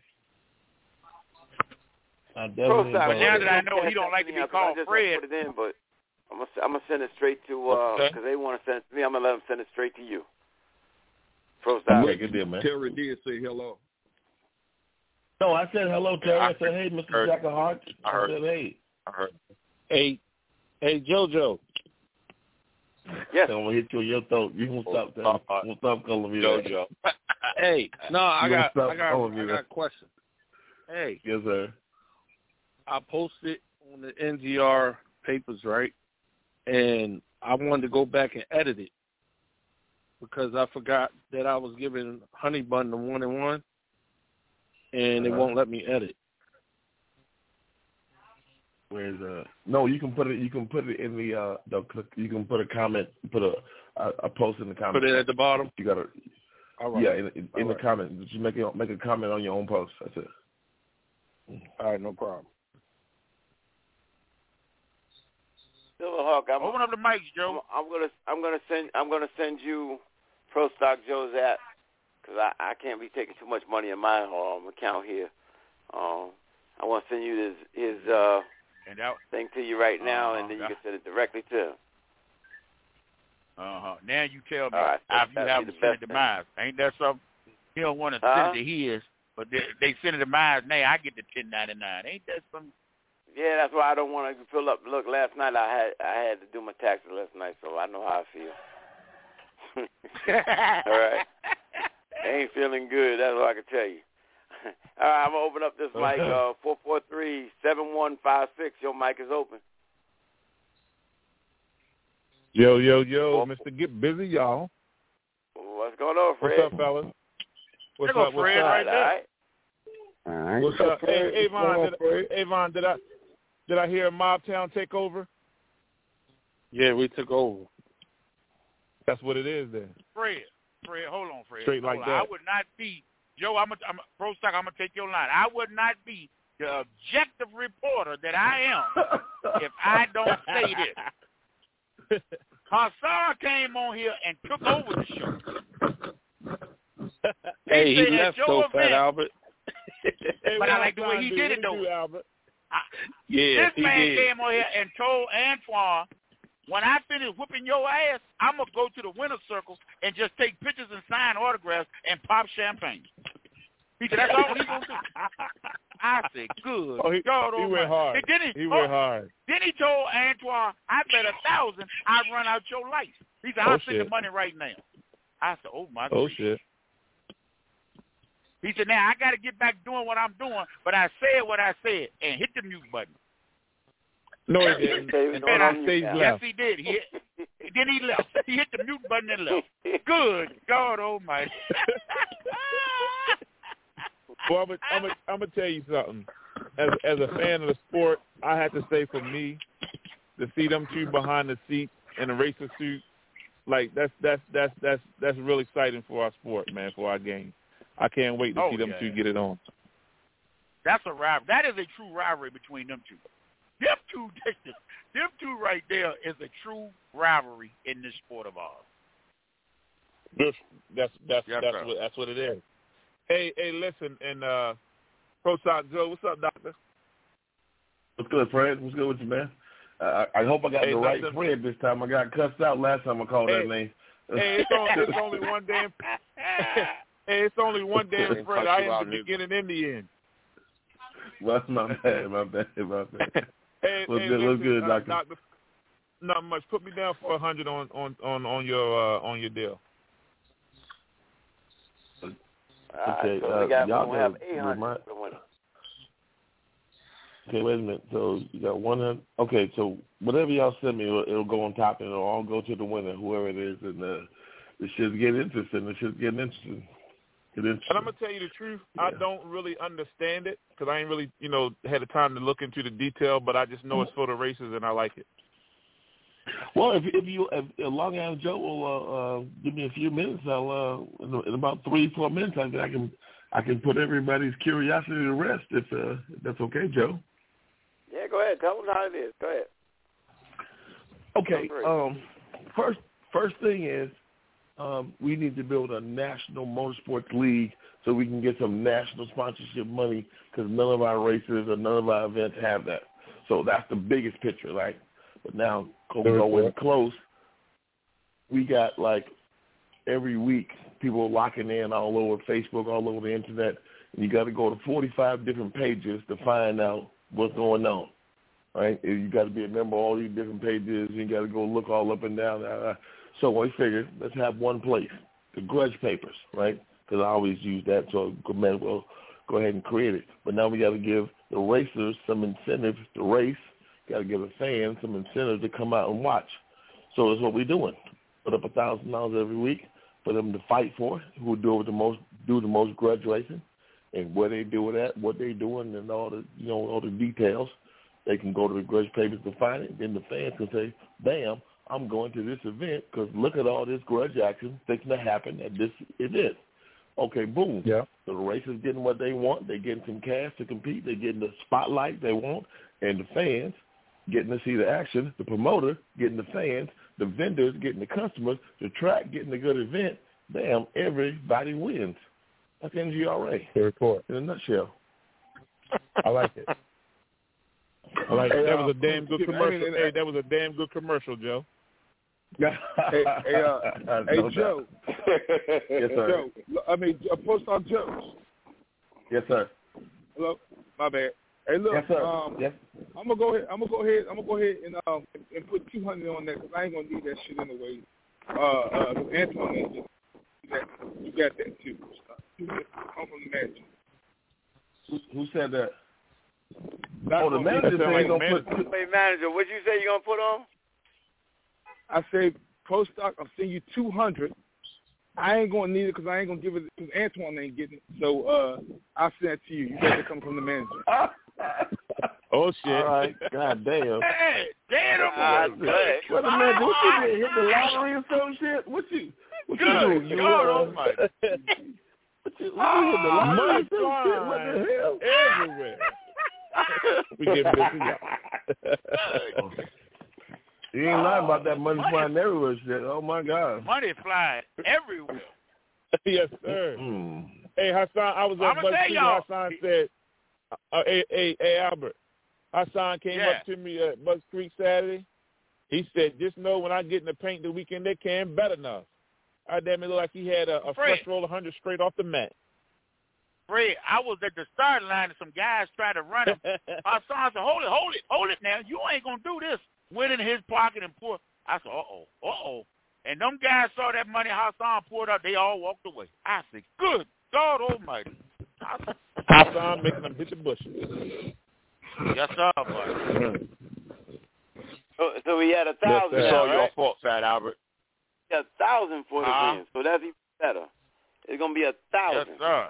Speaker 5: I definitely
Speaker 1: But now that I know
Speaker 3: yeah,
Speaker 1: he don't like to be
Speaker 3: I
Speaker 1: called
Speaker 3: just
Speaker 1: Fred.
Speaker 3: Put it in, but I'm gonna I'm gonna send it straight to because uh, they want to send it to me. I'm gonna let them send it straight to you. Pro Stock.
Speaker 5: Okay, good deal, man.
Speaker 6: Terry did say hello.
Speaker 5: No, I said hello, Terry. I said, hey, Mister Jack of Hearts. I, I said, hey.
Speaker 12: I heard. Hey, hey, JoJo.
Speaker 3: Yes.
Speaker 5: I'm gonna hit you in your throat. You won't stop that.
Speaker 12: Uh,
Speaker 5: won't stop calling me
Speaker 12: JoJo.
Speaker 5: that.
Speaker 12: Hey, no, I
Speaker 5: you
Speaker 12: got,
Speaker 5: stop
Speaker 12: I got,
Speaker 5: calling me
Speaker 12: I
Speaker 5: that.
Speaker 12: got a question. Hey.
Speaker 5: Yes, sir.
Speaker 12: I posted on the N G R papers, right? And I wanted to go back and edit it because I forgot that I was giving Honey Bun the one and one, and uh-huh. it won't let me edit.
Speaker 5: Where's uh? No, you can put it. You can put it in the uh. The, you can put a comment. Put a a, a post in the comment.
Speaker 12: Put it at the bottom.
Speaker 5: You gotta.
Speaker 12: All right.
Speaker 5: Yeah, in, in, in the
Speaker 12: right.
Speaker 5: comment, just make it make a comment on your own post. That's it.
Speaker 12: All right, no problem.
Speaker 3: Silverhawk, I'm,
Speaker 1: open up the mics, Joe.
Speaker 3: I'm, I'm gonna I'm gonna send I'm gonna send you Pro Stock Joe's app because I, I can't be taking too much money in my um, account here. Um, I want to send you his his uh
Speaker 1: and that,
Speaker 3: thing to you right now,
Speaker 1: uh-huh,
Speaker 3: and then you
Speaker 1: that,
Speaker 3: can send it directly to him.
Speaker 1: Uh huh. Now you tell me
Speaker 3: All right,
Speaker 1: if you have to send it to mine. Ain't that something? He don't want to
Speaker 3: uh-huh.
Speaker 1: send it to his, but they, they send it to mine. Now I get the ten ninety-nine. Ain't that something?
Speaker 3: Yeah, that's why I don't want to fill up. Look, last night I had I had to do my taxes last night, so I know how I feel. All right, I ain't feeling good. That's all I can tell you. All right, I'm gonna open up this mic. Uh, four four three seven one five six. Your mic is open.
Speaker 6: Yo, yo, yo, Mister Get Busy, y'all.
Speaker 3: What's going on, Fred?
Speaker 6: What's up, fellas? What's
Speaker 1: there
Speaker 6: up?
Speaker 1: go
Speaker 6: What's
Speaker 1: Fred
Speaker 6: up?
Speaker 1: right there.
Speaker 3: All right.
Speaker 9: All right.
Speaker 6: What's up? Hey, Avon, did, Avon, did I did I hear Mobtown take over?
Speaker 12: Yeah, we took over.
Speaker 6: That's what it is then.
Speaker 1: Fred, Fred, hold on, Fred.
Speaker 6: Straight
Speaker 1: hold
Speaker 6: like
Speaker 1: on.
Speaker 6: that.
Speaker 1: I would not be, Joe, I'm a, I'm a, Pro Stock, I'm going to take your line. I would not be the objective reporter that I am if I don't say this. Hassan came on here and took over the show.
Speaker 12: Hey, he,
Speaker 1: he
Speaker 12: left though, Fat Albert.
Speaker 6: Hey,
Speaker 1: but I like the way he
Speaker 6: do?
Speaker 1: did
Speaker 6: what
Speaker 1: it, though.
Speaker 6: Do, Albert?
Speaker 1: I,
Speaker 12: yeah,
Speaker 1: this
Speaker 12: he
Speaker 1: man
Speaker 12: did.
Speaker 1: came on here and told Antoine, when I finish whooping your ass, I'm going to go to the winner's circle and just take pictures and sign autographs and pop champagne. He said, that's all he's going to do. I said, good.
Speaker 6: Oh, he,
Speaker 1: God,
Speaker 6: he
Speaker 1: oh
Speaker 6: went
Speaker 1: my.
Speaker 6: hard.
Speaker 1: Then he,
Speaker 6: he
Speaker 1: oh,
Speaker 6: went hard.
Speaker 1: Then he told Antoine, I bet a thousand I run out your life. He said, I'll
Speaker 6: Oh,
Speaker 1: send
Speaker 6: shit.
Speaker 1: the money right now. I said, oh, my
Speaker 6: Oh,
Speaker 1: God.
Speaker 6: shit.
Speaker 1: He said, now I got to get back doing what I'm doing, but I said what I said and hit the mute button.
Speaker 6: No, he didn't. And then I stayed left.
Speaker 1: Yes, he did. He, then he left. He hit the mute button and left. Good God almighty.
Speaker 6: Well, I'm gonna I'm gonna I'm gonna tell you something. As as a fan of the sport, I have to say for me, to see them two behind the seat in a racer suit, like that's that's that's that's that's real exciting for our sport, man, for our game. I can't wait to
Speaker 1: oh,
Speaker 6: see them
Speaker 1: yeah.
Speaker 6: two get it on.
Speaker 1: That's a rivalry. That is a true rivalry between them two. Them two, them two right there is a true rivalry in this sport of ours.
Speaker 6: That's that's that's
Speaker 1: yes,
Speaker 6: that's
Speaker 1: sir.
Speaker 6: what that's what it is. Hey, hey, listen, and uh, Pro Stock Joe, what's up, Doctor?
Speaker 5: What's good, Fred? What's good with you, man? Uh, I hope I got
Speaker 6: hey,
Speaker 5: the right
Speaker 6: nothing.
Speaker 5: Fred this time. I got cussed out last time I called
Speaker 6: hey,
Speaker 5: that name.
Speaker 6: Hey, it's only, it's only one damn
Speaker 4: Hey, it's only one damn
Speaker 11: They
Speaker 4: Fred.
Speaker 11: cut
Speaker 4: I
Speaker 11: you
Speaker 4: am
Speaker 11: out,
Speaker 4: the
Speaker 11: nigga.
Speaker 4: beginning and the end.
Speaker 5: Well, my bad, my bad, my bad.
Speaker 4: Hey,
Speaker 5: What's
Speaker 4: hey,
Speaker 5: good, what's
Speaker 4: listen,
Speaker 5: good,
Speaker 4: uh,
Speaker 5: doctor?
Speaker 4: doctor? Not much. Put me down for a hundred on on on on your uh, on your deal.
Speaker 3: All
Speaker 5: Okay,
Speaker 3: right, so
Speaker 5: uh,
Speaker 3: we got
Speaker 5: y'all
Speaker 3: we'll have
Speaker 5: gotta
Speaker 3: eight hundred
Speaker 5: remind-
Speaker 3: for the winner.
Speaker 5: Okay, wait a minute. So you got one hundred. Okay, so whatever y'all send me, it'll, it'll go on top, and it'll all go to the winner, whoever it is, and uh, the shit's getting interesting. The shit's getting interesting. Get interesting.
Speaker 4: And I'm gonna tell you the truth.
Speaker 5: Yeah.
Speaker 4: I don't really understand it because I ain't really, you know, had the time to look into the detail. But I just know it's for the races, and I like it.
Speaker 5: Well, if if you if, as long as Joe will uh, uh, give me a few minutes, I'll uh, in, in about three four minutes, I, I can I can put everybody's curiosity to rest. If, uh, if that's okay, Joe.
Speaker 3: Yeah, go ahead. Tell them how it is. Go ahead.
Speaker 5: Okay. Um, first, first thing is um, we need to build a national motorsports league so we can get some national sponsorship money because none of our races or none of our events have that. So that's the biggest picture, right? But now going close, we got like every week people locking in all over Facebook, all over the internet, and you got to go to forty-five different pages to find out what's going on, right? You got to be a member of all these different pages. You got to go look all up and down. Uh, so we figured let's have one place, the Grudge Papers, right? Because I always use that, so man, well, go ahead and create it. But now we got to give the racers some incentives to race. Got to give the fans some incentive to come out and watch. So that's what we're doing. Put up a thousand dollars every week for them to fight for. Who do it with the most, do the most grudge racing, and where they do it at, what they doing, and all the you know all the details. They can go to the Grudge Papers to find it. Then the fans can say, "Bam, I'm going to this event because look at all this grudge action fixing to happen at this event." Okay, boom.
Speaker 8: Yeah.
Speaker 5: So the racers getting what they want. They getting some cash to compete. They getting the spotlight they want, and the fans getting to see the action, the promoter getting the fans, the vendors getting the customers, the track getting a good event. Damn, everybody wins. That's N G R A.
Speaker 8: Very cool.
Speaker 5: In a nutshell.
Speaker 8: I like it. I like
Speaker 4: Hey,
Speaker 8: it.
Speaker 4: that was a damn good
Speaker 6: I mean,
Speaker 4: commercial.
Speaker 6: and-
Speaker 4: Hey, that was a damn good commercial, Joe.
Speaker 6: hey, hey, uh, hey
Speaker 5: No
Speaker 6: Joe.
Speaker 5: Yes, sir.
Speaker 6: Joe. I mean, uh, Post Off Joe.
Speaker 5: Yes, sir.
Speaker 6: Hello. My bad. Hey, look.
Speaker 5: Yes, sir.
Speaker 6: Um,
Speaker 5: Yes.
Speaker 6: I'm gonna go ahead. I'm gonna go ahead. I'm gonna go ahead and um and put two hundred on that because I ain't gonna need that shit anyway. Uh, uh, Antoine, you got, you got that too. I'm from the manager.
Speaker 5: Who, who said that?
Speaker 6: Not
Speaker 5: Oh, the
Speaker 6: from
Speaker 5: manager
Speaker 6: me.
Speaker 5: said he's gonna put.
Speaker 3: Wait, manager, what you say you gonna put on?
Speaker 6: I say Post Stock. I'm sending you two hundred. I ain't gonna need it because I ain't gonna give it because Antoine ain't getting it. So uh, I'll send it to you. You got to come from the manager.
Speaker 4: Oh shit!
Speaker 5: All right. God damn.
Speaker 1: Hey, damn
Speaker 3: Ah,
Speaker 1: him.
Speaker 3: good.
Speaker 5: What the man? What you did? Hit the lottery or some shit? What you? What you
Speaker 1: Good
Speaker 5: do? You
Speaker 1: God
Speaker 5: uh,
Speaker 1: almighty.
Speaker 5: What you, what you hit the lottery or some shit? What the hell?
Speaker 4: Everywhere. We give it to y'all.
Speaker 5: You ain't lying about that money flying everywhere shit. Oh my God.
Speaker 1: Money flying everywhere.
Speaker 4: Yes, sir.
Speaker 5: Mm.
Speaker 4: Hey, Hassan, I was
Speaker 1: I'ma
Speaker 4: at Buzz
Speaker 1: tell
Speaker 4: Creek.
Speaker 1: y'all.
Speaker 4: Hassan said, uh, hey, hey, hey, Albert. Hassan came
Speaker 1: Yeah.
Speaker 4: up to me at Buzz Creek Saturday. He said, just know when I get in the paint the weekend, they can bet enough. I damn it looked like he had a, a
Speaker 1: Fred.
Speaker 4: fresh roll of hundred straight off the mat.
Speaker 1: Fred, I was at the starting line and some guys tried to run him. Hassan said, hold it, hold it, hold it now. You ain't going to do this. Went in his pocket and poured. I said, uh-oh, uh-oh. And them guys saw that money Hassan poured out. They all walked away. I said, good God almighty.
Speaker 4: Hassan making them hit the bushes.
Speaker 1: Yes, sir, buddy.
Speaker 3: So, so we had a thousand.
Speaker 4: Yes,
Speaker 1: It's
Speaker 4: sir.
Speaker 1: all
Speaker 3: now,
Speaker 1: your
Speaker 3: right?
Speaker 1: fault, Fat Albert.
Speaker 3: We had a thousand for the
Speaker 1: Uh-huh.
Speaker 3: win. So that's even better. It's gonna be a
Speaker 1: Yes,
Speaker 3: thousand.
Speaker 1: sir.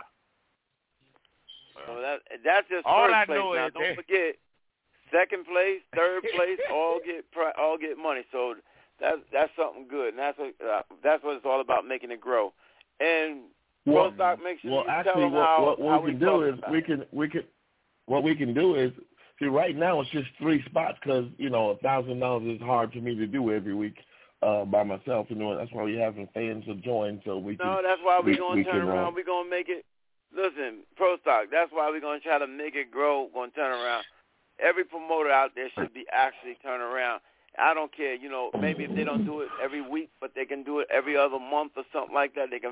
Speaker 3: So that that's just
Speaker 1: All
Speaker 3: first
Speaker 1: I
Speaker 3: place.
Speaker 1: know
Speaker 3: Now
Speaker 1: is
Speaker 3: don't
Speaker 1: they-
Speaker 3: forget, second place, third place, all get pri- all get money. So that's that's something good, and that's what uh, that's what it's all about, making it grow. And
Speaker 5: Well,
Speaker 3: Pro Stock, make sure
Speaker 5: well,
Speaker 3: you tell
Speaker 5: actually,
Speaker 3: them
Speaker 5: what,
Speaker 3: how,
Speaker 5: what, what
Speaker 3: how
Speaker 5: we can
Speaker 3: we
Speaker 5: do
Speaker 3: talking
Speaker 5: is
Speaker 3: about
Speaker 5: we
Speaker 3: it.
Speaker 5: can we can what we can do is see right now it's just three spots because you know a thousand dollars is hard for me to do every week uh, by myself. You know that's why we having fans to join so we can.
Speaker 3: No, that's why we're
Speaker 5: we,
Speaker 3: gonna
Speaker 5: we
Speaker 3: turn
Speaker 5: can,
Speaker 3: around.
Speaker 5: Uh,
Speaker 3: We're gonna make it. Listen, Pro Stock. That's why we're gonna try to make it grow. Gonna turn around. Every promoter out there should be actually turn around. I don't care. You know, maybe if they don't do it every week, but they can do it every other month or something like that. They can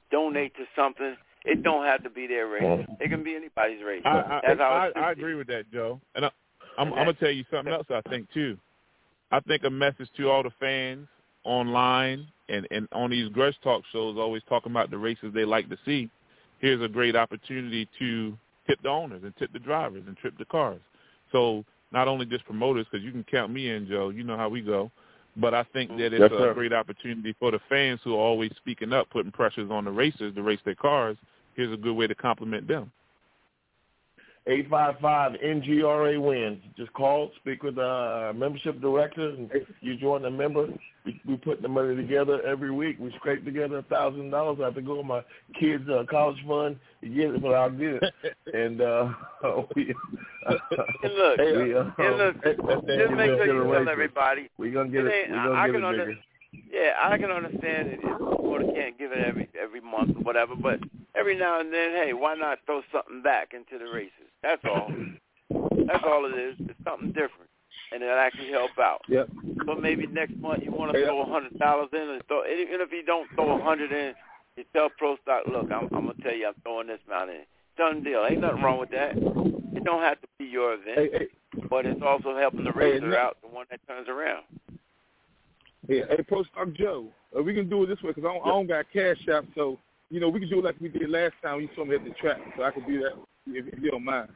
Speaker 3: donate to something. It don't have to be their race. It can be anybody's race.
Speaker 6: I, I,
Speaker 3: That's how
Speaker 6: I,
Speaker 3: it's
Speaker 6: I agree with that, Joe. And I, I'm, I'm gonna tell you something else. I think too. I think a message to all the fans online and, and on these Grudge Talk shows, always talking about the races they like to see. Here's a great opportunity to tip the owners and tip the drivers and tip the cars. So not only just promoters, because you can count me in, Joe. You know how we go. But I think that it's
Speaker 5: yes,
Speaker 6: a
Speaker 5: sir.
Speaker 6: great opportunity for the fans who are always speaking up, putting pressures on the racers to race their cars. Here's a good way to compliment them.
Speaker 5: eight five five N G R A wins. Just call, speak with our membership director, and you join the member. We, we put the money together every week. We scrape together a thousand dollars. I have to go on my kids' uh, college fund to get it, but I'll get it. And uh, we, uh,
Speaker 3: and look,
Speaker 5: we, uh,
Speaker 3: and look, just make sure you tell everybody.
Speaker 5: We're gonna get it. We're gonna
Speaker 3: I
Speaker 5: get
Speaker 3: can
Speaker 5: it
Speaker 3: under,
Speaker 5: bigger.
Speaker 3: Yeah, I can understand it. If can't give it every every month or whatever, but every now and then, hey, why not throw something back into the races? That's all. That's all it is. It's something different, and it'll actually help out.
Speaker 6: Yep.
Speaker 3: So maybe next month you want to throw a hundred dollars in, and throw. Even if you don't throw a hundred in, you tell Pro Stock, look, I'm, I'm gonna tell you, I'm throwing this amount in. Done deal. Ain't nothing wrong with that. It don't have to be your event,
Speaker 6: hey, hey.
Speaker 3: but it's also helping the racer
Speaker 6: hey,
Speaker 3: out, the one that turns around.
Speaker 6: Yeah, hey, Pro Stock Joe, uh, we can do it this way because I, don't, I don't got Cash App, so you know we can do it like we did last time. You saw me at the track, so I can do that if, if you don't mind.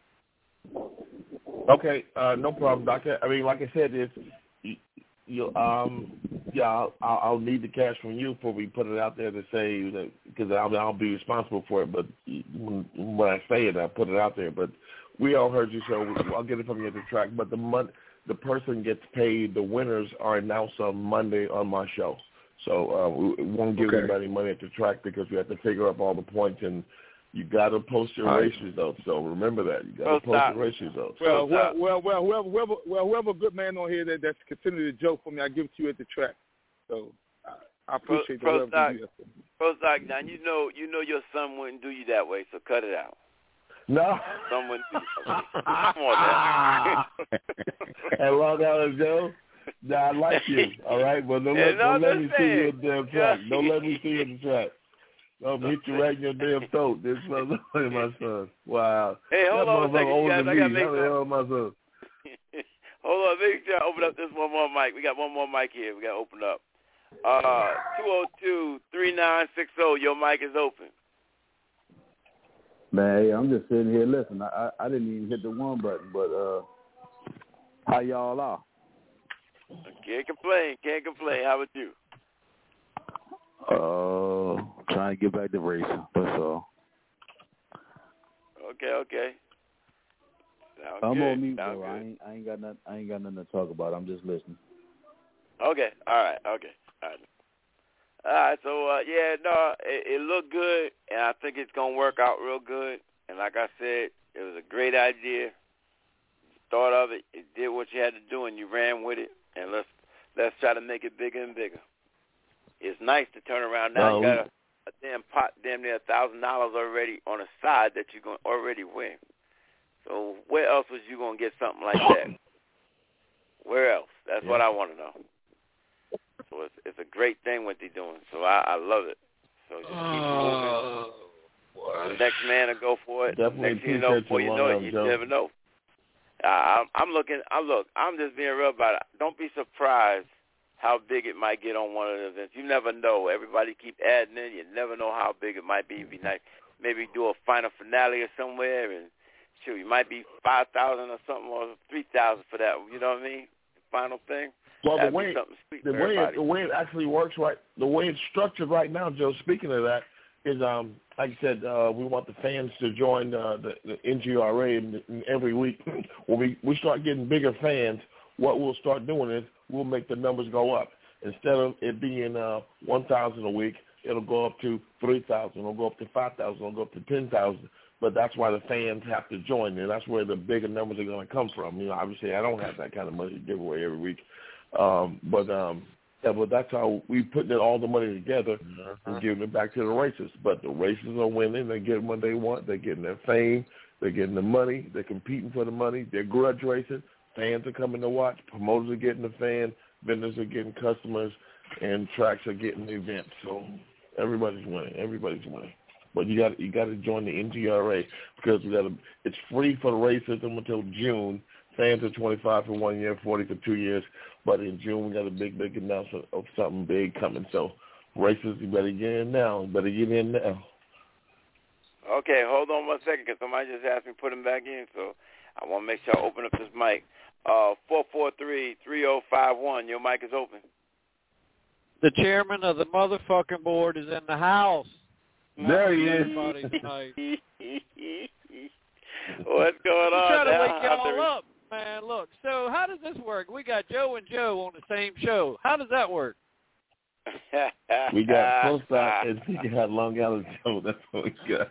Speaker 5: Okay, uh, no problem, Doctor. I mean, like I said, if you, you um, yeah, I'll, I'll need the cash from you before we put it out there to say that, because I'll, I'll be responsible for it. But when, when I say it, I put it out there. But we all heard you, so I'll get it from you at the track. But the month, the person gets paid. The winners are announced on Monday on my show. So uh, we won't give
Speaker 6: okay.
Speaker 5: anybody money at the track because we have to figure up all the points, and you got to post your
Speaker 6: all
Speaker 5: race
Speaker 6: right.
Speaker 5: results. So remember that. You got to
Speaker 3: well,
Speaker 5: post
Speaker 3: stop.
Speaker 5: your race results.
Speaker 6: Well, well, well, well, whoever, whoever, well, whoever good man on here that, that's considered a joke for me, I give it to you at the track. So I, I appreciate
Speaker 3: Pro,
Speaker 6: that.
Speaker 3: Pro Stock, Pro Stock, now you know, you know your son wouldn't do you that way, so cut it out.
Speaker 5: No.
Speaker 3: Son wouldn't do you that way. Come on now.
Speaker 5: And Long Island Joe, nah, I like you, all right? But don't,
Speaker 3: yeah,
Speaker 5: let,
Speaker 3: no,
Speaker 5: don't let me see you
Speaker 3: saying.
Speaker 5: at the damn track. Don't let me see you at the track. Don't hit you right in your damn throat. This motherfucker, my son. Wow.
Speaker 3: Hey, hold
Speaker 5: that
Speaker 3: on a second, you guys. I got to make
Speaker 5: How the hell, my son?
Speaker 3: Hold on, make sure I open up this one more mic. We got one more mic here. We got to open up. Uh, two oh two, three nine six oh, your mic is open.
Speaker 13: Man, hey, I'm just sitting here listening. I, I I didn't even hit the one button, but uh, how y'all are?
Speaker 3: Can't complain. Can't complain. How about you?
Speaker 13: Uh, trying to get back to racing. That's all.
Speaker 3: Okay, okay. Sounds
Speaker 13: I'm
Speaker 3: good.
Speaker 13: on mute,
Speaker 3: Sounds
Speaker 13: though.
Speaker 3: good.
Speaker 13: I ain't I ain't got nothing. I ain't got nothing to talk about. I'm just listening.
Speaker 3: Okay. All right. Okay. All right. All right. So uh, yeah, no, it, it looked good, and I think it's gonna work out real good. And like I said, it was a great idea. You thought of it. It did what you had to do, and you ran with it. And let's let's try to make it bigger and bigger. It's nice to turn around now.
Speaker 5: Oh,
Speaker 3: You got a, a damn pot, damn near a thousand dollars already on the side that you're gonna already win. So where else was you gonna get something like that? Where else? That's
Speaker 5: yeah.
Speaker 3: what I want to know. So it's it's a great thing what they're doing. So I, I love it. So just keep moving. Uh, the next man will go for it.
Speaker 5: Definitely
Speaker 3: next thing you know, before you know it, you
Speaker 5: Joe.
Speaker 3: never know. Uh, I'm, I'm looking. I look. I'm just being real about it. Don't be surprised how big it might get on one of the events. You never know. Everybody keep adding in. You never know how big it might be. It'd be nice. Maybe do a final finale or somewhere, and shoot, you might be five thousand or something, or three thousand for that. You know what I mean? Final thing.
Speaker 5: Well,
Speaker 3: That'd
Speaker 5: the way
Speaker 3: be something sweet
Speaker 5: the
Speaker 3: for
Speaker 5: way it,
Speaker 3: everybody.
Speaker 5: the way it actually works, right? The way it's structured right now, Joe. Speaking of that, is um, like I said, uh, we want the fans to join uh, the, the N G R A, and, and every week when we we start getting bigger fans, what we'll start doing is we'll make the numbers go up. Instead of it being uh, one thousand a week, it'll go up to three thousand. It'll go up to five thousand. It'll go up to ten thousand. But that's why the fans have to join, and that's where the bigger numbers are going to come from. You know, obviously I don't have that kind of money to give away every week, um, but um, yeah, but that's how we putting all the money together uh-huh. and giving it back to the racers. But the racers are winning. They're getting what they want. They're getting their fame. They're getting the money. They're competing for the money. They're grudge racing. Fans are coming to watch. Promoters are getting the fan. Vendors are getting customers, and tracks are getting the events. So Everybody's winning. Everybody's winning. But you got you got to join the N G R A because we got to. It's free for the race system until June. Fans are twenty-five for one year, forty for two years. But in June we got a big, big announcement of something big coming. So races, you better get in now. You better get in now.
Speaker 3: Okay, hold on one second because somebody just asked me to put him back in. So I want to make sure I open up this mic. Uh, four four three, three zero five one. Your mic is open.
Speaker 14: The chairman of the motherfucking board is in the house.
Speaker 5: There he is.
Speaker 3: What's going on?
Speaker 14: I'm trying to
Speaker 3: now?
Speaker 14: wake y'all up, man. Look, so how does this work? We got Joe and Joe on the same show. How does that work?
Speaker 5: We got Post Out and we got Long Island Joe. That's what we got.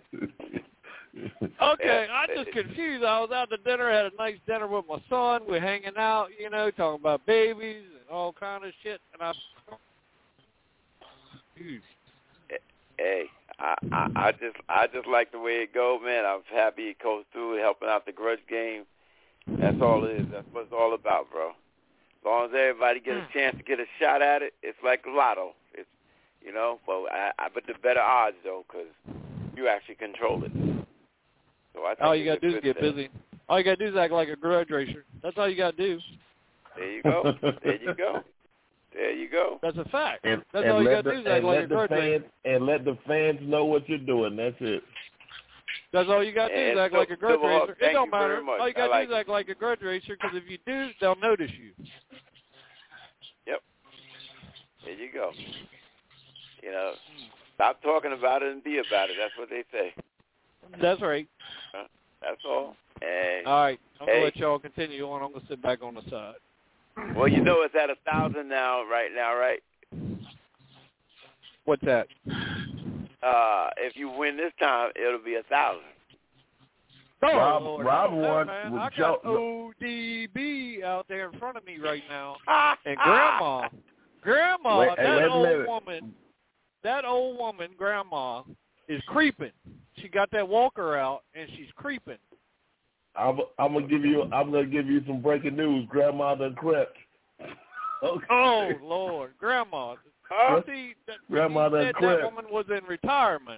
Speaker 14: Okay, I'm just confused. I was out to dinner, had a nice dinner with my son. We're hanging out, you know, talking about babies and all kind of shit. And I'm confused.
Speaker 3: Hey, I, I, I just I just like the way it goes, man. I'm happy it goes through, helping out the grudge game. That's all it is. That's what it's all about, bro. As long as everybody gets a chance to get a shot at it, it's like lotto. It's, you know, but I, I but the better odds though, because you actually control it. So I think
Speaker 14: all you
Speaker 3: got
Speaker 14: to do is get
Speaker 3: thing.
Speaker 14: busy. All you got to do is act like a grudge racer. That's all you got to do.
Speaker 3: There you go. There you go. There you go.
Speaker 14: That's a fact.
Speaker 5: And,
Speaker 14: That's
Speaker 5: and
Speaker 14: all you
Speaker 5: let
Speaker 14: got to
Speaker 5: the,
Speaker 14: do is act like a
Speaker 5: let the
Speaker 14: grudge
Speaker 5: fans,
Speaker 14: racer.
Speaker 5: And let the fans know what you're doing. That's it.
Speaker 14: That's all you got to do
Speaker 3: And
Speaker 14: is act
Speaker 3: so,
Speaker 14: like a grudge
Speaker 3: Silver Hawk,
Speaker 14: racer. It
Speaker 3: thank
Speaker 14: don't
Speaker 3: you
Speaker 14: matter.
Speaker 3: very much.
Speaker 14: All you got to
Speaker 3: like
Speaker 14: do is act like a grudge racer because if you do, they'll notice you.
Speaker 3: Yep. There you go. You know, stop talking about it and be about it. That's what they say.
Speaker 14: That's right.
Speaker 3: Uh, that's all. And,
Speaker 14: all right. I'm
Speaker 3: hey,
Speaker 14: going to let y'all continue on. I'm going to sit back on the side.
Speaker 3: Well, you know it's at a thousand now, right now, right?
Speaker 14: What's that?
Speaker 3: Uh, if you win this time, it'll be a thousand.
Speaker 14: Oh,
Speaker 5: Rob,
Speaker 14: Lord,
Speaker 5: Rob
Speaker 14: I know,
Speaker 5: won.
Speaker 14: man.
Speaker 5: With
Speaker 14: I
Speaker 5: Joe,
Speaker 14: got O D B out there in front of me right now, and Grandma, Grandma,
Speaker 5: wait,
Speaker 14: that
Speaker 5: hey,
Speaker 14: old
Speaker 5: minute.
Speaker 14: woman, that old woman, Grandma, is creeping. She got that walker out, and she's creeping.
Speaker 5: I'm, I'm gonna give you. I'm gonna give you some breaking news. Grandma done crept. Okay.
Speaker 14: Oh Lord, Grandma.
Speaker 5: Huh?
Speaker 14: See, that,
Speaker 5: Grandma
Speaker 14: she
Speaker 5: done
Speaker 14: said
Speaker 5: crept.
Speaker 14: that woman was in retirement.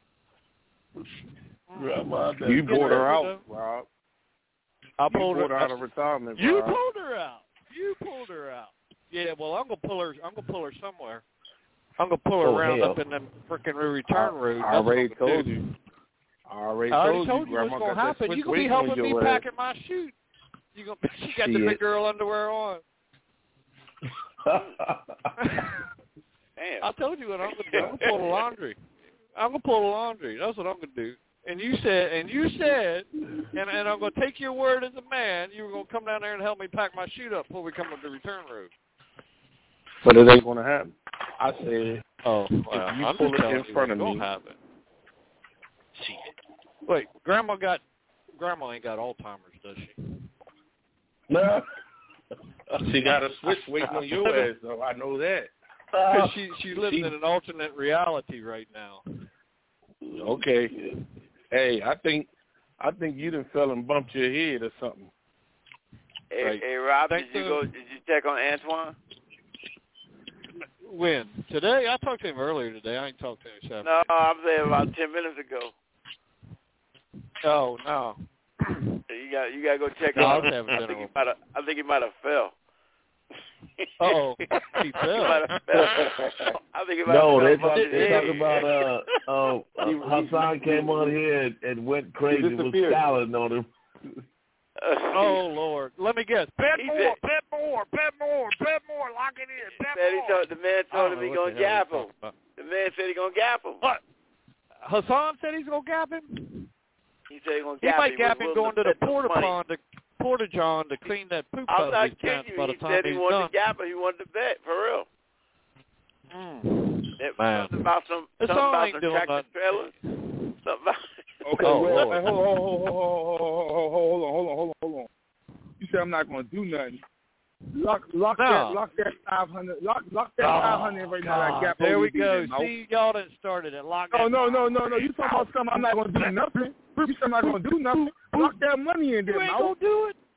Speaker 5: Grandma done
Speaker 6: You brought her
Speaker 14: out,
Speaker 6: out, Rob.
Speaker 14: I
Speaker 6: You
Speaker 14: pulled
Speaker 6: brought
Speaker 14: her
Speaker 6: her out of retirement,
Speaker 14: You
Speaker 6: Rob.
Speaker 14: pulled her out. You pulled her out. Yeah, well, I'm gonna pull her. I'm gonna pull her somewhere. I'm gonna pull her
Speaker 5: Oh,
Speaker 14: around
Speaker 5: hell.
Speaker 14: up in them frickin' return road.
Speaker 6: I
Speaker 14: That's what
Speaker 6: already
Speaker 14: I'm gonna
Speaker 6: told
Speaker 14: do.
Speaker 6: you. I already,
Speaker 14: I already
Speaker 6: told,
Speaker 14: told
Speaker 6: you,
Speaker 14: you what's
Speaker 6: Grandma
Speaker 14: gonna
Speaker 6: got that
Speaker 14: happen.
Speaker 6: switch
Speaker 14: You gonna be
Speaker 6: waiting on
Speaker 14: helping me
Speaker 6: your
Speaker 14: packing
Speaker 6: ass.
Speaker 14: my chute. You gonna? She got the
Speaker 6: Shit.
Speaker 14: big girl underwear on.
Speaker 3: Damn.
Speaker 14: I told you what I'm gonna do. I'm gonna pull the laundry. I'm gonna pull the laundry. That's what I'm gonna do. And you said, and you said, and, and I'm gonna take your word as a man. You were gonna come down there and help me pack my chute up before we come up the return road.
Speaker 6: But it ain't gonna happen. I said,
Speaker 14: oh, well,
Speaker 6: if you
Speaker 14: I'm
Speaker 6: pull
Speaker 14: just
Speaker 6: it
Speaker 14: telling
Speaker 6: in
Speaker 14: you
Speaker 6: front of
Speaker 14: what's
Speaker 6: me,
Speaker 14: gonna happen. Wait, Grandma got, Grandma ain't got Alzheimer's, does she?
Speaker 5: No.
Speaker 11: She got a switch waiting on your ass, though. I know that.
Speaker 14: Because she she lives
Speaker 11: She-
Speaker 14: in an alternate reality right now.
Speaker 11: Okay. Hey, I think I think you done fell and bumped your head or something.
Speaker 3: Hey,
Speaker 14: Right.
Speaker 3: hey Rob, did
Speaker 14: Thanks
Speaker 3: you
Speaker 14: to-
Speaker 3: go? Did you check on Antoine?
Speaker 14: When? Today? I talked to him earlier today. I ain't talked to him this
Speaker 3: No, I'm saying about ten minutes ago.
Speaker 14: Oh, no.
Speaker 3: You got you got to go check
Speaker 14: No, I
Speaker 3: on
Speaker 14: was
Speaker 3: him.
Speaker 14: having
Speaker 3: I
Speaker 14: dinner
Speaker 3: think he
Speaker 14: with
Speaker 3: might have. I think he might have fell.
Speaker 14: Uh-oh. He
Speaker 3: He
Speaker 14: fell.
Speaker 3: might have fell. I think he might
Speaker 5: No,
Speaker 3: have
Speaker 5: they
Speaker 3: fell.
Speaker 5: talk,
Speaker 3: off
Speaker 5: they
Speaker 3: his
Speaker 5: talk
Speaker 3: head.
Speaker 5: about uh, uh, uh Hassan came on here and, and went crazy, was
Speaker 6: disappeared.
Speaker 5: scowling on him.
Speaker 14: Oh, Lord. Let me guess. Bet
Speaker 3: He
Speaker 14: more,
Speaker 3: said-
Speaker 14: bet more, bet more, bet more. Lock it in. Bet
Speaker 3: Said he
Speaker 14: more.
Speaker 3: told, the man
Speaker 14: I
Speaker 3: told
Speaker 14: don't
Speaker 3: him he
Speaker 14: know what
Speaker 3: gonna
Speaker 14: the hell
Speaker 3: gap
Speaker 14: he's
Speaker 3: him.
Speaker 14: talking about.
Speaker 3: The man said he gonna gap him.
Speaker 14: What? Hassan said he's going to gap him?
Speaker 3: He said he gonna
Speaker 14: He
Speaker 3: gap
Speaker 14: might
Speaker 3: him.
Speaker 14: gap
Speaker 3: He
Speaker 14: him
Speaker 3: was
Speaker 14: going to
Speaker 3: willing
Speaker 14: the
Speaker 3: bet
Speaker 14: porta
Speaker 3: money.
Speaker 14: pond, to, porta john to clean that poop
Speaker 3: I'm
Speaker 14: out
Speaker 3: not
Speaker 14: of his
Speaker 3: kidding
Speaker 14: pants
Speaker 3: you.
Speaker 14: by the
Speaker 3: He
Speaker 14: time
Speaker 3: said he
Speaker 14: he's
Speaker 3: wanted
Speaker 14: done.
Speaker 3: to gap him. He wanted to bet for real.
Speaker 14: Mm.
Speaker 3: It,
Speaker 14: Man.
Speaker 3: something about some
Speaker 14: Hassan
Speaker 3: something about
Speaker 14: ain't
Speaker 3: some
Speaker 14: doing
Speaker 3: tractor
Speaker 14: nothing.
Speaker 3: trailers. Something about.
Speaker 6: okay,
Speaker 14: Oh,
Speaker 6: well,
Speaker 14: Lord.
Speaker 6: hey, hold on, hold on, hold on, hold on, hold on, hold on, hold on. You said I'm not gonna do nothing. Lock, lock
Speaker 14: No.
Speaker 6: that, lock that five hundred, lock, lock that
Speaker 14: Oh,
Speaker 6: five hundred right now. That
Speaker 14: God.
Speaker 6: gap.
Speaker 14: There we
Speaker 6: O D B
Speaker 14: go.
Speaker 6: in, no?
Speaker 14: See, y'all done started it. Lock
Speaker 6: Oh
Speaker 14: that
Speaker 6: no, no,
Speaker 14: five
Speaker 6: no, no! You talking about something? I'm not gonna do nothing. You said I'm not gonna do nothing. Lock that money in there,
Speaker 14: You ain't
Speaker 6: no?
Speaker 14: going to do it?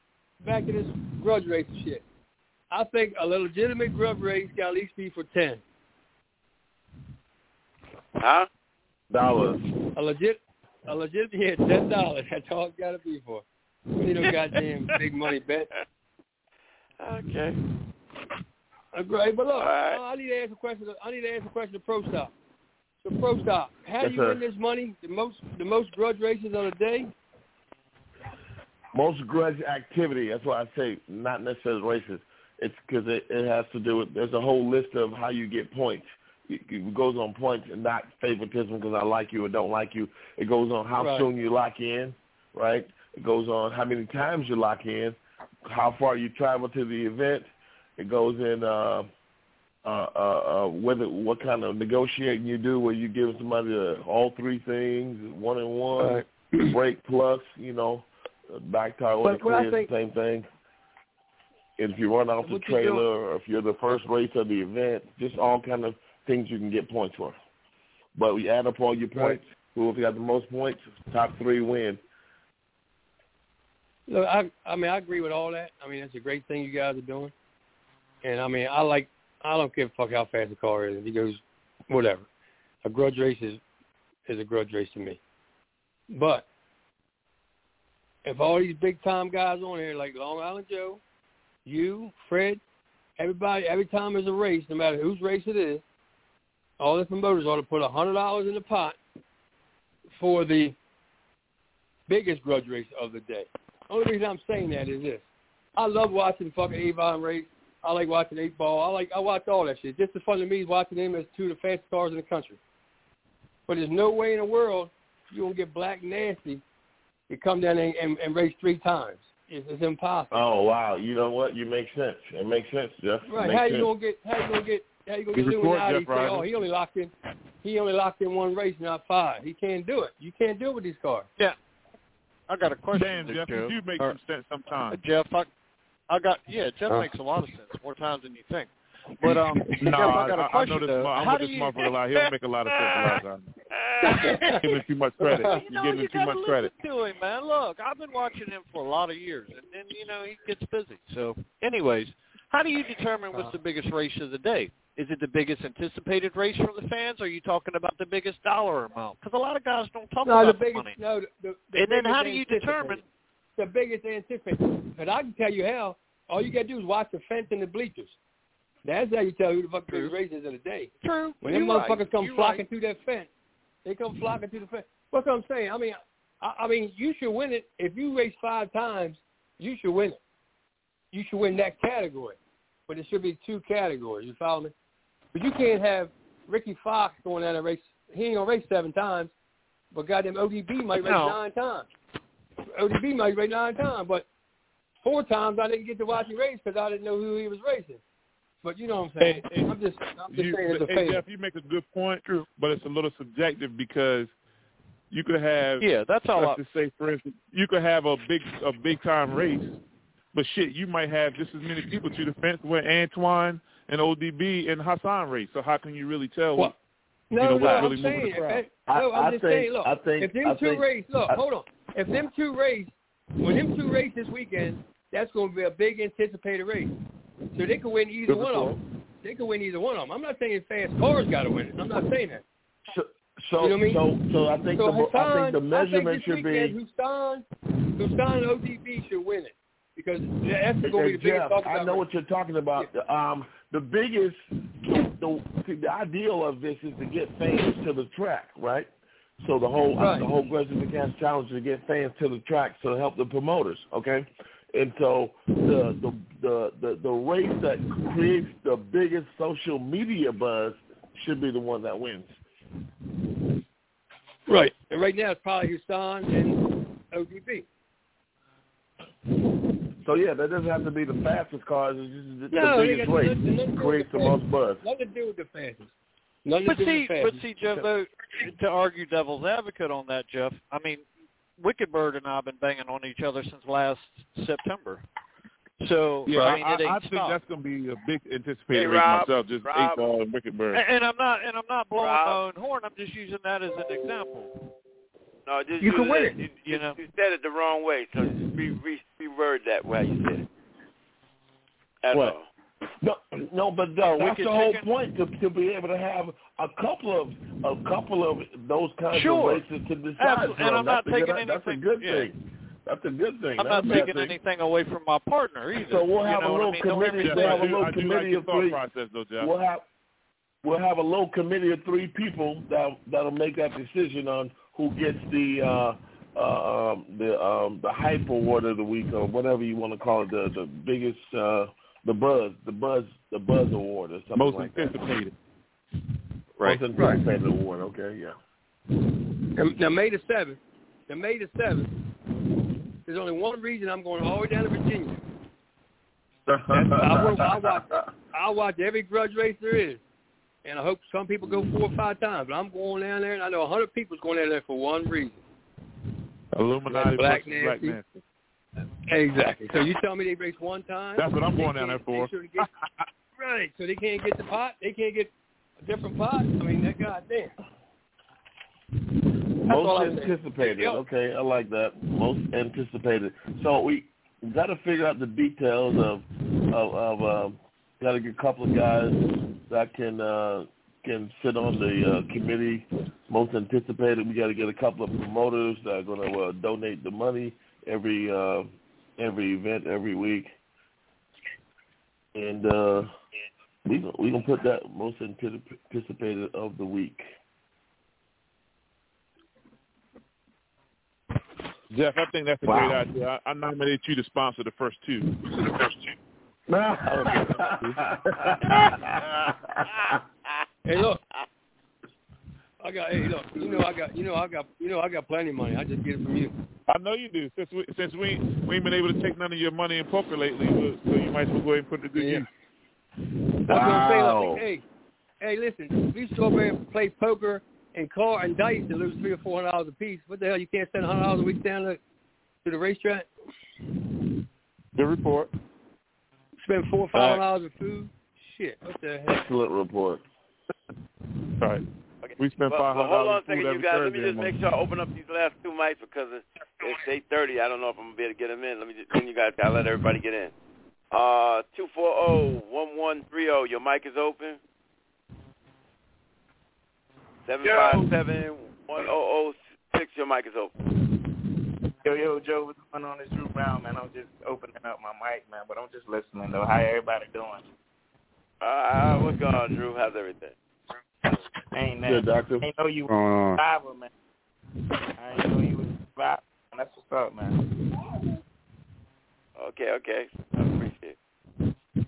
Speaker 15: back to this grudge race shit. I think a legitimate grudge race got at least be for ten.
Speaker 3: Huh?
Speaker 5: Dollars.
Speaker 15: A legit, a legit, yeah, ten dollars. That's all it's got to be for. We need no goddamn big money bet.
Speaker 3: Okay.
Speaker 15: Uh, great, but look,
Speaker 3: right.
Speaker 15: uh, I need to ask a question. I need to ask a question to Pro Stop. So Pro Stop, how
Speaker 5: Yes,
Speaker 15: do you
Speaker 5: sir.
Speaker 15: win this money? The most, the most grudge races of the day.
Speaker 5: Most grudge activity. That's why I say not necessarily races. It's because it, it has to do with. There's a whole list of how you get points. It, it goes on points and not favoritism because I like you or don't like you. It goes on how
Speaker 15: Right.
Speaker 5: soon you lock in, right? It goes on how many times you lock in, how far you travel to the event. It goes in uh, uh, uh, uh, whether what kind of negotiating you do, where you give somebody uh, all three things, one and one,
Speaker 15: Right.
Speaker 5: break plus, you know, back tire or the
Speaker 15: But what I
Speaker 5: clear,
Speaker 15: think-
Speaker 5: the same thing. And if you run off the
Speaker 15: What you doing-
Speaker 5: trailer, or if you're the first race of the event, just all kind of things you can get points for. But we add up all your points. Whoever got the most points, top three win.
Speaker 15: Look, I, I mean, I agree with all that. I mean, it's a great thing you guys are doing. And I mean, I like, I don't give a fuck how fast the car is. He goes, whatever. A grudge race is, is a grudge race to me. But if all these big time guys on here, like Long Island Joe, you, Fred, everybody, every time there's a race, no matter whose race it is, all the promoters ought to put a hundred dollars in the pot for the biggest grudge race of the day. Only reason I'm saying that is this: I love watching fucking Avon race. I like watching Eight Ball. I like I watch all that shit. Just as fun to me as watching them as two of the fastest cars in the country. But there's no way in the world you're gonna get Black Nasty to come down and, and, and race three times. It's, it's impossible.
Speaker 5: Oh wow! You know what? You make sense. It makes sense, Jeff. It
Speaker 15: Right?
Speaker 5: makes
Speaker 15: How
Speaker 5: sense.
Speaker 15: you gonna get? How you gonna get? How you gonna
Speaker 4: Good
Speaker 15: get
Speaker 4: report,
Speaker 15: Illuminati?
Speaker 4: Jeff
Speaker 15: Say,
Speaker 4: Rogers.
Speaker 15: oh, he only locked in. He only locked in one race, not five. He can't do it. You can't do it with these cars.
Speaker 14: Yeah. I got a question.
Speaker 4: Damn,
Speaker 14: there,
Speaker 4: Jeff,
Speaker 14: Joe.
Speaker 4: you do make
Speaker 14: Or-
Speaker 4: some sense sometimes.
Speaker 14: Jeff, I, I got yeah. Jeff
Speaker 4: Huh?
Speaker 14: makes a lot of sense, more times than you think. But um,
Speaker 4: No,
Speaker 14: Jeff, I got a
Speaker 4: I, I
Speaker 14: question
Speaker 4: know this.
Speaker 14: though.
Speaker 4: mo- I'm
Speaker 14: How
Speaker 4: with
Speaker 14: do
Speaker 4: this
Speaker 14: you?
Speaker 4: motherfucker a lot. He don't make a lot of sense a lot of times. You're giving him too much credit.
Speaker 14: You
Speaker 4: You're
Speaker 14: know,
Speaker 4: giving
Speaker 14: you
Speaker 4: him too
Speaker 14: gotta
Speaker 4: much
Speaker 14: listen
Speaker 4: credit.
Speaker 14: to him, man. Look, I've been watching him for a lot of years, and then you know he gets busy. So, anyways, how do you determine what's the biggest race of the day? Is it the biggest anticipated race from the fans, or are you talking about the biggest dollar amount? Because a lot of guys don't talk
Speaker 15: No,
Speaker 14: about
Speaker 15: the
Speaker 14: the
Speaker 15: biggest.
Speaker 14: money.
Speaker 15: No, the, the, the
Speaker 14: And then
Speaker 15: biggest
Speaker 14: how do you determine?
Speaker 15: anticipated. The biggest anticipated. But I can tell you how. All you got to do is watch the fence and the bleachers. That's how you tell who the fuck the biggest race is of the day.
Speaker 14: True.
Speaker 15: When them
Speaker 14: You're right.
Speaker 15: motherfuckers come
Speaker 14: You're
Speaker 15: flocking
Speaker 14: right.
Speaker 15: through that fence, they come flocking through the fence. What's what I'm saying? I mean, I, I mean, you should win it. If you race five times, you should win it. You should win that category. But it should be two categories. You follow me? But you can't have Ricky Fox going down and race. He ain't gonna race seven times, but goddamn O D B might race
Speaker 14: No.
Speaker 15: nine times. O D B might race nine times, but four times I didn't get to watch him race because I didn't know who he was racing. But you know what I'm saying?
Speaker 4: Hey, hey,
Speaker 15: I'm just, I'm just
Speaker 4: You,
Speaker 15: saying it's a
Speaker 4: hey,
Speaker 15: favor.
Speaker 4: Jeff, you make a good point, but it's a little subjective because you could have.
Speaker 14: Yeah, that's all.
Speaker 4: Let's
Speaker 14: I,
Speaker 4: just say, for instance, you could have a big, a big time race, but shit, you might have just as many people to the fence where Antoine and O D B and Hassan race. So how can you really tell?
Speaker 15: Well, No,
Speaker 4: you know,
Speaker 15: no,
Speaker 4: what's
Speaker 15: I'm
Speaker 4: really moving
Speaker 15: saying,
Speaker 4: the crowd?
Speaker 15: if that, no, I'm
Speaker 5: I
Speaker 15: just
Speaker 5: think-
Speaker 15: saying, look,
Speaker 5: I think-
Speaker 15: if them
Speaker 5: I
Speaker 15: two
Speaker 5: think-
Speaker 15: race, look,
Speaker 5: I-
Speaker 15: hold on, if them two race, when them two race this weekend, that's going to be a big anticipated race. So they could win either
Speaker 5: Good
Speaker 15: one of
Speaker 5: report.
Speaker 15: them. They could win either one of them. I'm not saying fast cars got to win it. I'm not saying that.
Speaker 5: So, so,
Speaker 15: You know what I mean?
Speaker 5: so, so I think
Speaker 15: So
Speaker 5: the I
Speaker 15: Hassan,
Speaker 5: think the measurement
Speaker 15: I think
Speaker 5: should
Speaker 15: this
Speaker 5: be.
Speaker 15: weekend, Hassan, Hassan and O D B should win it because that's going to be
Speaker 5: Hey,
Speaker 15: the biggest
Speaker 5: Jeff,
Speaker 15: talk
Speaker 5: I
Speaker 15: about
Speaker 5: know
Speaker 15: race.
Speaker 5: what you're talking about. Um, the biggest, the, the the ideal of this is to get fans to the track, right? So the whole
Speaker 15: Right.
Speaker 5: the whole Grudges Against Challenge is to get fans to the track to help the promoters, okay? And so the the the the, the race that creates the biggest social media buzz should be the one that wins.
Speaker 15: Right. And right now it's probably Hassan and O D B.
Speaker 5: So yeah, that doesn't have to be the fastest cars. It's just the,
Speaker 15: No,
Speaker 5: the
Speaker 15: they
Speaker 5: biggest
Speaker 15: got
Speaker 5: race
Speaker 15: nothing- nothing to do with
Speaker 5: creates
Speaker 15: the
Speaker 5: the most buzz.
Speaker 15: Nothing to do with the fastest. Nothing
Speaker 14: But
Speaker 15: to do
Speaker 14: see,
Speaker 15: with the
Speaker 14: but
Speaker 15: fastest.
Speaker 14: see, Jeff, though, to argue devil's advocate on that, Jeff, I mean, Wicked Bird and I have been banging on each other since last September. So,
Speaker 4: Yeah,
Speaker 14: I mean,
Speaker 4: I,
Speaker 14: it ain't
Speaker 4: I think
Speaker 14: stopped.
Speaker 4: that's going to be a big anticipated
Speaker 3: Hey,
Speaker 4: race
Speaker 3: Rob,
Speaker 4: myself. Just
Speaker 3: Rob.
Speaker 4: eight ball and Wicked Bird.
Speaker 14: And, and I'm not, and I'm not blowing
Speaker 3: Rob.
Speaker 14: my own horn. I'm just using that as an example.
Speaker 3: No, just
Speaker 15: You
Speaker 3: use
Speaker 15: can win it.
Speaker 3: You,
Speaker 14: You know?
Speaker 3: you said it the wrong way, so just re, re, reword that way you said it. That's
Speaker 4: What?
Speaker 3: all.
Speaker 5: No, no, but no, that's the whole
Speaker 14: chicken.
Speaker 5: point to to be able to have a couple of a couple of those kinds
Speaker 14: sure.
Speaker 5: of races to decide
Speaker 14: Absolutely.
Speaker 5: from.
Speaker 14: And I'm
Speaker 5: that's
Speaker 14: not
Speaker 5: a
Speaker 14: taking
Speaker 5: good,
Speaker 14: anything.
Speaker 5: That's a good
Speaker 14: yeah.
Speaker 5: thing. That's a good thing.
Speaker 14: I'm
Speaker 5: That's
Speaker 14: not taking
Speaker 5: thing.
Speaker 14: anything away from my partner either.
Speaker 5: So we'll have
Speaker 14: you know
Speaker 5: a little
Speaker 14: I mean?
Speaker 5: committee.
Speaker 14: Jeff,
Speaker 5: We'll have a
Speaker 14: I do,
Speaker 5: little
Speaker 14: I do
Speaker 5: committee
Speaker 14: like
Speaker 5: of three.
Speaker 10: Process, though, Jeff.
Speaker 5: We'll have we'll have a little committee of three people that that'll make that decision on who gets the uh, uh, um, the um, the hype award of the week or whatever you want to call it, the the biggest uh, the buzz the buzz the buzz award or something
Speaker 10: Most
Speaker 5: like
Speaker 10: anticipated.
Speaker 5: that.
Speaker 10: Right.
Speaker 5: Most anticipated right. award. Okay, yeah.
Speaker 15: Now May the seventh. Now May the seventh. There's only one reason I'm going all the way down to Virginia. I, will, I watch I watch every grudge race there is, and I hope some people go four or five times. But I'm going down there, and I know a hundred people's going down there for one reason.
Speaker 10: Illuminati
Speaker 15: Black
Speaker 10: versus Black Nancy.
Speaker 15: Exactly. So you tell me they race one time?
Speaker 10: That's what I'm going down there for.
Speaker 15: Sure get, right. So they can't get the pot. They can't get a different pot. I mean, that goddamn.
Speaker 5: Most anticipated. Okay, I like that. Most anticipated. So we got to figure out the details of of, of um, got to get a couple of guys that can uh, can sit on the uh, committee. Most anticipated. We got to get a couple of promoters that are going to uh, donate the money every uh, every event every week, and uh, we we gonna put that most anticipated of the week.
Speaker 10: Jeff, I think that's a
Speaker 5: wow.
Speaker 10: great idea. I, I nominate you to sponsor the first two. The first two.
Speaker 15: Hey, look. I got. Hey, look. You know, I got. You know, I got. You know, I got plenty of money. I just get it from you.
Speaker 10: I know you do. Since we since we we ain't been able to take none of your money in poker lately, so you might as well go ahead and put it to good
Speaker 15: yeah.
Speaker 10: use.
Speaker 15: Wow. I was gonna say, like, hey, hey, listen. We used to go over and play poker and car and dice and lose three or four hundred dollars a piece. What the hell? You can't spend a hundred dollars a week down to, to the racetrack?
Speaker 10: Good report.
Speaker 15: Spend four or five hundred dollars of food. Shit. What the hell?
Speaker 5: Excellent report.
Speaker 10: All right.
Speaker 3: Okay.
Speaker 10: We spent
Speaker 3: well,
Speaker 10: five hundred
Speaker 3: well, hold on
Speaker 10: dollars
Speaker 3: a second, you guys. Let me just make sure I open up these last two mics because it's, it's eight thirty. I don't know if I'm gonna be able to get them in. Let me just, then you guys gotta let everybody get in. Uh, two four zero one one three zero. Your mic is open. Seven five seven one zero zero six. Your mic is open.
Speaker 16: Yo, yo, Joe, what's going on? It's Drew Brown, man. I'm just opening up my mic, man, but I'm just listening, though. How everybody doing?
Speaker 3: Uh, what's going on, Drew? How's everything?
Speaker 16: Ain't that?
Speaker 5: Good, doctor.
Speaker 16: I ain't know you
Speaker 5: uh,
Speaker 16: were a survivor, man. I ain't know you were a survivor. That's what's up, man.
Speaker 3: Okay, okay. I appreciate it.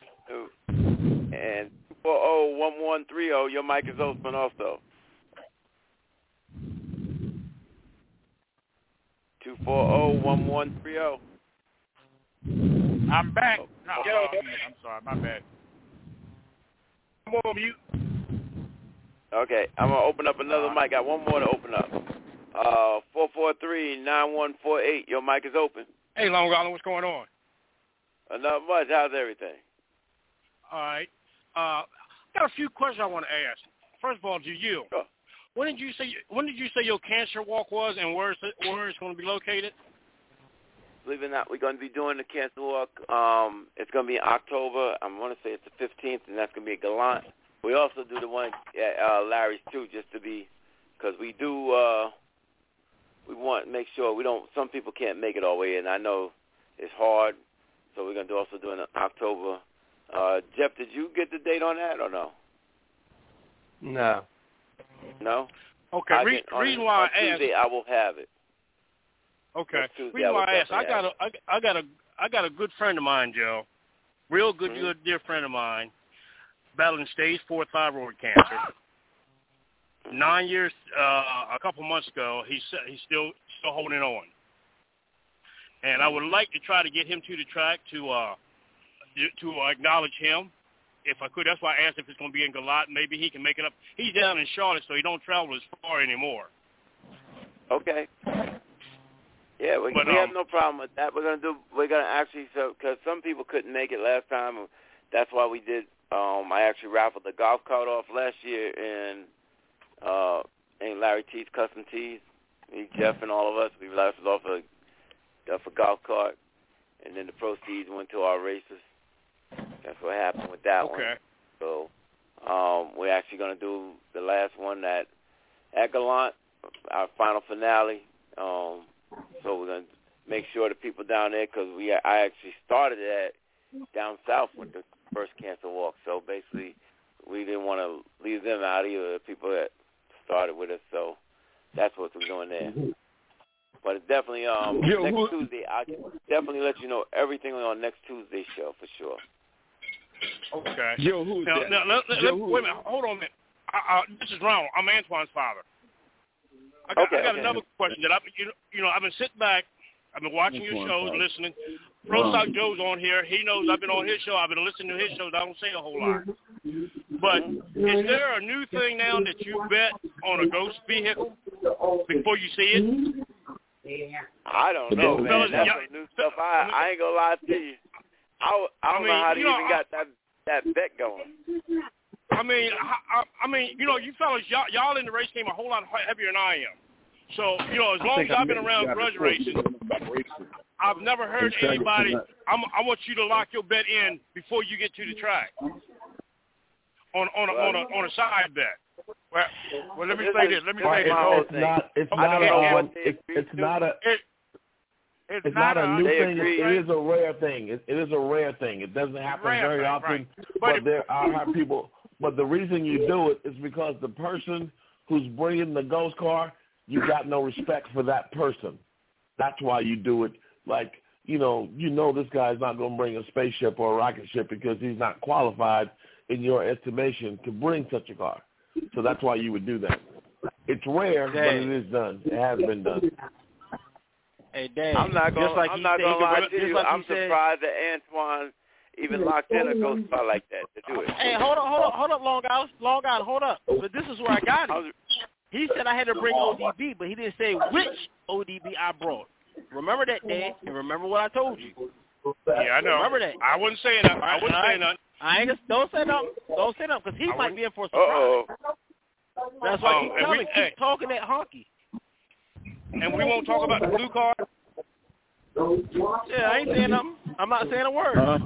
Speaker 3: And two four zero one one three zero, your mic is open also. two four zero one one three zero.
Speaker 1: I'm back. No, oh, I'm sorry. My bad.
Speaker 16: I'm on mute.
Speaker 3: Okay, I'm going to open up another mic. Got one more to open up. Uh, four four three nine one four eight. Your mic is open.
Speaker 17: Hey, Long Island, what's going on?
Speaker 3: Uh, not much. How's everything?
Speaker 17: All right. Uh, got a few questions I want to ask. First of all, to you,
Speaker 3: sure.
Speaker 17: when did you say when did you say your cancer walk was, and where is it, where it's going to be located?
Speaker 3: Believe it or not, we're going to be doing the cancer walk. Um, it's going to be in October. I want to say it's the fifteenth, and that's going to be at Gallant. We also do the one at uh, Larry's too, just to be, because we do. Uh, we want to make sure we don't. Some people can't make it all the way, and I know it's hard. So we're going to do also do it in October. Uh, Jeff, did you get the date on that or no?
Speaker 15: No.
Speaker 17: Okay.
Speaker 3: No. I
Speaker 17: Re-
Speaker 3: on,
Speaker 17: reason why
Speaker 3: on
Speaker 17: I asked.
Speaker 3: Tuesday, I will have it.
Speaker 17: Okay.
Speaker 3: Tuesday,
Speaker 17: Reason
Speaker 3: I
Speaker 17: why I asked. I
Speaker 3: definitely
Speaker 17: got a I, I got a I got a good friend of mine, Joe. Real good,
Speaker 3: mm-hmm.
Speaker 17: good dear friend of mine, battling stage four thyroid cancer. Nine years, uh, a couple months ago, he's he's still still holding on. And I would like to try to get him to the track to uh, to acknowledge him, if I could. That's why I asked if it's going to be in Gallant. Maybe he can make it up. He's down in Charlotte, so he don't travel as far anymore.
Speaker 3: Okay. Yeah, we,
Speaker 17: but,
Speaker 3: we
Speaker 17: um,
Speaker 3: have no problem with that. We're gonna do. We're gonna actually, so because some people couldn't make it last time, that's why we did. Um, I actually raffled the golf cart off last year in uh, in Larry T's Custom Tees. Me, Jeff, and all of us, we raffled off a, off a golf cart, and then the proceeds went to our races. That's what happened with that
Speaker 17: okay.
Speaker 3: one. So um, we're actually going to do the last one at at Gallant, our final finale. Um, so we're going to make sure the people down there, because we I actually started that down south with the first cancer walk. So basically, we didn't want to leave them out either, the people that started with us. So that's what we're doing there. But it's definitely um
Speaker 6: Yo,
Speaker 3: next
Speaker 6: who,
Speaker 3: Tuesday. I can definitely let you know everything on next Tuesday's show for sure.
Speaker 17: Okay.
Speaker 6: Yo, who's
Speaker 17: now,
Speaker 6: that?
Speaker 17: now, now, now,
Speaker 6: Yo,
Speaker 17: wait
Speaker 6: who?
Speaker 17: a minute. Hold on a minute. I, I, this is Ronald. I'm Antoine's father. I got,
Speaker 3: okay,
Speaker 17: I got
Speaker 3: okay.
Speaker 17: another question that I, you know, you know, I've been sitting back. I've been watching your
Speaker 6: Antoine's
Speaker 17: shows,
Speaker 6: father.
Speaker 17: listening. Pro Stock Joe's on here. He knows I've been on his show. I've been listening to his shows. I don't say a whole lot. But is there a new thing now that you bet on a ghost vehicle before you see it?
Speaker 3: I don't know,
Speaker 17: Yeah.
Speaker 3: man.
Speaker 17: Fellas,
Speaker 3: That's
Speaker 17: yeah.
Speaker 3: some new stuff. I, I ain't gonna lie to you. I, I don't
Speaker 17: I mean,
Speaker 3: know how they
Speaker 17: you know,
Speaker 3: even
Speaker 17: I-
Speaker 3: got that that bet going.
Speaker 17: I mean, I, I, I mean, you know, you fellas, y'all, y'all in the race game a whole lot heavier than I am. So, you know, as long as I've been around grudge racing, I've never heard anybody. I'm, I want you to lock your bet in before you get to the track on on a, on a on a side bet.
Speaker 1: Well, well, let me say this. Let me
Speaker 5: Well,
Speaker 1: say
Speaker 5: it's,
Speaker 1: this. whole
Speaker 5: it's
Speaker 1: thing.
Speaker 5: not. It's
Speaker 1: I
Speaker 5: not
Speaker 1: don't
Speaker 5: a.
Speaker 1: know
Speaker 5: Um,
Speaker 1: what
Speaker 5: it's, it's not a.
Speaker 1: It, it's,
Speaker 5: It's
Speaker 1: not,
Speaker 5: not a new
Speaker 3: They
Speaker 5: thing.
Speaker 3: agree.
Speaker 5: It is a rare thing. It, it is a rare thing. It doesn't happen
Speaker 1: rare
Speaker 5: very
Speaker 1: thing,
Speaker 5: often,
Speaker 1: right.
Speaker 5: but,
Speaker 1: But if-
Speaker 5: there are people. But the reason you do it is because the person who's bringing the ghost car, you got no respect for that person. That's why you do it. Like, you know, you know this guy's not going to bring a spaceship or a rocket ship because he's not qualified in your estimation to bring such a car. So that's why you would do that. It's rare, but it is done. It has been done.
Speaker 7: Hey, Dad.
Speaker 3: I'm not gonna.
Speaker 7: Just like
Speaker 3: I'm
Speaker 7: he
Speaker 3: not
Speaker 7: said,
Speaker 3: gonna
Speaker 7: he
Speaker 3: lie
Speaker 7: could-
Speaker 3: to
Speaker 7: just
Speaker 3: you.
Speaker 7: like he
Speaker 3: I'm
Speaker 7: said-
Speaker 3: surprised that Antoine even locked in a ghost car like that to do it.
Speaker 7: Hey, hold up, hold up, hold up, Long Island, Long Island, hold up. But this is where I got it. He said I had to bring O D B, but he didn't say which O D B I brought. Remember that, Dad, and remember what I told you.
Speaker 17: Yeah, I know.
Speaker 7: Remember that.
Speaker 17: I wasn't saying that. I wasn't
Speaker 7: All
Speaker 17: saying
Speaker 7: right.
Speaker 17: that.
Speaker 7: I ain't just, don't say nothing. Don't say nothing, because he
Speaker 17: I
Speaker 7: might
Speaker 17: wouldn't-
Speaker 7: be in for a surprise.
Speaker 3: Uh-oh.
Speaker 7: That's why I
Speaker 17: Oh,
Speaker 7: keep
Speaker 17: and
Speaker 7: telling
Speaker 17: we-
Speaker 7: him,
Speaker 17: hey.
Speaker 7: keep talking that honky.
Speaker 17: And we won't talk about the blue card.
Speaker 7: Yeah, I ain't saying nothing. I'm not saying a word.
Speaker 6: Uh-huh.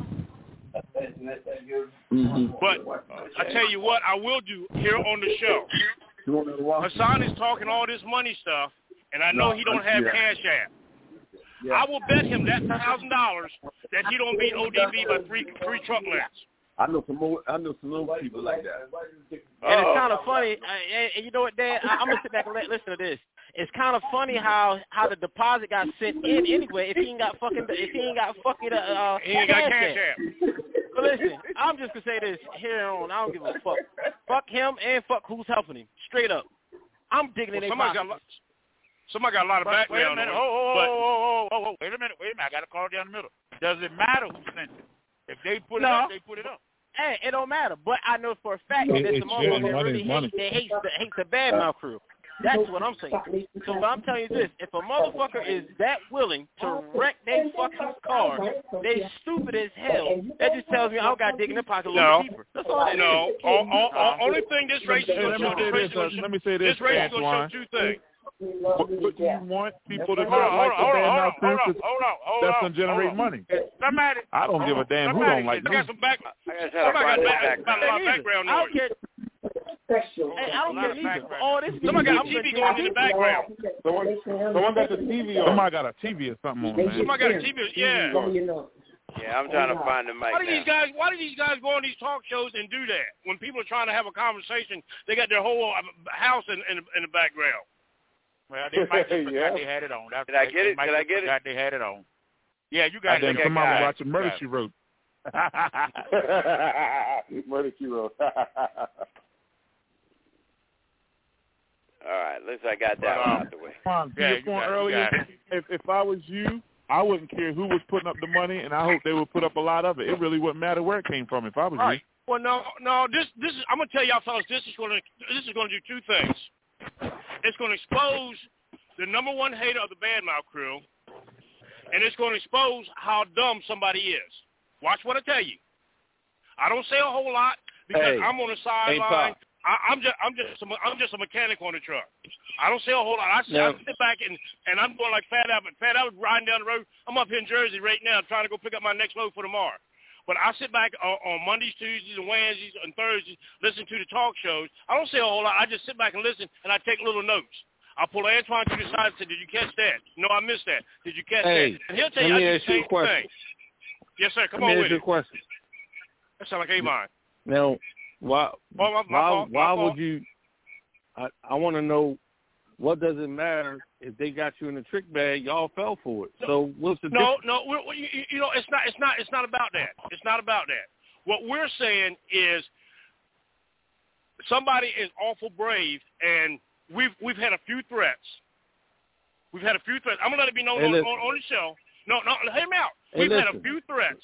Speaker 6: Mm-hmm.
Speaker 17: But I tell you what, I will do here on the show.
Speaker 6: You want me to watch?
Speaker 17: Hassan is talking all this money stuff, and I know
Speaker 6: No,
Speaker 17: he don't
Speaker 6: I-
Speaker 17: have
Speaker 6: yeah.
Speaker 17: Cash App.
Speaker 6: Yeah.
Speaker 17: I will bet him that thousand dollars that he don't beat O D B by three three truck lengths.
Speaker 6: I know some more. I know some more people like that.
Speaker 7: And it's kind of funny. Uh, and, and you know what, Dad? I, I'm gonna sit back and let, listen to this. It's kind of funny how how the deposit got sent in anyway. If he ain't got fucking, if he ain't got fucking, uh,
Speaker 17: He ain't got
Speaker 7: Cash
Speaker 17: Cash
Speaker 7: App.
Speaker 17: App.
Speaker 7: But listen, I'm just gonna say this here on. I don't give a fuck. Fuck him and fuck who's helping him. Straight up. I'm digging
Speaker 17: Well,
Speaker 7: in their
Speaker 17: somebody got a
Speaker 7: pockets.
Speaker 17: lot, somebody got a lot of
Speaker 1: But wait a
Speaker 17: background
Speaker 1: minute.
Speaker 17: on
Speaker 1: Oh, oh,
Speaker 17: it. But
Speaker 1: oh, oh, oh, oh, wait a minute. Wait a minute. I got to call down the middle. Does it matter who sent it? If they put it
Speaker 7: No.
Speaker 1: up, they put it up.
Speaker 7: Hey, it don't matter. But I know for a fact that
Speaker 6: It-
Speaker 7: there's
Speaker 6: it's
Speaker 7: some motherfuckers
Speaker 6: money,
Speaker 7: that really
Speaker 6: money.
Speaker 7: hate, they hate the hate the bad mouth crew. That's what I'm saying. So what I'm telling you this, if a motherfucker is that willing to wreck their fucking car, they stupid as hell. That just tells me I got to dig in their pocket a little
Speaker 17: No.
Speaker 7: deeper. That's all that
Speaker 17: no,
Speaker 7: is.
Speaker 17: all, all, all, only thing this race is
Speaker 4: Hey,
Speaker 17: going
Speaker 4: let
Speaker 17: to
Speaker 4: me
Speaker 17: show,
Speaker 4: say
Speaker 17: this race
Speaker 4: this.
Speaker 17: is going
Speaker 4: Uh,
Speaker 17: to
Speaker 4: let me say this,
Speaker 17: this race is going to
Speaker 4: Antoine.
Speaker 17: show two things.
Speaker 4: But, but you want people to
Speaker 1: Hold
Speaker 4: not
Speaker 1: on,
Speaker 4: like
Speaker 1: hold
Speaker 4: the
Speaker 1: on, hold
Speaker 4: bad
Speaker 1: on,
Speaker 4: mouth crew
Speaker 1: hold on,
Speaker 4: 'cause
Speaker 1: hold on, hold
Speaker 4: that's
Speaker 1: on,
Speaker 4: gonna generate
Speaker 1: hold on.
Speaker 4: money.
Speaker 1: Somebody,
Speaker 4: I don't give a damn who
Speaker 1: somebody
Speaker 4: don't like
Speaker 17: I
Speaker 4: me.
Speaker 17: got some back.
Speaker 3: I just had to
Speaker 17: Somebody
Speaker 3: find
Speaker 17: got,
Speaker 3: this
Speaker 17: back, got a lot of background
Speaker 7: I don't
Speaker 17: noise.
Speaker 7: care. Hey, I don't care neither. All this
Speaker 17: Somebody got
Speaker 7: I'm
Speaker 17: T V
Speaker 7: gonna
Speaker 17: going in the background.
Speaker 4: Someone, someone got the T V on.
Speaker 6: Somebody got a T V or something on, man.
Speaker 17: Somebody got a T V. Yeah.
Speaker 3: Yeah, I'm trying to find the mic
Speaker 17: Why do
Speaker 3: now.
Speaker 17: these guys? Why do these guys go on these talk shows and do that? When people are trying to have a conversation, they got their whole uh, house in in, in the background.
Speaker 1: Well, they might just forgot
Speaker 4: Yeah.
Speaker 1: they had it on. That's,
Speaker 3: Did I
Speaker 1: they-
Speaker 3: get
Speaker 1: they
Speaker 3: it?
Speaker 1: might
Speaker 3: Did I
Speaker 1: just
Speaker 3: get it?
Speaker 1: forgot they had it on. Yeah, you got
Speaker 6: I
Speaker 1: it.
Speaker 6: think
Speaker 1: You
Speaker 6: somebody
Speaker 1: got it.
Speaker 6: watching Murder,
Speaker 1: You got
Speaker 6: She Wrote.
Speaker 4: Murder She Wrote.
Speaker 3: All right, at least I got that
Speaker 4: But,
Speaker 3: one
Speaker 4: um,
Speaker 3: out the way.
Speaker 4: Come to
Speaker 1: Yeah,
Speaker 4: your
Speaker 1: you
Speaker 4: point
Speaker 1: got it, you
Speaker 4: earlier,
Speaker 1: got it.
Speaker 4: if if I was you, I wouldn't care who was putting up the money, and I hope they would put up a lot of it. It really wouldn't matter where it came from if I was
Speaker 17: Right. Well, no, no. This, this is. I'm gonna tell y'all fellas. This is gonna. This is gonna do two things. It's gonna expose the number one hater of the badmouth crew, and it's gonna expose how dumb somebody is. Watch what I tell you. I don't say a whole lot because
Speaker 6: Hey,
Speaker 17: I'm on the
Speaker 6: hey,
Speaker 17: sideline.
Speaker 6: Pop.
Speaker 17: I, I'm just. I'm just. A, I'm just a mechanic on the truck. I don't say a whole lot. I, sit- I
Speaker 6: No.
Speaker 17: sit back and and I'm going like Fat Albert. Fat Albert riding down the road. I'm up here in Jersey right now trying to go pick up my next load for tomorrow. But I sit back on, on Mondays, Tuesdays, and Wednesdays, and Thursdays, listen to the talk shows. I don't say a whole lot. I just sit back and listen, and I take little notes. I pull Antoine to the side and say, did you catch that? No, I missed that. Did you catch
Speaker 12: hey,
Speaker 17: that? And he'll tell
Speaker 12: let
Speaker 17: you
Speaker 12: me
Speaker 17: I
Speaker 12: ask
Speaker 17: do the
Speaker 12: you a
Speaker 17: same
Speaker 12: question.
Speaker 17: thing. Yes, sir. Come
Speaker 12: let
Speaker 17: on
Speaker 12: me
Speaker 17: with
Speaker 12: ask you
Speaker 17: it.
Speaker 12: a question.
Speaker 17: That sound like Avon.
Speaker 12: Now, why,
Speaker 17: oh, my, my
Speaker 12: why,
Speaker 17: fault, my
Speaker 12: why
Speaker 17: fault.
Speaker 12: would you, I, I want to know, what does it matter if they got you in the trick bag? Y'all fell for it. So what's the
Speaker 17: No,
Speaker 12: difference?
Speaker 17: no, we're, we, you, you know, it's not, it's not, it's not about that. It's not about that. What we're saying is, somebody is awful brave, and we've we've had a few threats. We've had a few threats. I'm gonna let it be known
Speaker 12: Hey,
Speaker 17: on,
Speaker 12: listen.
Speaker 17: on, on the show. No, no, hear me out.
Speaker 12: Hey,
Speaker 17: We've had a
Speaker 12: listen.
Speaker 17: few threats.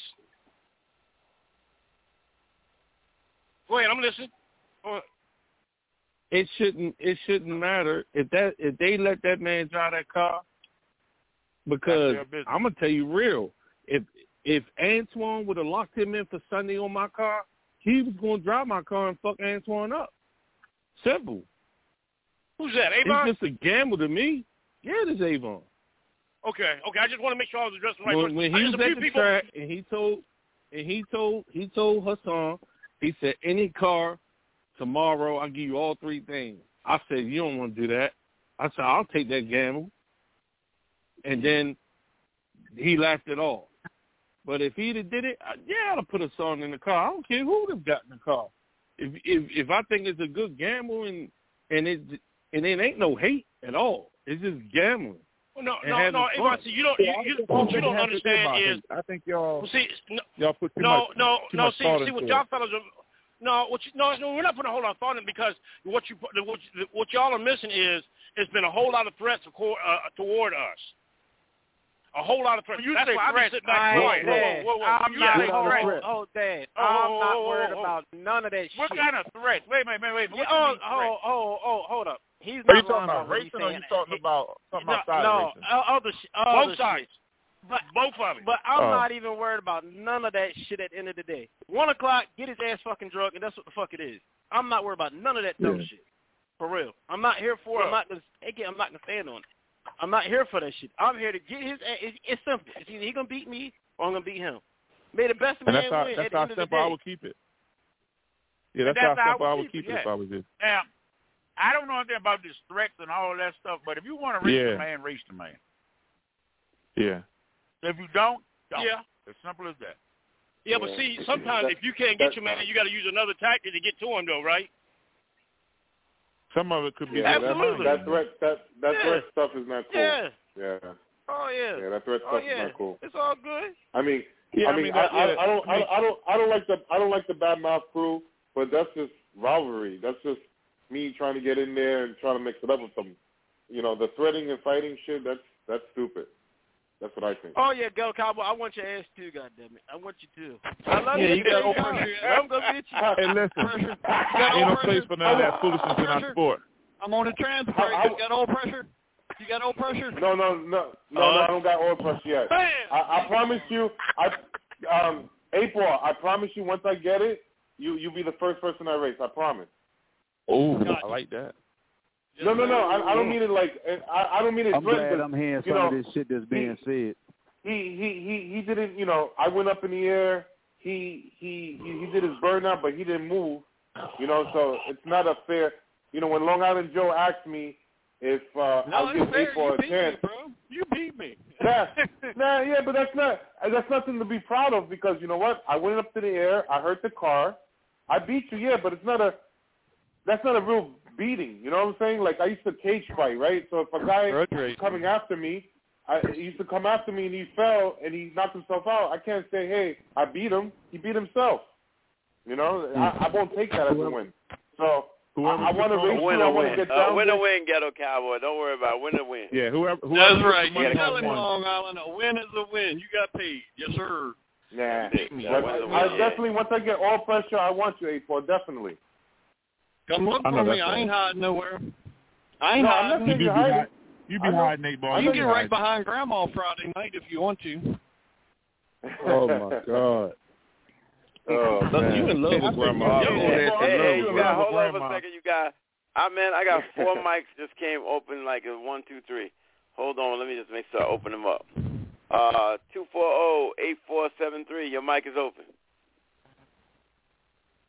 Speaker 17: Go ahead, I'm listening. Go ahead.
Speaker 12: It shouldn't. It shouldn't matter if that if they let that man drive that car. Because I'm gonna tell you real. If if Antoine would have locked him in for Sunday on my car, he was gonna drive my car and fuck Antoine up. Simple.
Speaker 17: Who's that? Avon?
Speaker 12: It's just a gamble to me. Yeah, it is Avon.
Speaker 17: Okay, okay. I just want to make sure I was addressing the right
Speaker 12: When,
Speaker 17: person.
Speaker 12: when
Speaker 17: I
Speaker 12: he
Speaker 17: just
Speaker 12: was
Speaker 17: a few
Speaker 12: at the
Speaker 17: people.
Speaker 12: track and he told and he told he told Hassan, he said, any car tomorrow, I'll give you all three things. I said, you don't want to do that. I said, I'll take that gamble. And then he laughed it off. But if he'd have did it, I, yeah, I'd have put a song in the car. I don't care who would have gotten the car. If if if I think it's a good gamble and and it and it ain't no hate at all. It's just gambling.
Speaker 17: Well, no,
Speaker 12: and
Speaker 17: no,
Speaker 12: having
Speaker 17: no,
Speaker 12: fun.
Speaker 17: Avon, see, you don't, you, you, what you don't understand is,
Speaker 6: I think y'all
Speaker 17: well, see, no,
Speaker 6: y'all put too
Speaker 17: no,
Speaker 6: much
Speaker 17: no,
Speaker 6: too
Speaker 17: no.
Speaker 6: much
Speaker 17: See,
Speaker 6: thought
Speaker 17: see
Speaker 6: into
Speaker 17: what
Speaker 6: it.
Speaker 17: y'all fellas are. No, what you, no, no, we're not putting a whole lot of thought in it because what you what, you, what y'all are missing is it's been a whole lot of threats uh, toward us. A whole lot of threats.
Speaker 1: When you
Speaker 17: That's
Speaker 1: say
Speaker 17: why I
Speaker 1: threats,
Speaker 17: just sit back
Speaker 1: whoa,
Speaker 17: and
Speaker 1: whoa,
Speaker 17: whoa, whoa, whoa, whoa.
Speaker 1: I'm
Speaker 17: You
Speaker 1: not,
Speaker 17: say
Speaker 1: hold,
Speaker 17: threats.
Speaker 1: hold, hold, Dad.
Speaker 17: Oh,
Speaker 1: I'm
Speaker 17: oh,
Speaker 1: not
Speaker 17: oh,
Speaker 1: worried
Speaker 17: oh,
Speaker 1: about none of that
Speaker 17: what
Speaker 1: shit.
Speaker 17: kind
Speaker 1: of threats? Wait, wait, wait, wait. What
Speaker 17: Yeah,
Speaker 1: you mean
Speaker 17: oh,
Speaker 1: threats?
Speaker 17: oh, oh, oh, hold up. He's
Speaker 4: Are
Speaker 17: not
Speaker 4: you talking
Speaker 17: lying
Speaker 4: about
Speaker 17: about what he's
Speaker 4: racing, or are
Speaker 17: saying.
Speaker 4: you talking about something
Speaker 17: no,
Speaker 4: outside
Speaker 17: no,
Speaker 4: of racing?
Speaker 17: uh, other sh- other
Speaker 1: Both sides.
Speaker 17: shit. But both of it.
Speaker 1: But I'm
Speaker 4: Oh.
Speaker 1: not even worried about none of that shit at the end of the day. One o'clock, get his ass fucking drunk, and that's what the fuck it is. I'm not worried about none of that dumb
Speaker 4: Yeah.
Speaker 1: shit. For real. I'm not here for it. I'm not gonna take it. I'm not gonna stand on it. I'm not here for that shit. I'm here to get his ass. It's, it's simple. It's either he gonna beat me or I'm gonna beat him. May the best
Speaker 4: And
Speaker 1: man
Speaker 4: that's how
Speaker 1: win
Speaker 4: that's
Speaker 1: at the
Speaker 4: how
Speaker 1: end of the
Speaker 4: simple I
Speaker 1: day.
Speaker 4: would keep it. Yeah, that's,
Speaker 1: That's
Speaker 4: how
Speaker 1: how I
Speaker 4: simple I
Speaker 1: would
Speaker 4: would
Speaker 1: keep
Speaker 4: keep
Speaker 1: it,
Speaker 4: it if
Speaker 1: yeah.
Speaker 4: I was you.
Speaker 1: Now, I don't know anything about this threats and all that stuff, but if you want to race
Speaker 4: Yeah.
Speaker 1: the man, race the man.
Speaker 4: Yeah.
Speaker 1: If you don't, don't.
Speaker 17: Yeah.
Speaker 1: As simple as that.
Speaker 17: Yeah, but see, sometimes if you can't get your man, you got to use another tactic to get to him, though, right?
Speaker 4: Some of it could be
Speaker 1: Yeah,
Speaker 4: good.
Speaker 1: absolutely.
Speaker 4: That threat that that
Speaker 1: Yeah.
Speaker 4: threat stuff is not cool.
Speaker 1: Yeah.
Speaker 4: Yeah.
Speaker 1: Oh yeah.
Speaker 4: Yeah, that threat
Speaker 1: Oh
Speaker 4: stuff
Speaker 1: yeah.
Speaker 4: is not cool.
Speaker 1: It's all good.
Speaker 4: I mean,
Speaker 1: Yeah,
Speaker 4: I
Speaker 1: I
Speaker 4: mean,
Speaker 1: mean,
Speaker 4: I,
Speaker 1: that-
Speaker 4: I,
Speaker 1: yeah,
Speaker 4: I don't,
Speaker 1: I mean-
Speaker 4: I, I don't, I don't like the, I don't like the badmouth crew, but that's just rivalry. That's just me trying to get in there and trying to mix it up with them. You know, the threatening and fighting shit. That's that's stupid. That's what I think.
Speaker 1: Oh yeah, Ghetto Cowboy. I want your ass too, goddammit. I want you too. I love
Speaker 4: Yeah,
Speaker 1: you.
Speaker 4: you got no
Speaker 1: Ghetto
Speaker 4: pressure.
Speaker 1: I'm gonna get you.
Speaker 4: Hey, listen, ain't no place for none of that foolishness in our sport.
Speaker 14: I'm on a transfer.
Speaker 4: I- I-
Speaker 14: You got oil pressure? You got oil pressure?
Speaker 4: No, no, no, no, no. I don't got oil pressure yet. I, I promise you. I, um, April. I promise you. Once I get it, you you'll be the first person I race. I promise.
Speaker 5: Oh, I like that.
Speaker 4: No, no, no. I, I don't mean it like I, I don't mean it.
Speaker 13: I'm
Speaker 4: threatening,
Speaker 13: glad
Speaker 4: but,
Speaker 13: I'm hearing
Speaker 4: you
Speaker 13: some
Speaker 4: know,
Speaker 13: of this shit that's being said.
Speaker 4: He he he he didn't. You know, I went up in the air. He he he, he did his burnout, but he didn't move. You know, so it's not a fair. You know, when Long Island Joe asked me if uh,
Speaker 14: No,
Speaker 4: I'll
Speaker 14: it's
Speaker 4: give
Speaker 14: fair.
Speaker 4: April
Speaker 14: You
Speaker 4: a
Speaker 14: beat
Speaker 4: chance.
Speaker 14: me, bro. You beat me.
Speaker 4: Nah, nah, yeah, but that's not that's nothing to be proud of because you know what? I went up to the air. I hurt the car. I beat you, yeah, but it's not a. That's not a real beating. You know what I'm saying? Like I used to cage fight, right? So if a guy was coming after me, I he used to come after me and he fell and he knocked himself out. I can't say, hey, I beat him. He beat himself. You know, I, I won't take that as a win. So I, I want to race you.
Speaker 3: Win
Speaker 4: I
Speaker 3: or
Speaker 4: want to
Speaker 3: win.
Speaker 4: get
Speaker 3: Uh,
Speaker 4: down
Speaker 3: win
Speaker 4: there.
Speaker 3: or win, Ghetto Cowboy. Don't worry about it. Win or win.
Speaker 4: Yeah, whoever. whoever
Speaker 14: That's right.
Speaker 4: gets the
Speaker 14: You
Speaker 4: money
Speaker 14: tell him,
Speaker 4: won.
Speaker 14: Long Island, a win is a win. You got paid. Yes, sir.
Speaker 4: Nah,
Speaker 3: Yeah,
Speaker 4: but
Speaker 3: win or
Speaker 4: I
Speaker 3: win,
Speaker 4: definitely once I get all pressure, I want you, A four, definitely.
Speaker 14: Come look
Speaker 4: I know
Speaker 14: for me.
Speaker 4: that's
Speaker 14: I
Speaker 4: right.
Speaker 14: ain't hiding nowhere. I ain't
Speaker 4: No, I'm
Speaker 14: hiding.
Speaker 4: not saying you're hiding.
Speaker 5: You
Speaker 4: I
Speaker 5: be
Speaker 4: know-
Speaker 5: hiding, Nate Ball.
Speaker 14: You
Speaker 5: You
Speaker 14: can
Speaker 5: be
Speaker 14: get right
Speaker 5: hiding.
Speaker 14: behind Grandma Friday night if you want to.
Speaker 5: Oh my God.
Speaker 4: Oh,
Speaker 12: Look,
Speaker 4: man.
Speaker 12: you in love with grandma.
Speaker 3: Hey,
Speaker 12: Yo,
Speaker 3: hey,
Speaker 12: that's
Speaker 3: hey,
Speaker 12: in
Speaker 3: hey,
Speaker 12: love
Speaker 3: you
Speaker 12: with
Speaker 3: got,
Speaker 12: grandma.
Speaker 3: hold on for a second. You got, I man, I got four mics just came open like a one, two, three. Hold on, let me just make sure I open them up. Uh, two four zero eight four seven three. Your mic is open.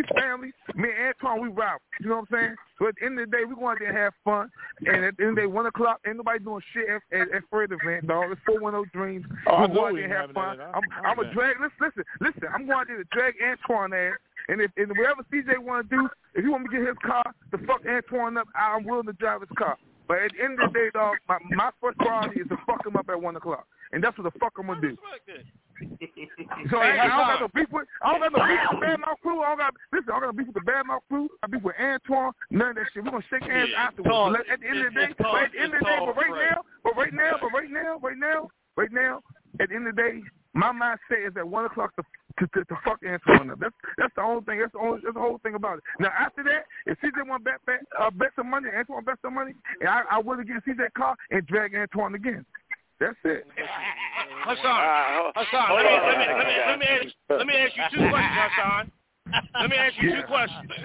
Speaker 6: He's family. Me and Antoine, we route. You know what I'm saying? So at the end of the day, we go out there and have fun. And at the end of the day, one o'clock, ain't nobody doing shit at, at, at Fred event, dog. It's four one zero Dreams.
Speaker 5: Oh,
Speaker 6: we go out there and have fun. I'm, I'm a drag. Listen, listen, listen. I'm going out there to drag Antoine there. And if and whatever C J want to do, if you want me to get his car to fuck Antoine up, I'm willing to drive his car. But at the end of the day, dog, my, my first priority is to fuck him up at one o'clock. And that's what the fuck I'm going to do. So hey, I, I don't got no beef with I don't got no beef with the Badmouth crew. I don't got listen, I don't got no beef with the Badmouth crew. I beef with Antoine. None of that shit. We're gonna shake hands yeah, afterwards. Tall, at the end of the day, but at the end of the day, but right now, but right now, but right now, right now, right now, at the end of the day, my mindset is at one o'clock to to, to, to fuck Antoine up. That's that's the only thing. That's the only that's the whole thing about it. Now after that, if C J want to bet bet uh, bet some money, Antoine bet some money, and I, I would get C J car and drag Antoine again. That's it.
Speaker 17: Hassan, uh, Hassan, let me, let, me, let, me, let, me ask, let me ask you two questions, Hassan. Let me ask you two questions.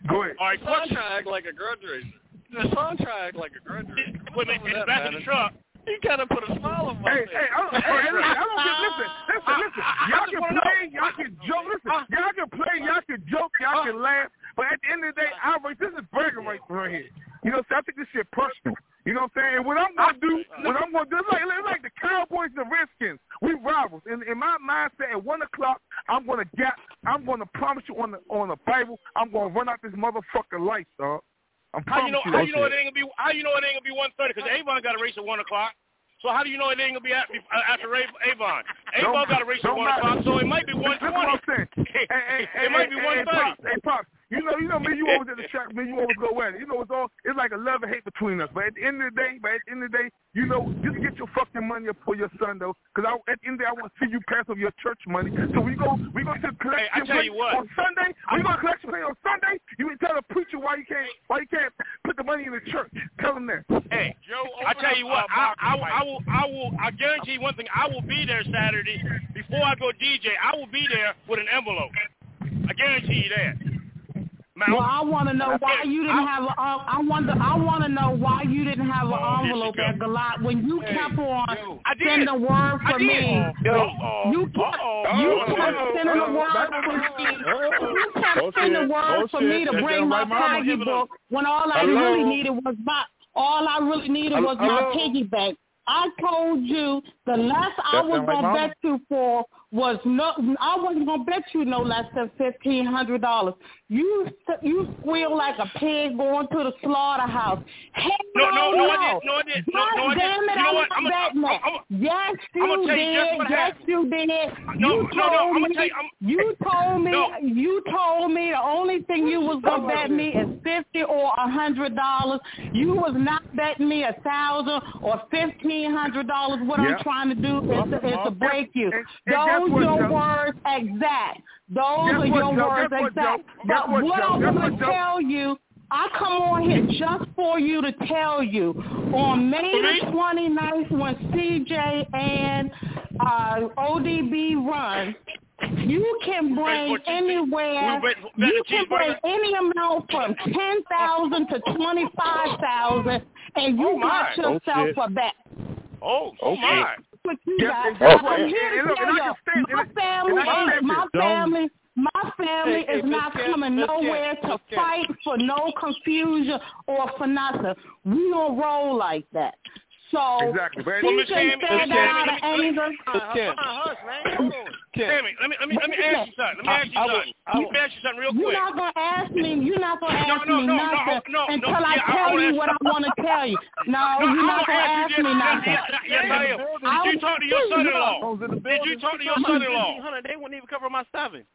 Speaker 6: Go ahead.
Speaker 17: All right,
Speaker 14: The son trying to act like a grudge racer. The son trying to act like a grudge racer.
Speaker 17: Put me in the back of the truck.
Speaker 14: He kind of put a smile on my
Speaker 6: Hey,
Speaker 14: face.
Speaker 6: hey, I don't, hey, hey, listen, I don't get, listen, listen, listen. Y'all can play, y'all can joke, listen, y'all can play, y'all can joke, y'all can laugh, but at the end of the day, I race, this is bragging rights right here. You know, so I think this shit personal. You know what I'm saying? And what I'm going to do, what I'm going to do, it's like, it's like the Cowboys and the Redskins. We rivals. In, in my mindset, at one o'clock, I'm going to get, I'm going to promise you on the on the Bible, I'm going to run out this motherfucking light, dog. I'm
Speaker 17: How you know?
Speaker 6: you
Speaker 17: How
Speaker 6: that
Speaker 17: you know
Speaker 6: shit.
Speaker 17: it ain't gonna be? How you know it ain't gonna be one thirty? Because Avon got a race at one o'clock. So how do you know it ain't gonna be at, after Avon? Avon got a race at one
Speaker 6: matter.
Speaker 17: o'clock, so it might be one
Speaker 6: That's what I'm
Speaker 17: twenty.
Speaker 6: saying. Hey, hey, hey,
Speaker 17: It might be
Speaker 6: hey,
Speaker 17: one
Speaker 6: hey,
Speaker 17: thirty.
Speaker 6: Pops, hey, Pops, you know, you know, me, you always at the track, me, you always go at it. You know, it's all, it's like a love and hate between us. But at the end of the day, but at the end of the day, you know, just get your fucking money up for your son, though. Because at the end of the day, I want to see you pass over your church money. So we go, we go to the collection
Speaker 17: Hey, I tell
Speaker 6: plate
Speaker 17: you what.
Speaker 6: on Sunday. We go to collection plate on Sunday. You can tell the preacher why you can't, why you can't put the money in the church. Tell him that.
Speaker 17: Hey, Joe, I tell you what, I, I, I will, I will, I guarantee you one thing. I will be there Saturday before I go D J. I will be there with an envelope. I guarantee you that. Mount,
Speaker 18: well, I want to know why you didn't have a. Uh, I wonder. I want to know why you didn't have an
Speaker 17: Oh,
Speaker 18: envelope at Galat when you
Speaker 17: Hey,
Speaker 18: kept on
Speaker 17: yo, I did.
Speaker 18: sending the word
Speaker 17: I
Speaker 18: for
Speaker 17: did.
Speaker 18: me.
Speaker 17: Yo.
Speaker 18: You kept, you kept sending the word for me. You kept sending the word for me to bring my piggy book when all I
Speaker 6: Hello?
Speaker 18: really needed was my. All I really needed was my
Speaker 6: Hello?
Speaker 18: piggy bank. I told you the less I
Speaker 6: That
Speaker 18: was
Speaker 6: sound like
Speaker 18: gonna
Speaker 6: mama?
Speaker 18: bet you for was no. I wasn't gonna bet you no less than fifteen hundred dollars. You you squeal like a pig going to the slaughterhouse. Hell
Speaker 17: No, no, no,
Speaker 18: no.
Speaker 17: I didn't. No, I didn't. No, no, I
Speaker 18: God damn
Speaker 17: didn't.
Speaker 18: it,
Speaker 17: You know
Speaker 18: I
Speaker 17: what?
Speaker 18: was
Speaker 17: I'm gonna-
Speaker 18: betting that.
Speaker 17: I'm- I'm-
Speaker 18: Yes,
Speaker 17: I'm gonna
Speaker 18: you
Speaker 17: tell you just
Speaker 18: did.
Speaker 17: what
Speaker 18: Yes,
Speaker 17: happened.
Speaker 18: you did.
Speaker 17: No,
Speaker 18: You
Speaker 17: no, no,
Speaker 18: told
Speaker 17: I'm gonna
Speaker 18: me.
Speaker 17: tell you, I'm-
Speaker 18: You told me.
Speaker 17: No.
Speaker 18: You told me the only thing you was gonna bet me is fifty or a hundred dollars. You was not betting me a thousand or fifteen hundred dollars. What
Speaker 6: Yeah.
Speaker 18: I'm trying to do is to, is to break you.
Speaker 6: And- and guess
Speaker 18: Those
Speaker 6: what,
Speaker 18: your
Speaker 6: Joe?
Speaker 18: words exact. Those
Speaker 6: Guess
Speaker 18: are
Speaker 6: what,
Speaker 18: your
Speaker 6: Joe?
Speaker 18: words
Speaker 6: Guess what,
Speaker 18: exact.
Speaker 6: Joe?
Speaker 18: But
Speaker 6: Guess what,
Speaker 18: what
Speaker 6: Joe?
Speaker 18: I'm
Speaker 6: Guess
Speaker 18: gonna
Speaker 6: what, Joe?
Speaker 18: tell you. I come on here just for you to tell you on May the twenty-ninth when C J and uh, O D B run, you can bring anywhere, you can bring any amount from ten thousand to twenty-five thousand, and you
Speaker 17: Oh, my.
Speaker 18: got yourself
Speaker 6: Oh,
Speaker 18: a bet.
Speaker 17: Oh, oh my.
Speaker 18: What you
Speaker 6: Guess-
Speaker 18: got.
Speaker 6: and guess what?
Speaker 18: I'm here
Speaker 6: And
Speaker 18: to
Speaker 6: look, and
Speaker 18: tell
Speaker 6: I can
Speaker 18: you,
Speaker 6: stand-
Speaker 18: my
Speaker 6: and-
Speaker 18: family,
Speaker 6: and I can
Speaker 18: ain't-
Speaker 6: stand
Speaker 18: my
Speaker 6: this.
Speaker 18: family, my family
Speaker 14: Hey, hey,
Speaker 18: is not
Speaker 14: Miss Kim,
Speaker 18: coming
Speaker 14: Miss Kim,
Speaker 18: nowhere to
Speaker 14: Miss Kim.
Speaker 18: fight for no confusion or for nothing. We don't roll like that. So,
Speaker 6: Exactly. But-
Speaker 18: C
Speaker 17: Well, Miss
Speaker 18: J
Speaker 17: Tammy,
Speaker 18: said
Speaker 17: Miss
Speaker 18: that
Speaker 17: Tammy,
Speaker 18: out
Speaker 17: let
Speaker 18: of
Speaker 17: me- let me-
Speaker 18: anger.
Speaker 14: Kim.
Speaker 17: Hush, man. Hold on.
Speaker 14: Kim.
Speaker 17: Tammy, let me let me let me
Speaker 18: Wait a
Speaker 17: ask you something. Let me ask you
Speaker 14: I- I will-
Speaker 17: something.
Speaker 14: I will-
Speaker 17: Let me ask you something real
Speaker 18: You're
Speaker 17: quick.
Speaker 18: not gonna ask me. You're not gonna
Speaker 17: No,
Speaker 18: ask
Speaker 17: no,
Speaker 18: me
Speaker 17: no, no,
Speaker 18: nothing
Speaker 17: no, no,
Speaker 18: until
Speaker 17: no,
Speaker 18: I
Speaker 17: yeah, I
Speaker 18: tell
Speaker 17: wanna
Speaker 18: you
Speaker 17: ask
Speaker 18: what
Speaker 17: you-
Speaker 18: I want to tell you. No,
Speaker 17: No,
Speaker 18: you're
Speaker 17: I
Speaker 18: not
Speaker 17: will
Speaker 18: gonna
Speaker 17: ask
Speaker 18: ask
Speaker 17: you
Speaker 18: me
Speaker 17: this.
Speaker 18: nothing.
Speaker 17: Yes, yes, yes, I am. Did you talk to your son-in-law? Did you talk to your son-in-law?
Speaker 7: They wouldn't even cover my seven.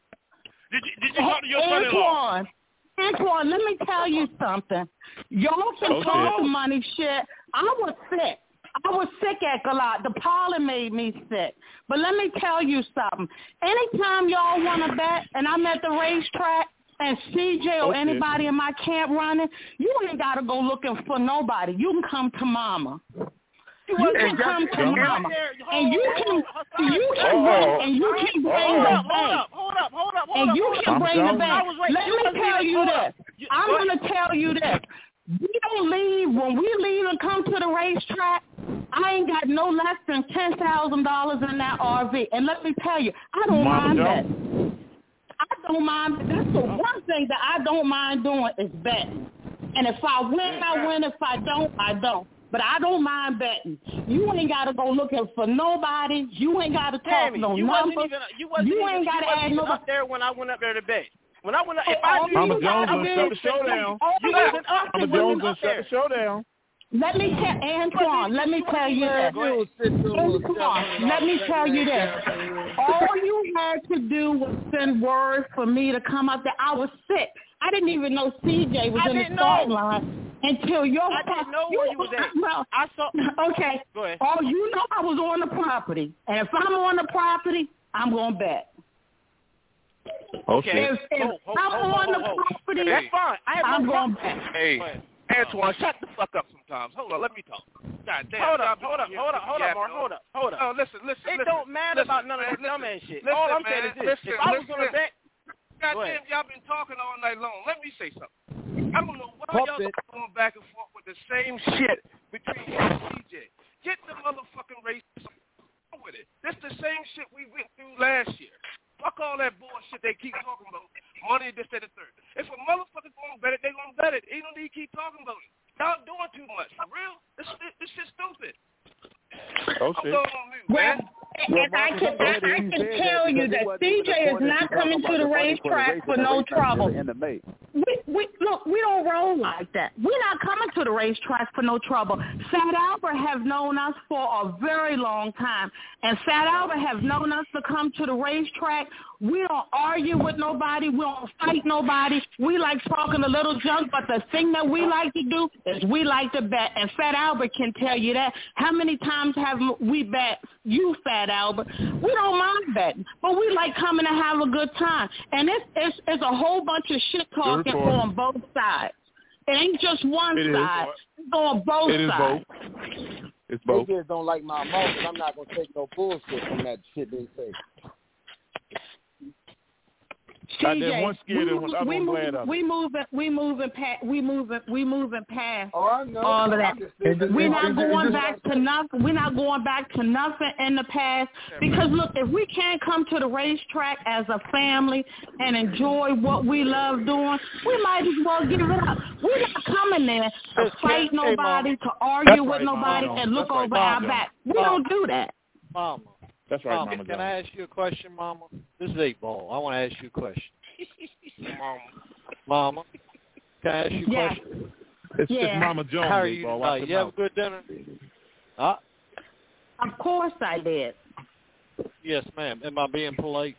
Speaker 17: Did you did you talk to your son-in-law?
Speaker 18: Antoine, Antoine, let me tell you something. Y'all can
Speaker 6: Okay.
Speaker 18: talk money shit. I was sick. I was sick at Galat. The pollen made me sick. But let me tell you something. Anytime y'all want to bet, and I'm at the racetrack, and C J or
Speaker 6: Okay.
Speaker 18: anybody in my camp running, you ain't got to go looking for nobody. You can come to mama. You can come to mama. And you can, you can bring, and you can bring the
Speaker 7: Hold
Speaker 18: bank.
Speaker 7: up, hold up, hold up, hold
Speaker 18: And
Speaker 7: up.
Speaker 18: you
Speaker 7: hold
Speaker 18: can
Speaker 7: up.
Speaker 18: bring the
Speaker 7: I
Speaker 18: bank.
Speaker 7: was right.
Speaker 18: Let
Speaker 7: You
Speaker 18: me
Speaker 7: wasn't
Speaker 18: tell
Speaker 7: even-
Speaker 18: you
Speaker 7: hold
Speaker 18: this.
Speaker 7: up. You-
Speaker 18: I'm
Speaker 7: go
Speaker 18: going to tell you this. We don't leave, when we leave and come to the racetrack, I ain't got no less than ten thousand dollars in that R V. And let me tell you, I don't
Speaker 6: Mama
Speaker 18: mind
Speaker 6: Joe?
Speaker 18: betting. I don't mind. That's the one thing that I don't mind doing is betting. And if I win, I win. If I don't, I don't. But I don't mind betting. You ain't got to go looking for nobody. You ain't got to talk
Speaker 7: Tammy,
Speaker 18: no
Speaker 7: you
Speaker 18: numbers.
Speaker 7: wasn't even you wasn't
Speaker 18: You
Speaker 7: even,
Speaker 18: ain't
Speaker 7: you
Speaker 18: gotta
Speaker 7: wasn't
Speaker 18: add
Speaker 7: even
Speaker 18: nobody.
Speaker 7: up there when I went up there to bet. When I went up, if
Speaker 18: Oh,
Speaker 7: I
Speaker 18: all
Speaker 7: knew
Speaker 18: you
Speaker 7: you
Speaker 18: gotta
Speaker 7: guys
Speaker 18: do
Speaker 7: were
Speaker 18: is-
Speaker 7: shut the showdown.
Speaker 18: all
Speaker 7: You
Speaker 18: you
Speaker 7: wasn't
Speaker 18: gotta
Speaker 7: up
Speaker 18: do
Speaker 7: there.
Speaker 18: is
Speaker 7: You
Speaker 18: Jones
Speaker 7: wasn't up
Speaker 18: shut
Speaker 7: there.
Speaker 18: the showdown. Let me tell Antoine, let me tell you this. Antoine, let me tell you this. All you had to do was send word for me to come up there. I was sick. I didn't even know C J was
Speaker 7: I
Speaker 18: in the
Speaker 7: didn't
Speaker 18: start
Speaker 7: know.
Speaker 18: line until your
Speaker 7: I didn't know where you was at.
Speaker 18: Well,
Speaker 7: I saw.
Speaker 18: okay.
Speaker 7: Go ahead.
Speaker 18: Oh, you know I was on the property. And if I'm on the property, I'm going to bet.
Speaker 6: Okay.
Speaker 18: If, if
Speaker 7: Hold, hold,
Speaker 18: I'm
Speaker 7: hold,
Speaker 18: on
Speaker 7: hold,
Speaker 18: the
Speaker 7: hold.
Speaker 18: property,
Speaker 7: That's fine. I have
Speaker 18: I'm
Speaker 7: no
Speaker 18: going
Speaker 7: problem.
Speaker 18: to bet.
Speaker 11: Hey,
Speaker 7: Go ahead.
Speaker 11: Antoine, shut the fuck up sometimes. Hold on, let me talk. God damn.
Speaker 7: Hold up,
Speaker 11: y'all
Speaker 7: hold up,
Speaker 11: been-
Speaker 7: hold up, hold up,
Speaker 11: yeah,
Speaker 7: Mark, hold up, hold up.
Speaker 11: No, listen, listen,
Speaker 7: It
Speaker 11: listen.
Speaker 7: don't matter
Speaker 11: listen,
Speaker 7: about none of
Speaker 11: man,
Speaker 7: this dumbass
Speaker 11: listen,
Speaker 7: shit.
Speaker 11: listen,
Speaker 7: All I'm
Speaker 11: man,
Speaker 7: saying is this:
Speaker 11: listen,
Speaker 7: if I was
Speaker 11: listen.
Speaker 7: gonna bet,
Speaker 11: goddamn, y'all been talking all night long. Let me say something. I don't know why
Speaker 13: Pump
Speaker 11: y'all
Speaker 13: it.
Speaker 11: going back and forth with the same shit between you and C J. Get the motherfucking race with it. That's the same shit we went through last year. Fuck all that bullshit they keep talking about. Money, this, that, and the third. If a motherfucker gonna bet it, they gonna bet it. Ain't no need to keep talking about it. Y'all doing too much. For real? This, this shit's stupid.
Speaker 4: Oh, shit.
Speaker 18: Well, and I can, I, I can tell you that C J is not coming to the racetrack for no trouble. We, we, look, we don't roll like that. We're not coming to the racetrack for no trouble. Fat Albert have known us for a very long time, and Fat Albert have known us to come to the racetrack. We don't argue with nobody. We don't fight nobody. We like talking a little junk, but the thing that we like to do is we like to bet, and Fat Albert can tell you that. How many times have we bet you, Fat Albert? We don't mind betting, but we like coming to have a good time. And it's, it's, it's a whole bunch of shit talking on both sides. It ain't just one
Speaker 6: It
Speaker 18: side.
Speaker 6: is.
Speaker 18: It's on both
Speaker 6: It is
Speaker 18: sides.
Speaker 6: both. It's both.
Speaker 13: They just don't like my mouth, but I'm not gonna take no bullshit from that shit they say.
Speaker 18: C J,
Speaker 6: one scared and one- I'm
Speaker 18: we,
Speaker 6: glad
Speaker 18: move,
Speaker 6: of it.
Speaker 18: we moving, we moving past, we moving, we moving past
Speaker 13: Oh, I know.
Speaker 18: all of that.
Speaker 13: I'm just saying-
Speaker 18: We're not
Speaker 13: It's just-
Speaker 18: going
Speaker 13: it's
Speaker 18: back
Speaker 13: just-
Speaker 18: to nothing. We're not going back to nothing in the past because look, if we can't come to the racetrack as a family and enjoy what we love doing, we might as well give it up. We're not coming there to fight nobody, to argue with nobody, and look over our back. We don't do that.
Speaker 14: Mama.
Speaker 4: That's right,
Speaker 14: Mama.
Speaker 4: Mama
Speaker 14: Can
Speaker 4: John.
Speaker 14: I ask you a question, Mama? This is eight ball. I want to ask you a question.
Speaker 11: Mama.
Speaker 14: Mama. Can I ask you a
Speaker 18: Yeah.
Speaker 14: question?
Speaker 4: It's,
Speaker 18: Yeah.
Speaker 4: it's Mama Jones.
Speaker 14: How are
Speaker 4: Eight
Speaker 14: you
Speaker 4: Ball.
Speaker 14: tonight?
Speaker 4: Watch
Speaker 14: You
Speaker 4: your
Speaker 14: have a
Speaker 4: mouth.
Speaker 14: good dinner? Uh,
Speaker 18: Of course I did.
Speaker 14: yes, ma'am. Am I being polite?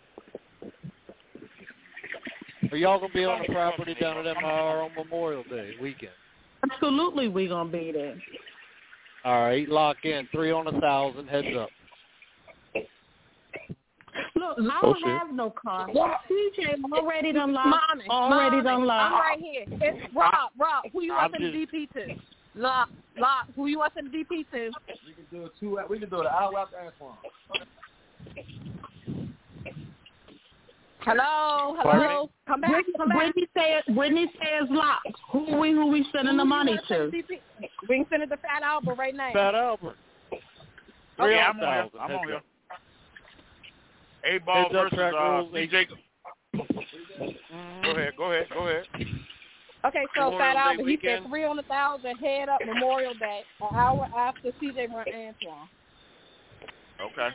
Speaker 14: Are y'all going to be on the property down at M I R on Memorial Day weekend?
Speaker 18: Absolutely, we're gonna be there.
Speaker 14: All right, lock in. Three on a thousand. Heads up.
Speaker 18: Look, I
Speaker 14: Oh,
Speaker 18: don't
Speaker 14: shit.
Speaker 18: have no car. C J already done locked.
Speaker 19: Mommy,
Speaker 18: Already
Speaker 19: Mommy,
Speaker 18: done locked.
Speaker 19: I'm right here. It's Rob. Rob, who you want
Speaker 14: I'm
Speaker 19: to D P to? Lock, lock. Who you want to D P to?
Speaker 13: We can do it two. We can do it an hour after Antoine.
Speaker 19: Hello, hello. Come back,
Speaker 18: Whitney,
Speaker 19: come back.
Speaker 18: Whitney says, Whitney says locked. Who we who we sending the
Speaker 19: Who you
Speaker 18: money
Speaker 19: want
Speaker 18: to?
Speaker 19: D P? We can send it to Fat Albert right now.
Speaker 14: Fat Albert.
Speaker 1: Okay,
Speaker 14: Three
Speaker 1: I'm
Speaker 14: on
Speaker 1: on here.
Speaker 14: thousand.
Speaker 1: I'm
Speaker 14: Heads
Speaker 1: on here.
Speaker 14: up.
Speaker 1: A ball
Speaker 14: Heads up,
Speaker 1: versus
Speaker 14: track
Speaker 1: uh,
Speaker 14: rules.
Speaker 1: C J. Go ahead, go ahead, go ahead.
Speaker 19: Okay, so
Speaker 14: Memorial
Speaker 19: Fat
Speaker 14: Day
Speaker 19: Albert, he
Speaker 14: weekend.
Speaker 19: said three on the thousand, head up Memorial Day, an hour after C J run Antoine.
Speaker 1: Okay.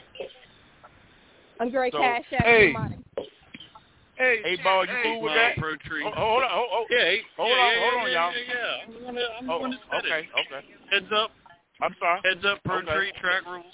Speaker 19: Andre
Speaker 1: So,
Speaker 19: Cash App
Speaker 11: hey.
Speaker 19: money.
Speaker 11: Hey,
Speaker 1: Hey, ball, you
Speaker 11: hey,
Speaker 1: cool with
Speaker 11: man.
Speaker 1: that?
Speaker 11: Pro tree.
Speaker 1: Hold, hold on, hold, hold,
Speaker 11: Yeah, hey,
Speaker 1: hold
Speaker 11: yeah,
Speaker 1: on,
Speaker 11: yeah,
Speaker 1: hold on,
Speaker 11: yeah,
Speaker 1: y'all.
Speaker 11: Yeah, yeah. I'm gonna, I'm
Speaker 1: Oh,
Speaker 11: gonna set
Speaker 1: okay,
Speaker 11: it.
Speaker 1: okay.
Speaker 11: Heads up,
Speaker 1: I'm sorry.
Speaker 11: heads up, pro
Speaker 1: Okay.
Speaker 11: tree, track rules.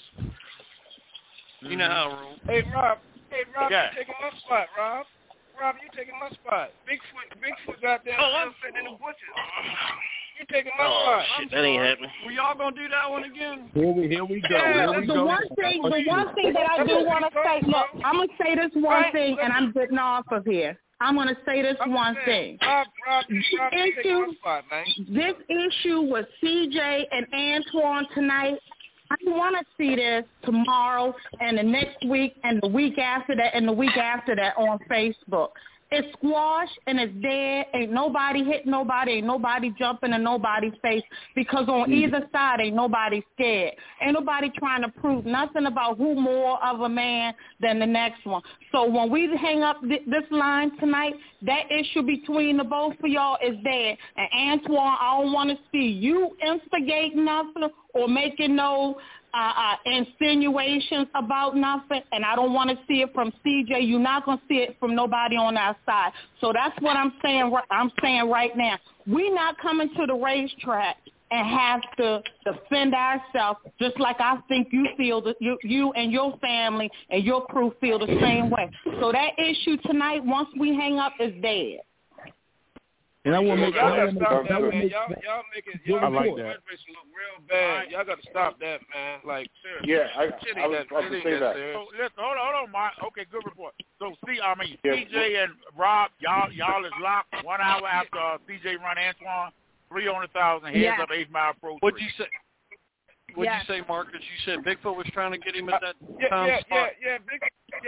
Speaker 11: You know how I roll.
Speaker 20: Hey, Rob. Hey, Rob,
Speaker 1: Yeah.
Speaker 20: you taking my spot, Rob. Rob, you taking my spot. Bigfoot, Bigfoot got there.
Speaker 11: Oh, I'm
Speaker 20: sitting in the bushes. You taking my
Speaker 11: Oh,
Speaker 20: spot.
Speaker 11: shit, that ain't happening. Were y'all gonna do that one again?
Speaker 6: Here we here we go.
Speaker 18: Yeah,
Speaker 6: Here we
Speaker 18: the
Speaker 6: go.
Speaker 18: one thing, the one thing that I do want to say, look, I'm gonna say this one
Speaker 20: Right,
Speaker 18: thing, and
Speaker 20: listen.
Speaker 18: I'm getting off of here. I'm gonna say this
Speaker 20: I'm
Speaker 18: one
Speaker 20: saying,
Speaker 18: thing.
Speaker 20: Rob, Rob,
Speaker 18: This
Speaker 20: Rob, you taking my
Speaker 18: issue,
Speaker 20: spot, man.
Speaker 18: this issue with C J and Antoine tonight, I want to see this tomorrow and the next week and the week after that and the week after that on Facebook. It's squashed and it's dead. Ain't nobody hitting nobody. Ain't nobody jumping in nobody's face because on either side ain't nobody scared. Ain't nobody trying to prove nothing about who more of a man than the next one. So when we hang up th- this line tonight, that issue between the both of y'all is dead. And Antoine, I don't want to see you instigating nothing or making no Uh, uh, insinuations about nothing, and I don't want to see it from C J. You're not going to see it from nobody on our side. So that's what I'm saying. I'm saying right now, we're not coming to the racetrack and have to defend ourselves, just like I think you feel that you, you and your family and your crew feel the same way. So that issue tonight, once we hang up, is dead.
Speaker 6: And I want to make
Speaker 20: Y'all
Speaker 6: I
Speaker 20: gotta
Speaker 6: want to
Speaker 20: stop
Speaker 6: make, I
Speaker 20: that,
Speaker 6: want to
Speaker 20: man.
Speaker 6: make
Speaker 20: Y'all, y'all making
Speaker 6: Good
Speaker 20: y'all
Speaker 6: report.
Speaker 20: making graduation look real bad. Y'all gotta stop that, man. Like seriously.
Speaker 4: Yeah, I,
Speaker 20: Shit
Speaker 4: I
Speaker 20: ain't
Speaker 4: was
Speaker 20: that-
Speaker 4: about
Speaker 20: shit
Speaker 4: to
Speaker 20: ain't
Speaker 4: say
Speaker 20: that
Speaker 4: that.
Speaker 20: serious.
Speaker 1: So listen, hold on, hold on, Mark. Okay, good report. So see, I mean,
Speaker 4: Yeah,
Speaker 1: C J and Rob, y'all, y'all is locked one hour after uh, C J run Antoine, three hundred thousand heads
Speaker 19: Yeah.
Speaker 1: up eight mile pro.
Speaker 14: What'd
Speaker 1: three.
Speaker 14: you say? What'd
Speaker 19: Yeah.
Speaker 14: you say, Marcus? You said Bigfoot was trying to get him at that
Speaker 20: Yeah,
Speaker 14: time
Speaker 20: yeah,
Speaker 14: spot.
Speaker 20: yeah, yeah, big,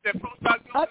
Speaker 20: that pro stock.
Speaker 19: Uh,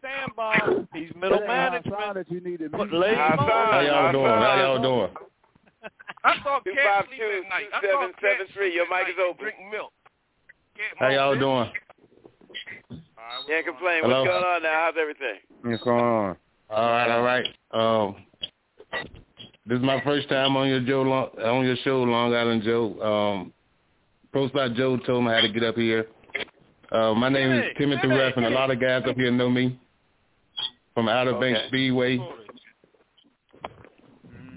Speaker 14: understand, Bob. He's middle management.
Speaker 6: That you needed
Speaker 14: Put ladies on.
Speaker 10: How y'all doing? How y'all doing?
Speaker 20: I saw
Speaker 3: Two
Speaker 20: Cat
Speaker 3: five
Speaker 20: sleep
Speaker 3: two
Speaker 20: at night.
Speaker 3: two
Speaker 20: I saw
Speaker 3: seven
Speaker 20: Cat
Speaker 3: seven three. Your mic is open.
Speaker 20: drink milk. Cat
Speaker 10: How y'all doing?
Speaker 3: Can't complain.
Speaker 10: Hello?
Speaker 3: What's going on now? How's everything?
Speaker 9: What's going on?
Speaker 10: All right, all right. Um, this is my first time on your Joe Long, on your show, Long Island Joe. Um, Pro Spot Joe told me how to get up here. Uh, my name is Timothy Ruff, and a lot of guys up here know me from Outer
Speaker 3: Okay.
Speaker 10: Banks Speedway.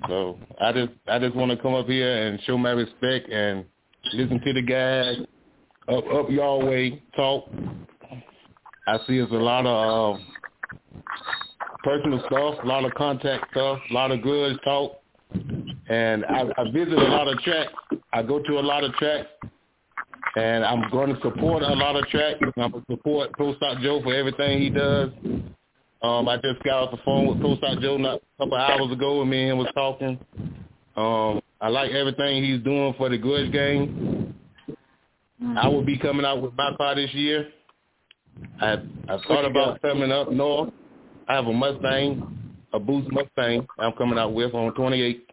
Speaker 4: So I just I just want to come up here and show my respect and listen to the guys up up y'all way talk. I see it's a lot of uh, personal stuff, a lot of contact stuff, a lot of good talk. And I, I visit a lot of tracks. I go to a lot of tracks. And I'm going to support a lot of tracks. I'm going to support Pro Stock Joe for everything he does. Um, I just got off the phone with Pro Stock Joe not a couple hours ago, and me and him was talking. Um, I like everything he's doing for the Grudge Gang. I will be coming out with my car this year. I I thought about coming up north. I have a Mustang, a Boost Mustang I'm coming out with on twenty-eight.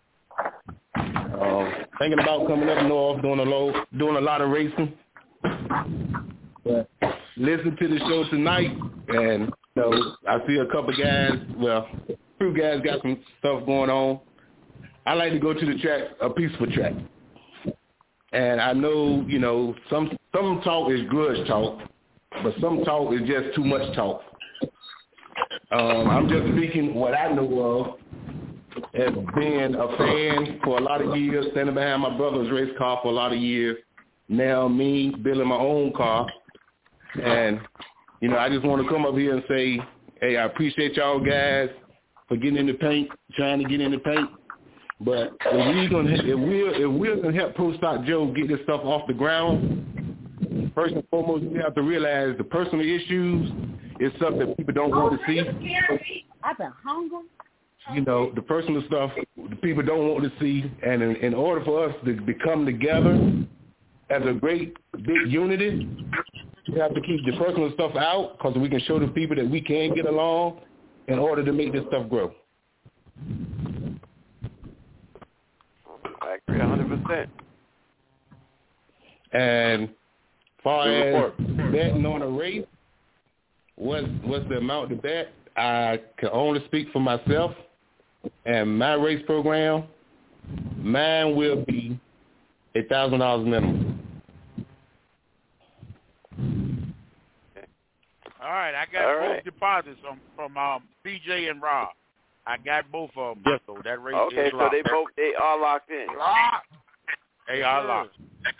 Speaker 4: Um, thinking about coming up north, doing a low, doing a lot of racing. But listen to the show tonight, and you know, I see a couple guys. Well, two guys got some stuff going on. I like to go to the track, a peaceful track, and I know you know some some talk is grudge talk, but some talk is just too much talk. Um, I'm just speaking what I know of. As being a fan for a lot of years, standing behind my brother's race car for a lot of years, now me building my own car, and you know I just want to come up here and say, hey, I appreciate y'all guys for getting in the paint, trying to get in the paint, but if we're gonna if we're if we're gonna help Pro Stock Joe get this stuff off the ground, first and foremost we have to realize the personal issues is something that people don't want to see.
Speaker 18: I've been hungry.
Speaker 4: You know, the personal stuff the people don't want to see, and in, in order for us to become together as a great big unity, we have to keep the personal stuff out because we can show the people that we can get along in order to make this stuff grow.
Speaker 3: I agree one hundred percent.
Speaker 4: And far as betting on a race, what's, what's the amount to bet? I can only speak for myself. And my race program, mine will be a thousand dollars minimum.
Speaker 1: All right, I got
Speaker 3: all
Speaker 1: both
Speaker 3: right.
Speaker 1: deposits from from um, B J and Rob. I got both of them.
Speaker 3: Yep.
Speaker 1: So that race
Speaker 3: okay,
Speaker 1: is
Speaker 3: so
Speaker 1: locked.
Speaker 3: they both they are locked in.
Speaker 1: Locked. They are locked.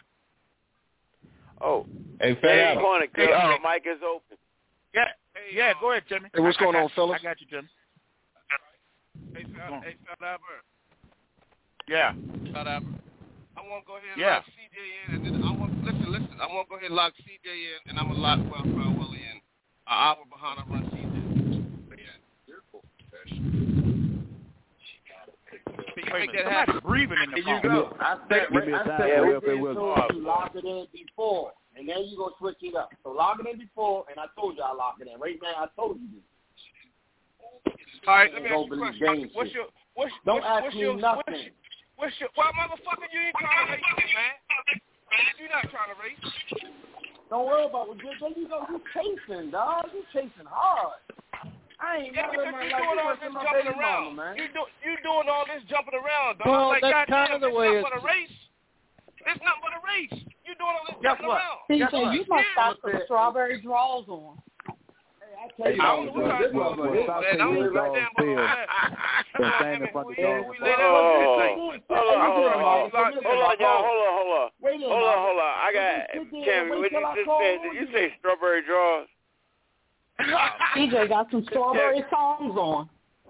Speaker 3: Oh,
Speaker 4: hey,
Speaker 3: hey,
Speaker 4: Fat
Speaker 3: corner,
Speaker 1: hey,
Speaker 3: uh,
Speaker 1: hey.
Speaker 3: the mic is open.
Speaker 1: Yeah, yeah. Go ahead, Jimmy.
Speaker 8: Hey, what's
Speaker 1: I,
Speaker 8: going
Speaker 1: I got,
Speaker 8: on, fellas?
Speaker 1: I got you, Jimmy.
Speaker 20: Hey, Fat, hey, Fat Albert.
Speaker 1: Yeah.
Speaker 20: Fat Albert. I want to go ahead and
Speaker 1: Yeah.
Speaker 20: lock C J in, and then I want listen, listen. I want to go ahead and lock C J in, and I'm gonna lock Welfare Willie in. An hour behind I run C J. Yeah, you're full professional.
Speaker 1: Wait a minute, somebody's breathing in the
Speaker 20: There you
Speaker 1: phone.
Speaker 20: go.
Speaker 9: I said,
Speaker 1: Give me a
Speaker 9: I
Speaker 1: time.
Speaker 9: said,
Speaker 1: Yeah,
Speaker 9: we've
Speaker 1: Welfare
Speaker 9: been
Speaker 1: Wilson.
Speaker 9: told to lock it in before, and then you go switch it up. So lock it in before, and I told you I lock it in. Right now, I told you this.
Speaker 20: All right, let me
Speaker 9: Don't
Speaker 20: ask you a
Speaker 9: believe
Speaker 20: question.
Speaker 9: game
Speaker 20: What's
Speaker 9: shit.
Speaker 20: your what's
Speaker 9: Don't
Speaker 20: what's,
Speaker 9: ask
Speaker 20: what's
Speaker 9: me
Speaker 20: your,
Speaker 9: nothing.
Speaker 20: What's your, what's your well, motherfucker, you ain't trying to race, man. You're not trying to race.
Speaker 9: Don't worry about what you there you go. You chasing, dog. You chasing hard. I ain't
Speaker 20: Yeah,
Speaker 9: never
Speaker 20: because
Speaker 9: in my
Speaker 20: you
Speaker 9: life
Speaker 20: doing all
Speaker 9: working
Speaker 20: this
Speaker 9: my
Speaker 20: jumping
Speaker 9: baby
Speaker 20: around.
Speaker 9: mama, man.
Speaker 20: You do you doing all this jumping around, dog.
Speaker 14: Well,
Speaker 20: like
Speaker 14: that's
Speaker 20: goddamn,
Speaker 14: kind of the
Speaker 20: it's
Speaker 14: way
Speaker 20: nothing
Speaker 14: it's-
Speaker 20: but a race. It's nothing but a race. You doing all this
Speaker 1: Guess
Speaker 20: jumping
Speaker 1: what?
Speaker 20: around.
Speaker 18: C J,
Speaker 1: Guess what?
Speaker 18: you must
Speaker 20: Yeah.
Speaker 18: got some strawberry draws on.
Speaker 9: I tell you,
Speaker 20: I don't know
Speaker 9: bro,
Speaker 20: what
Speaker 9: this
Speaker 20: I
Speaker 9: was
Speaker 20: do,
Speaker 9: this
Speaker 20: man.
Speaker 9: was
Speaker 20: I don't
Speaker 9: really
Speaker 20: understand
Speaker 9: wrong.
Speaker 20: about all that.
Speaker 9: Been standing in front of the door.
Speaker 20: We lay down
Speaker 3: Oh,
Speaker 20: on this
Speaker 3: hold
Speaker 20: thing.
Speaker 3: on, hold on, hold on, hold on, y'all, hold on, hold on,
Speaker 9: Wait a minute,
Speaker 3: hold on,
Speaker 9: Marcus.
Speaker 3: hold on. I got
Speaker 9: Sit there and
Speaker 3: Tammy.
Speaker 9: wait
Speaker 3: What
Speaker 9: till
Speaker 3: you
Speaker 9: I
Speaker 3: just
Speaker 9: call
Speaker 3: said?
Speaker 9: on
Speaker 3: Did you
Speaker 9: you.
Speaker 3: say strawberry draws?
Speaker 18: C J got some strawberry songs on.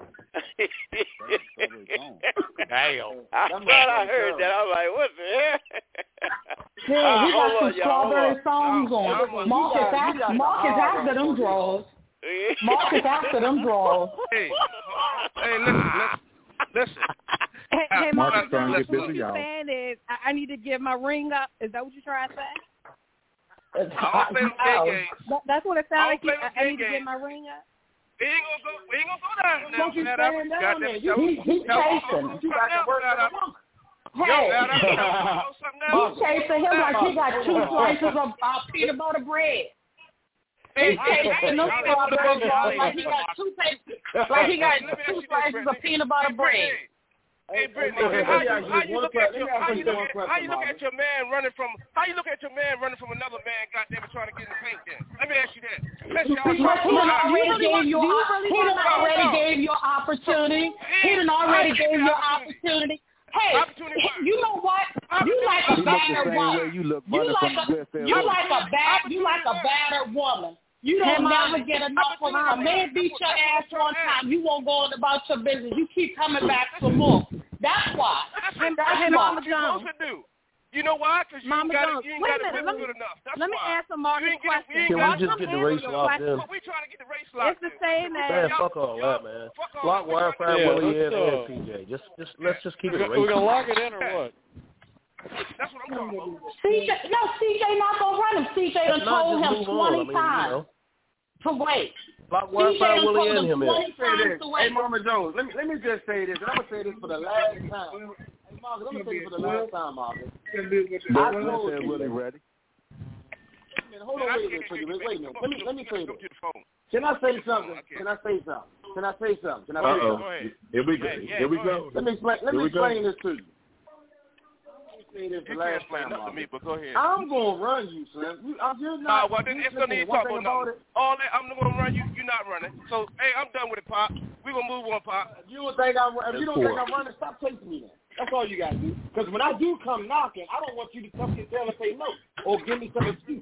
Speaker 1: Damn.
Speaker 3: I thought I heard that. I was like, what the hell?
Speaker 18: Yeah,
Speaker 3: Uh,
Speaker 18: he
Speaker 3: hold
Speaker 18: got
Speaker 3: on,
Speaker 18: some
Speaker 3: y'all, hold
Speaker 18: strawberry
Speaker 3: on.
Speaker 18: songs
Speaker 20: Y'all-
Speaker 18: on.
Speaker 20: y'all-
Speaker 18: Marcus,
Speaker 9: you got-
Speaker 18: after,
Speaker 9: you got the
Speaker 18: Marcus
Speaker 9: hard
Speaker 18: after
Speaker 9: on
Speaker 18: them
Speaker 9: for
Speaker 18: draws. Marcus after them draws.
Speaker 20: Hey, hey, listen, listen, listen.
Speaker 21: Hey, hey
Speaker 20: Marcus
Speaker 21: Marcus,
Speaker 20: trying to
Speaker 21: what
Speaker 20: get busy,
Speaker 21: you're
Speaker 20: y'all.
Speaker 21: saying is I, I need to give my ring up. Is that what you're trying to say?
Speaker 20: I don't play them gay games.
Speaker 21: That, that's what it
Speaker 20: I
Speaker 21: sounds
Speaker 20: don't
Speaker 21: like.
Speaker 20: play
Speaker 21: You,
Speaker 20: them
Speaker 21: I, I
Speaker 20: gay
Speaker 21: need to
Speaker 20: games.
Speaker 21: get my ring up.
Speaker 20: We ain't gonna go. We ain't gonna go down now.
Speaker 9: Don't you
Speaker 20: Fat
Speaker 9: stand
Speaker 20: Albert.
Speaker 9: down
Speaker 20: Goddamn,
Speaker 9: there.
Speaker 20: tell
Speaker 9: You-
Speaker 20: me-
Speaker 18: He's
Speaker 20: tell me
Speaker 18: chasing.
Speaker 20: something
Speaker 9: You got to
Speaker 20: else,
Speaker 9: work
Speaker 20: Fat
Speaker 9: for the
Speaker 20: Albert.
Speaker 9: woman.
Speaker 18: Hey,
Speaker 20: Fat Albert, tell me something else.
Speaker 18: he's chasing him like he got two slices of uh, peanut butter bread. He's chasing them strawberry draws like he got two pa- like he got two slices of peanut butter bread.
Speaker 20: Hey, Brittany, how you, how you look at your how you look at how you look at your man running from how you look at your man running from another man? Goddamn it, trying to get in the paint. Then let me ask you that. Let's y'all
Speaker 18: he done already gave you. He done already gave you opportunity. He done already gave you opportunity. Hey, you know what? You like a battered woman. You like a you like a bad you like a battered woman. You don't never get enough of a man beat your ass one time. You won't go on about your business. You keep coming back for more. That's why.
Speaker 20: That's,
Speaker 18: That's
Speaker 20: that's
Speaker 18: why.
Speaker 20: what you're supposed to do. You know why? Because you ain't got it. You ain't got it good enough. That's
Speaker 21: let me
Speaker 20: why.
Speaker 21: answer Marcus' question.
Speaker 5: Can we just get the race locked in?
Speaker 20: We trying to get the race locked in.
Speaker 21: It's the same as.
Speaker 5: Man, fuck all that, man. Lock Wi-Fi,
Speaker 14: yeah,
Speaker 5: Willie, in,
Speaker 14: uh,
Speaker 5: and C J. Just, just let's just keep it a race.
Speaker 14: We're gonna lock it in or what?
Speaker 20: That's what I'm talking about.
Speaker 18: C J, no, C J not gonna run him. C J done told him twenty
Speaker 5: I mean,
Speaker 18: times
Speaker 5: you know.
Speaker 18: to wait.
Speaker 5: Lock Wi-Fi, Willie, and him in.
Speaker 2: Hey, Mama Jones, let me let me just say this, and I'm gonna say this for the last time. Hey, Marcus, I'm gonna say this for the last time, Marcus. I told you.
Speaker 5: Willie ready.
Speaker 2: Hold on, wait a minute, wait a minute. Wait a minute. Let me let me say this. Can I say something? Can I say something? Can I say something? Can I say
Speaker 4: Uh-oh.
Speaker 2: something?
Speaker 4: Here we go. Here we go.
Speaker 2: Let me explain. Let
Speaker 4: Here
Speaker 2: me
Speaker 4: we go.
Speaker 2: explain this to you. Say this the
Speaker 20: You
Speaker 2: last
Speaker 20: can't explain
Speaker 2: time,
Speaker 20: nothing to
Speaker 2: Marcus.
Speaker 20: me, but go ahead.
Speaker 2: I'm gonna run you, Slim. You, I'm just
Speaker 20: Nah,
Speaker 2: not.
Speaker 20: well, then
Speaker 2: you,
Speaker 20: it's gonna
Speaker 2: listen,
Speaker 20: need to
Speaker 2: one
Speaker 20: talk
Speaker 2: thing
Speaker 20: about
Speaker 2: about
Speaker 20: nothing.
Speaker 2: it.
Speaker 20: All that, I'm gonna run you. You're not running. So, hey, I'm done with it, Pop. We gonna move on, Pop.
Speaker 2: If you don't think I'm, if you don't think I'm running, stop chasing me then. That's all you gotta do. Because when I do come knocking, I don't want you to come get there and say no or give me some excuse.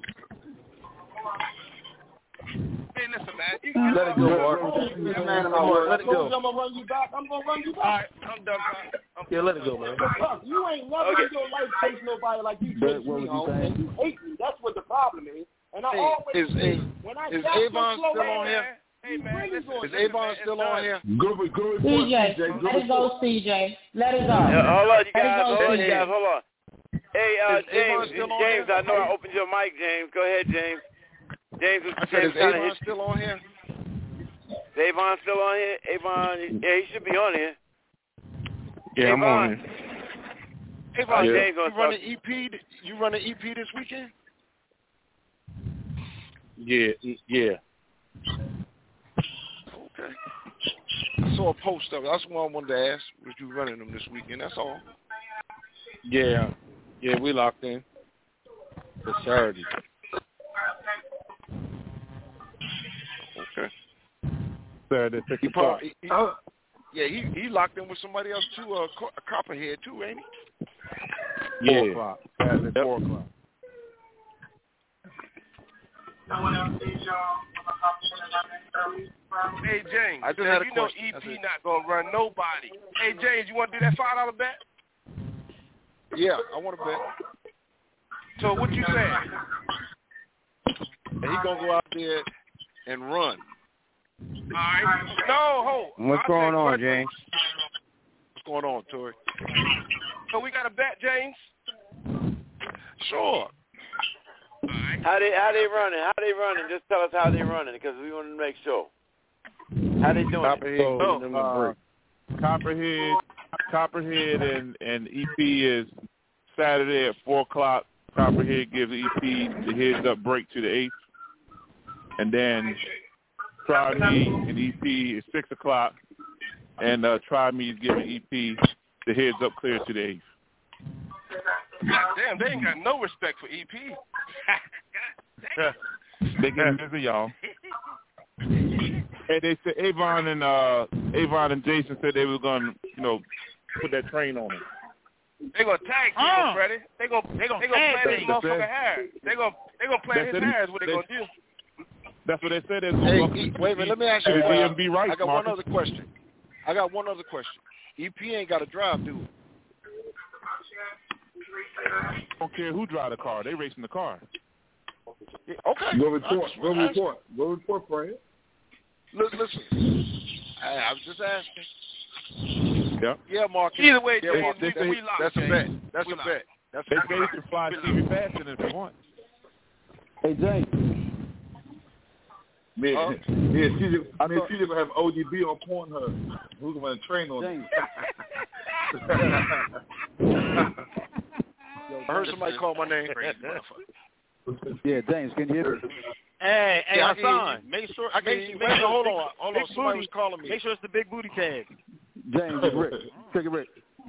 Speaker 20: Hey, listen, man. You
Speaker 5: Let it go, Mark.
Speaker 2: Man,
Speaker 5: Come on, let it go.
Speaker 2: I'm gonna run you back. I'm gonna run you back.
Speaker 20: All right, I'm done, Pop. I'm
Speaker 5: Yeah, let it go, man.
Speaker 2: You ain't never
Speaker 20: Okay.
Speaker 2: in your life chase nobody like you
Speaker 5: But
Speaker 2: chase
Speaker 5: what
Speaker 2: me,
Speaker 5: was you
Speaker 2: home,
Speaker 5: saying?
Speaker 2: and you hate me. That's what the problem is. And I
Speaker 6: Hey,
Speaker 2: always
Speaker 6: is-
Speaker 2: say,
Speaker 6: is-
Speaker 2: when I
Speaker 6: is
Speaker 2: got
Speaker 6: Avon
Speaker 2: slow
Speaker 6: still
Speaker 2: man,
Speaker 6: on here?
Speaker 20: Hey, man,
Speaker 2: really
Speaker 20: listen.
Speaker 2: going
Speaker 6: Is
Speaker 2: to-
Speaker 6: Avon still on here?
Speaker 4: Go, go report,
Speaker 18: C J,
Speaker 4: C J. Go
Speaker 18: let it go,
Speaker 4: report.
Speaker 18: C J. Let it go.
Speaker 3: Yeah, hold on, you
Speaker 18: Let it
Speaker 3: guys.
Speaker 18: go,
Speaker 3: Hold on,
Speaker 18: C
Speaker 3: you
Speaker 18: J.
Speaker 3: guys. Hold on. Hey, uh,
Speaker 6: Is Avon
Speaker 3: James.
Speaker 6: still on
Speaker 3: James,
Speaker 6: here?
Speaker 3: I know I opened your mic, James. Go ahead, James. James,
Speaker 6: I said,
Speaker 3: James
Speaker 6: is
Speaker 3: trying to
Speaker 6: Avon
Speaker 3: hit.
Speaker 6: still on here?
Speaker 3: Is Avon still on here? Avon, yeah, he should be on here.
Speaker 6: Yeah, I'm on
Speaker 3: Avon.
Speaker 6: here.
Speaker 3: Avon,
Speaker 6: Yeah.
Speaker 3: James
Speaker 6: You
Speaker 3: gonna
Speaker 6: running
Speaker 3: talk.
Speaker 6: E P? You running E P this weekend?
Speaker 12: Yeah, yeah.
Speaker 6: Okay. I saw a post of it. That's what I wanted to ask. Was you running them this weekend? That's all.
Speaker 12: Yeah. Yeah, we locked in for Saturday.
Speaker 6: Okay.
Speaker 12: Saturday, six
Speaker 6: He
Speaker 12: o'clock.
Speaker 6: probably, he, uh, yeah, he he locked in with somebody else too. Uh, Co- a Copperhead too, ain't he?
Speaker 12: Four o'clock. Saturday,
Speaker 6: Yep.
Speaker 12: four o'clock.
Speaker 20: Hey, James.
Speaker 6: I just
Speaker 20: now,
Speaker 6: had a
Speaker 20: you know
Speaker 6: question.
Speaker 20: E
Speaker 6: That's
Speaker 20: P
Speaker 6: it.
Speaker 20: not gonna run nobody. Hey, James, you want to do that five dollar bet?
Speaker 6: Yeah, I want to bet.
Speaker 20: So what you saying?
Speaker 6: And he gonna go out there and run.
Speaker 20: All right. No, hold.
Speaker 9: What's
Speaker 20: I'll
Speaker 9: going
Speaker 20: take
Speaker 9: on,
Speaker 20: one
Speaker 9: James?
Speaker 6: What's going on, Tori?
Speaker 20: So we got a bet, James.
Speaker 6: Sure.
Speaker 3: How they how they running? How they running? Just tell us how they running because we want to make sure. How they doing?
Speaker 12: Copperhead,
Speaker 3: it?
Speaker 12: so, uh, Copperhead, Copperhead, and and E P is Saturday at four o'clock. Copperhead gives E P the heads up break to the eighth, and then Try Me and E P is six o'clock, and uh, Try Me is giving E P the heads up clear to the eighth.
Speaker 20: God damn, they ain't got no respect for E P.
Speaker 12: They getting busy, y'all. And they said Avon and uh, Avon and Jason said they were gonna, you know, put that train on him.
Speaker 20: They gonna tag you,
Speaker 1: Uh,
Speaker 20: Freddie. They gonna they gonna, they gonna
Speaker 1: tag
Speaker 20: play this
Speaker 12: me.
Speaker 20: motherfucker hair. They gonna they gonna play
Speaker 12: That's
Speaker 20: his
Speaker 12: it.
Speaker 20: hair. Is what they
Speaker 12: They-
Speaker 20: gonna do.
Speaker 12: That's what they said. They
Speaker 6: Hey,
Speaker 12: was
Speaker 6: E- wait a minute. Let me ask you.
Speaker 12: Hey,
Speaker 6: Uh,
Speaker 12: D M B right,
Speaker 6: I got
Speaker 12: Marcus.
Speaker 6: one other question. I got one other question. E P ain't got to drive, do it?
Speaker 12: Don't care who drive the car. They racing the car.
Speaker 6: Yeah, okay.
Speaker 4: Go
Speaker 6: I
Speaker 4: report.
Speaker 6: just
Speaker 4: Go
Speaker 6: asked.
Speaker 4: report. Go report, Fred.
Speaker 6: Look, listen. I, I was just asking.
Speaker 12: Yep.
Speaker 6: Yeah, Marcus.
Speaker 20: Either way,
Speaker 6: yeah,
Speaker 20: James,
Speaker 6: Marcus.
Speaker 20: we,
Speaker 6: That-
Speaker 20: we locked,
Speaker 6: That's a
Speaker 20: James.
Speaker 6: bet. That's
Speaker 20: We
Speaker 6: a
Speaker 20: locked.
Speaker 6: bet. That's
Speaker 12: They
Speaker 6: a
Speaker 12: say
Speaker 6: bet.
Speaker 12: you can fly Stevie faster if you want.
Speaker 9: Hey, James.
Speaker 4: Man,
Speaker 6: Huh?
Speaker 4: yeah, she's I mean,
Speaker 6: thought-
Speaker 4: she's gonna have O D B on Pornhub. Who's gonna train on
Speaker 9: James.
Speaker 6: I heard somebody call my name.
Speaker 9: Yeah, James, can you hear me?
Speaker 7: Hey, hey,
Speaker 6: Yeah, I can hear
Speaker 7: Hassan, make sure.
Speaker 6: I can
Speaker 7: make,
Speaker 6: hear you.
Speaker 7: make
Speaker 6: Wait,
Speaker 7: sure
Speaker 6: hold
Speaker 7: big,
Speaker 6: on. Hold
Speaker 7: big
Speaker 6: on. Somebody
Speaker 7: booty,
Speaker 6: was calling me.
Speaker 7: Make sure it's the big booty tag.
Speaker 9: James, it's Rick. Take it, Rick.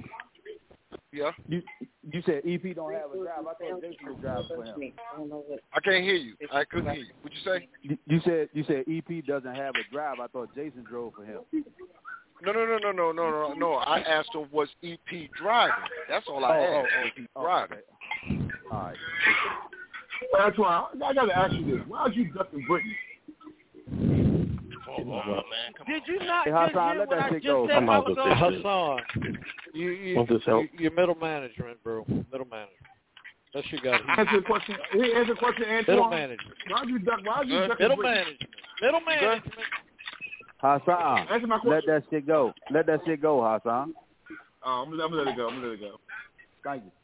Speaker 8: Yeah.
Speaker 22: You you said E P don't have a drive. I thought Jason was driving for him.
Speaker 8: I can't hear you. I couldn't hear you. What'd you say?
Speaker 22: You, you said you said E P doesn't have a drive. I thought Jason drove for him.
Speaker 8: No, no, no, no, no, no, no, no. I asked him, was E P driving? That's all I
Speaker 22: Oh,
Speaker 8: asked.
Speaker 22: oh,
Speaker 8: Was he driving?
Speaker 22: Okay. All right.
Speaker 23: Well, Antoine, I got to ask you this. Why are you ducking Brittany?
Speaker 7: Oh, man. Come
Speaker 15: Did you not
Speaker 22: Hey,
Speaker 15: just
Speaker 22: Hassan,
Speaker 15: hear
Speaker 22: let
Speaker 15: what
Speaker 22: that
Speaker 15: I
Speaker 22: shit
Speaker 15: just
Speaker 22: go.
Speaker 15: said?
Speaker 22: Come on,
Speaker 15: I was
Speaker 22: with
Speaker 15: on-
Speaker 22: this
Speaker 14: Hassan, you, you,
Speaker 22: Want this help?
Speaker 14: you, you're middle management, bro. Middle management. That's your guy.
Speaker 23: Answer the question. Answer the question, Antoine.
Speaker 14: Middle management.
Speaker 23: Why are you duck? Why are you ducking
Speaker 14: Middle
Speaker 23: Brittany?
Speaker 14: management. Middle management.
Speaker 22: Hassan,
Speaker 23: Answer my
Speaker 22: let
Speaker 23: question.
Speaker 22: that shit go. Let that shit go, Hassan.
Speaker 23: Oh, I'm, I'm gonna let it go. I'm gonna let it go.
Speaker 22: Thank you.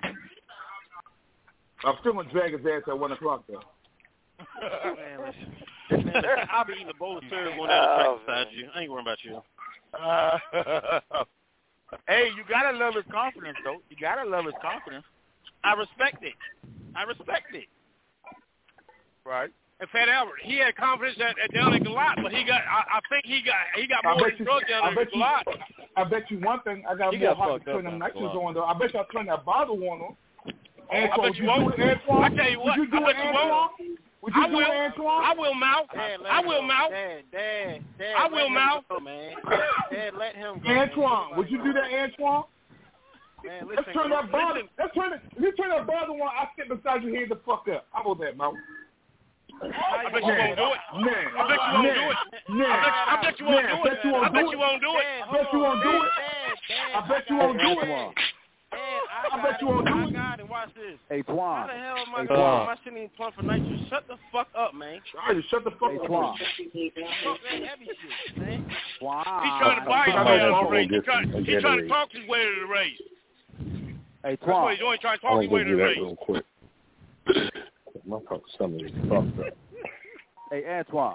Speaker 23: I'm still gonna drag his ass at one o'clock though.
Speaker 7: Man, listen. Man, listen, I'll be eating a bowl of cereal going down the track beside you. I ain't worrying about you.
Speaker 1: Uh, hey, you gotta love his confidence, though. You gotta love his confidence.
Speaker 7: I respect it. I respect it.
Speaker 1: Right.
Speaker 17: And Fat Albert, he had confidence at, at down at Galat, but he got. I, I think he got. He got
Speaker 23: I
Speaker 17: more
Speaker 23: bet
Speaker 17: than
Speaker 23: you.
Speaker 17: drug down
Speaker 23: I
Speaker 17: at
Speaker 23: bet you.
Speaker 17: Galat.
Speaker 23: I bet you one thing. I got
Speaker 14: He
Speaker 23: more
Speaker 14: got
Speaker 23: heart to
Speaker 14: fucked
Speaker 23: turn
Speaker 14: up
Speaker 23: them
Speaker 14: down
Speaker 23: nitrous
Speaker 14: Galat.
Speaker 23: on though. I bet y'all turn that bottle on them.
Speaker 17: I
Speaker 23: Antoine,
Speaker 17: bet
Speaker 23: would
Speaker 17: you
Speaker 23: you
Speaker 17: won't.
Speaker 23: do it, Antoine?
Speaker 17: I tell you what.
Speaker 23: Would you do
Speaker 17: I bet
Speaker 23: it,
Speaker 17: you
Speaker 23: Antoine?
Speaker 17: won't.
Speaker 23: Would you
Speaker 17: I
Speaker 23: do
Speaker 17: will.
Speaker 23: it, Antoine?
Speaker 17: I will mouth.
Speaker 15: Dad, let
Speaker 17: I
Speaker 15: him
Speaker 17: will
Speaker 15: go.
Speaker 17: mouth.
Speaker 15: Dad, Dad, Dad,
Speaker 17: I
Speaker 15: let
Speaker 17: will
Speaker 15: him
Speaker 17: mouth.
Speaker 15: go, man. Dad, let him go.
Speaker 23: Antoine,
Speaker 15: man.
Speaker 23: would you do that, Antoine?
Speaker 15: Man,
Speaker 23: Let's
Speaker 15: listen,
Speaker 23: turn that bottle.
Speaker 17: listen.
Speaker 23: Let's turn it. Let's turn that bottle on. I sit beside you here the fuck up. How about that, Mouth?
Speaker 17: I bet you won't do it.
Speaker 23: Man,
Speaker 17: I bet you won't
Speaker 23: man,
Speaker 17: do it.
Speaker 23: man,
Speaker 17: I bet you won't
Speaker 23: man,
Speaker 17: do it.
Speaker 23: bet you won't
Speaker 17: I bet
Speaker 23: do
Speaker 17: you
Speaker 23: it.
Speaker 17: won't do it.
Speaker 23: I bet you won't do it. I bet you won't do it.
Speaker 15: Dad, I,
Speaker 23: I bet you won't do
Speaker 15: I
Speaker 23: it.
Speaker 15: got it. Watch this.
Speaker 22: Hey,
Speaker 15: How
Speaker 22: Twan.
Speaker 15: the hell am I
Speaker 22: Hey,
Speaker 15: going
Speaker 22: Twan.
Speaker 15: my shit ain't plumb for nitrous? Shut the fuck up, man.
Speaker 23: All right, shut the fuck
Speaker 22: Hey,
Speaker 23: up.
Speaker 22: Twan.
Speaker 15: Fuck that heavy shit, man.
Speaker 22: Twan.
Speaker 17: He's trying to buy his way out of the race. He's trying, he's trying to talk his way to the race.
Speaker 22: Hey,
Speaker 17: That's what
Speaker 22: Twan.
Speaker 17: he's doing. He's trying to talk his way to the race.
Speaker 10: quick. My stomach is fucked up.
Speaker 22: Hey, Antoine.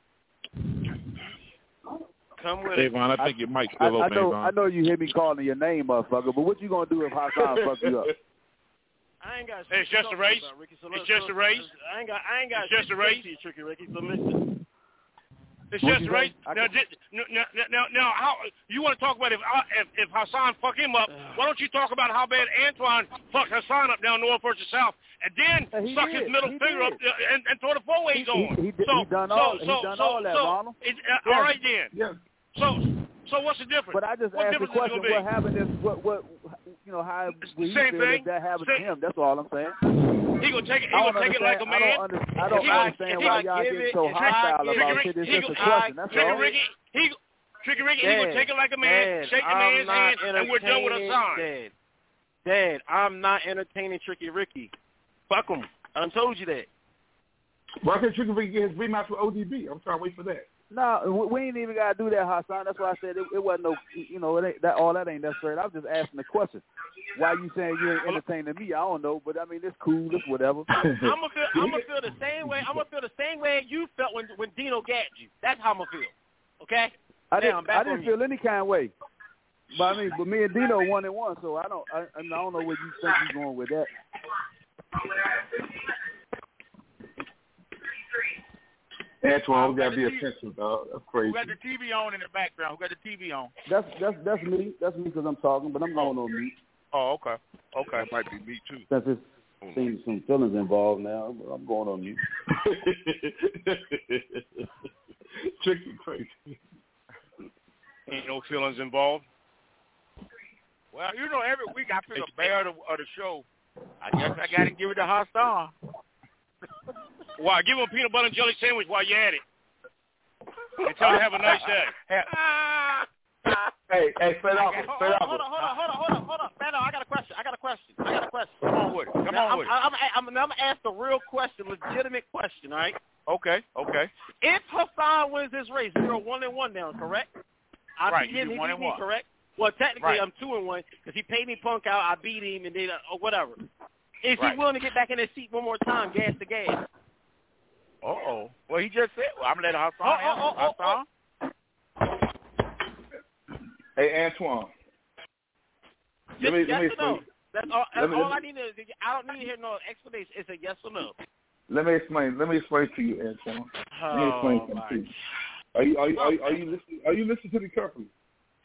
Speaker 15: Come with it.
Speaker 6: Avon, I think your mic's
Speaker 22: I,
Speaker 6: still
Speaker 22: I
Speaker 6: open,
Speaker 22: know,
Speaker 6: Avon.
Speaker 22: I know you hear me calling your name, motherfucker. But what you gonna do if Hassan fuck you up?
Speaker 15: I ain't got
Speaker 17: Hey, it's just a race.
Speaker 15: About, Ricky, so
Speaker 17: It's
Speaker 15: let's-
Speaker 17: just a race.
Speaker 15: I ain't got. I ain't got.
Speaker 17: It's just a race.
Speaker 15: You, Tricky Ricky. So listen.
Speaker 17: It's
Speaker 22: What
Speaker 17: just
Speaker 22: you
Speaker 17: a race.
Speaker 22: say? I
Speaker 17: Now,
Speaker 22: can-
Speaker 17: did, now, now, now, now, how you want to talk about if if, if Hassan fuck him up? Why don't you talk about how bad Antoine fucked Hassan up down north versus south, and then
Speaker 22: Hey, he
Speaker 17: suck
Speaker 22: did.
Speaker 17: his middle
Speaker 22: He
Speaker 17: finger
Speaker 22: did.
Speaker 17: up uh, and, and throw the four ways
Speaker 22: He-
Speaker 17: on?
Speaker 22: he- he did-
Speaker 17: so,
Speaker 22: he done
Speaker 17: so,
Speaker 22: all- he
Speaker 17: so,
Speaker 22: done
Speaker 17: so,
Speaker 22: all that,
Speaker 17: so,
Speaker 22: Ronald.
Speaker 17: It, uh,
Speaker 22: Yes.
Speaker 17: All right then.
Speaker 23: Yes.
Speaker 17: So, so what's the difference?
Speaker 22: But I just
Speaker 17: what
Speaker 22: asked the
Speaker 17: difference is it
Speaker 22: question:
Speaker 17: gonna be?
Speaker 22: what happened if what what you know how would he
Speaker 17: Same
Speaker 22: feel
Speaker 17: thing.
Speaker 22: if that happened
Speaker 17: Same-
Speaker 22: to him? That's all I'm saying.
Speaker 17: He gonna take it. He
Speaker 22: I don't
Speaker 17: gonna take it like a
Speaker 22: understand-
Speaker 17: man.
Speaker 22: I don't, under, I don't
Speaker 17: He gonna-
Speaker 22: understand
Speaker 17: he
Speaker 22: why
Speaker 17: gonna
Speaker 22: y'all
Speaker 17: give
Speaker 22: get
Speaker 17: it-
Speaker 22: so
Speaker 17: Tricky-
Speaker 22: hostile
Speaker 17: Tricky
Speaker 22: about
Speaker 17: Ricky-
Speaker 22: shit. It's
Speaker 17: he
Speaker 22: just a
Speaker 17: gonna-
Speaker 22: question. That's
Speaker 17: Tricky
Speaker 22: all.
Speaker 17: Ricky, he, Tricky Ricky, he gonna
Speaker 15: Dad,
Speaker 17: take it like a man,
Speaker 15: Dad,
Speaker 17: shake the
Speaker 15: I'm
Speaker 17: man's
Speaker 15: not
Speaker 17: hand, and we're done with
Speaker 15: entertaining-
Speaker 17: Hassan.
Speaker 15: Dad, Dad, I'm not entertaining Tricky Ricky. Fuck him. I done told you that.
Speaker 23: Why can't Tricky Ricky get his rematch with O D B? I'm trying to wait for that.
Speaker 22: No, we- we ain't even gotta do that, Hassan. That's why I said it, it wasn't no, you know, it ain't that all that ain't necessary. I was just asking the question. Why you saying you ain't entertaining me? I don't know, but I mean it's cool, it's whatever.
Speaker 15: I'm gonna feel. I'm gonna feel the same way. I'm gonna feel the same way you felt when when Dino gagged you. That's how I'm gonna feel. Okay.
Speaker 22: I
Speaker 15: Now,
Speaker 22: didn't,
Speaker 15: I'm back
Speaker 22: I
Speaker 15: on
Speaker 22: didn't
Speaker 15: you.
Speaker 22: feel any kind of way. But I mean, but me and Dino one and one, so I don't, I, I don't know where you think you're going with that.
Speaker 23: Antoine, we
Speaker 1: got
Speaker 23: gotta be
Speaker 1: the T V
Speaker 23: attentive, dog. That's crazy.
Speaker 1: Who got the T V on in the background? Who got the T V on?
Speaker 22: That's that's that's me. That's me because I'm talking, but I'm going on mute.
Speaker 1: Oh, okay. Okay.
Speaker 6: That might be me too.
Speaker 22: Since it's seems some feelings involved now, but I'm going on mute.
Speaker 23: Tricky crazy.
Speaker 17: Ain't no feelings involved.
Speaker 1: Well, you know, every week I pick a bear of the, of the show. I guess I got to give it to Hassan.
Speaker 17: Why? Give him a peanut butter and jelly sandwich while you're at it. And tell him to have a nice day.
Speaker 23: Hey, hey, straight off,
Speaker 15: Hold
Speaker 23: straight
Speaker 15: on,
Speaker 23: off.
Speaker 15: hold on, hold on, hold on, hold on, hold on. Fano, I got a question. I got a question. I got a question.
Speaker 1: Come on with it. Come
Speaker 15: Now,
Speaker 1: on
Speaker 15: I'm,
Speaker 1: with it.
Speaker 15: I'm, I'm, I'm, I'm gonna ask a real question, legitimate question, all right?
Speaker 1: Okay, okay.
Speaker 15: If Hassan wins this race, we're one and one now, correct? I
Speaker 1: Right,
Speaker 15: beat him,
Speaker 1: you
Speaker 15: he
Speaker 1: one
Speaker 15: beat
Speaker 1: and
Speaker 15: me,
Speaker 1: one.
Speaker 15: correct? Well, technically,
Speaker 1: Right.
Speaker 15: I'm two and one because he paid me punk out. I beat him, and then uh, or whatever. Is
Speaker 1: Right.
Speaker 15: he willing to get back in his seat one more time, gas to gas?
Speaker 1: Uh-oh. Well, he just said, well, I'm going to let Hassan
Speaker 15: Oh,
Speaker 1: answer.
Speaker 15: oh, oh, oh,
Speaker 1: Hassan?
Speaker 23: Hey, Antoine.
Speaker 15: Just
Speaker 23: Let me,
Speaker 15: yes
Speaker 23: let me
Speaker 15: or no?
Speaker 23: explain.
Speaker 15: That's all. That's
Speaker 23: let me-
Speaker 15: all
Speaker 23: let
Speaker 15: I need to. I don't need to hear no explanation. It's a yes or no.
Speaker 23: Let me explain. Let me explain to you, Antoine. Let me
Speaker 15: Oh
Speaker 23: explain something
Speaker 15: my.
Speaker 23: to you. Are you are you, are you, are you listening? Are you listening to me carefully?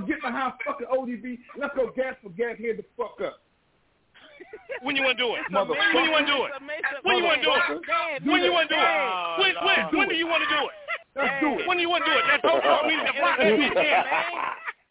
Speaker 23: to get behind fucking O D B. Let's go gas for gas here the fuck up.
Speaker 17: When you want to do it?
Speaker 23: Motherfucker.
Speaker 17: When you want to do it? When you want to do it? When you want to do it? When, when, when do you want to do it?
Speaker 23: Let's do it.
Speaker 17: When do you want to do it? That's whole I mean, the block is in there.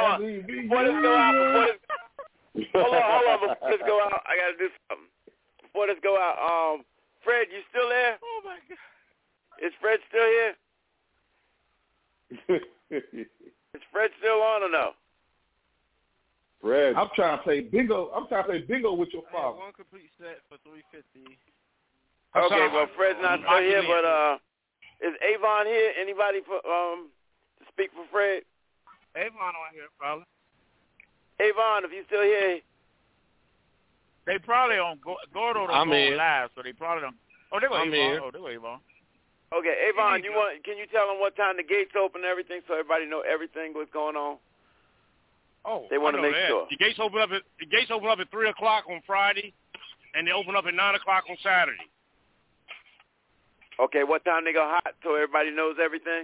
Speaker 3: on. Before this go out, before this, hold on, hold on. Before this go out, I gotta do something. Before this go out, um, Fred, you still there?
Speaker 14: Oh my God.
Speaker 3: Is Fred still here? Is Fred still on or no?
Speaker 4: Fred.
Speaker 23: I'm trying to play bingo. I'm trying to play bingo with your father.
Speaker 14: One complete set for three fifty.
Speaker 3: Okay, well, Fred's not still here, but uh, is Avon here? Anybody for um to speak for Fred?
Speaker 20: Avon on here, probably.
Speaker 3: Avon, if you still here.
Speaker 1: They probably on Go- Gordo don't
Speaker 12: I'm
Speaker 1: go
Speaker 12: here.
Speaker 1: on live, so they probably don't. Oh, they go
Speaker 12: I'm
Speaker 1: Avon.
Speaker 12: here.
Speaker 1: Oh, they go Avon.
Speaker 3: Okay, Avon, you want? Can you tell them what time the gates open and everything, so everybody know everything what's going on?
Speaker 17: Oh,
Speaker 3: They want
Speaker 17: I
Speaker 3: to
Speaker 17: know
Speaker 3: make
Speaker 17: that.
Speaker 3: sure.
Speaker 17: The gates open up at the gates open up at three o'clock on Friday, and they open up at nine o'clock on Saturday.
Speaker 3: Okay, what time they go hot so everybody knows everything?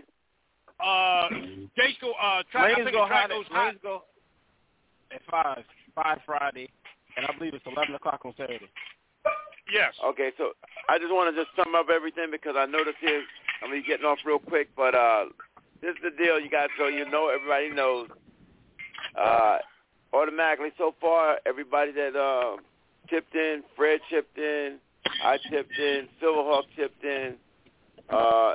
Speaker 17: Uh, gates go. Uh, track, I
Speaker 7: Lanes
Speaker 17: think
Speaker 7: go
Speaker 17: the track
Speaker 7: hot.
Speaker 17: goes
Speaker 7: At,
Speaker 17: hot.
Speaker 7: lanes go at five, five Friday, and I believe it's eleven o'clock on Saturday.
Speaker 17: Yes.
Speaker 3: Okay, so I just want to just sum up everything because I noticed here, I'm going to be getting off real quick, but uh, this is the deal, you guys, so you know, everybody knows. Uh, automatically, so far, everybody that uh, chipped in, Fred chipped in, I chipped in, Silverhawk chipped in, uh,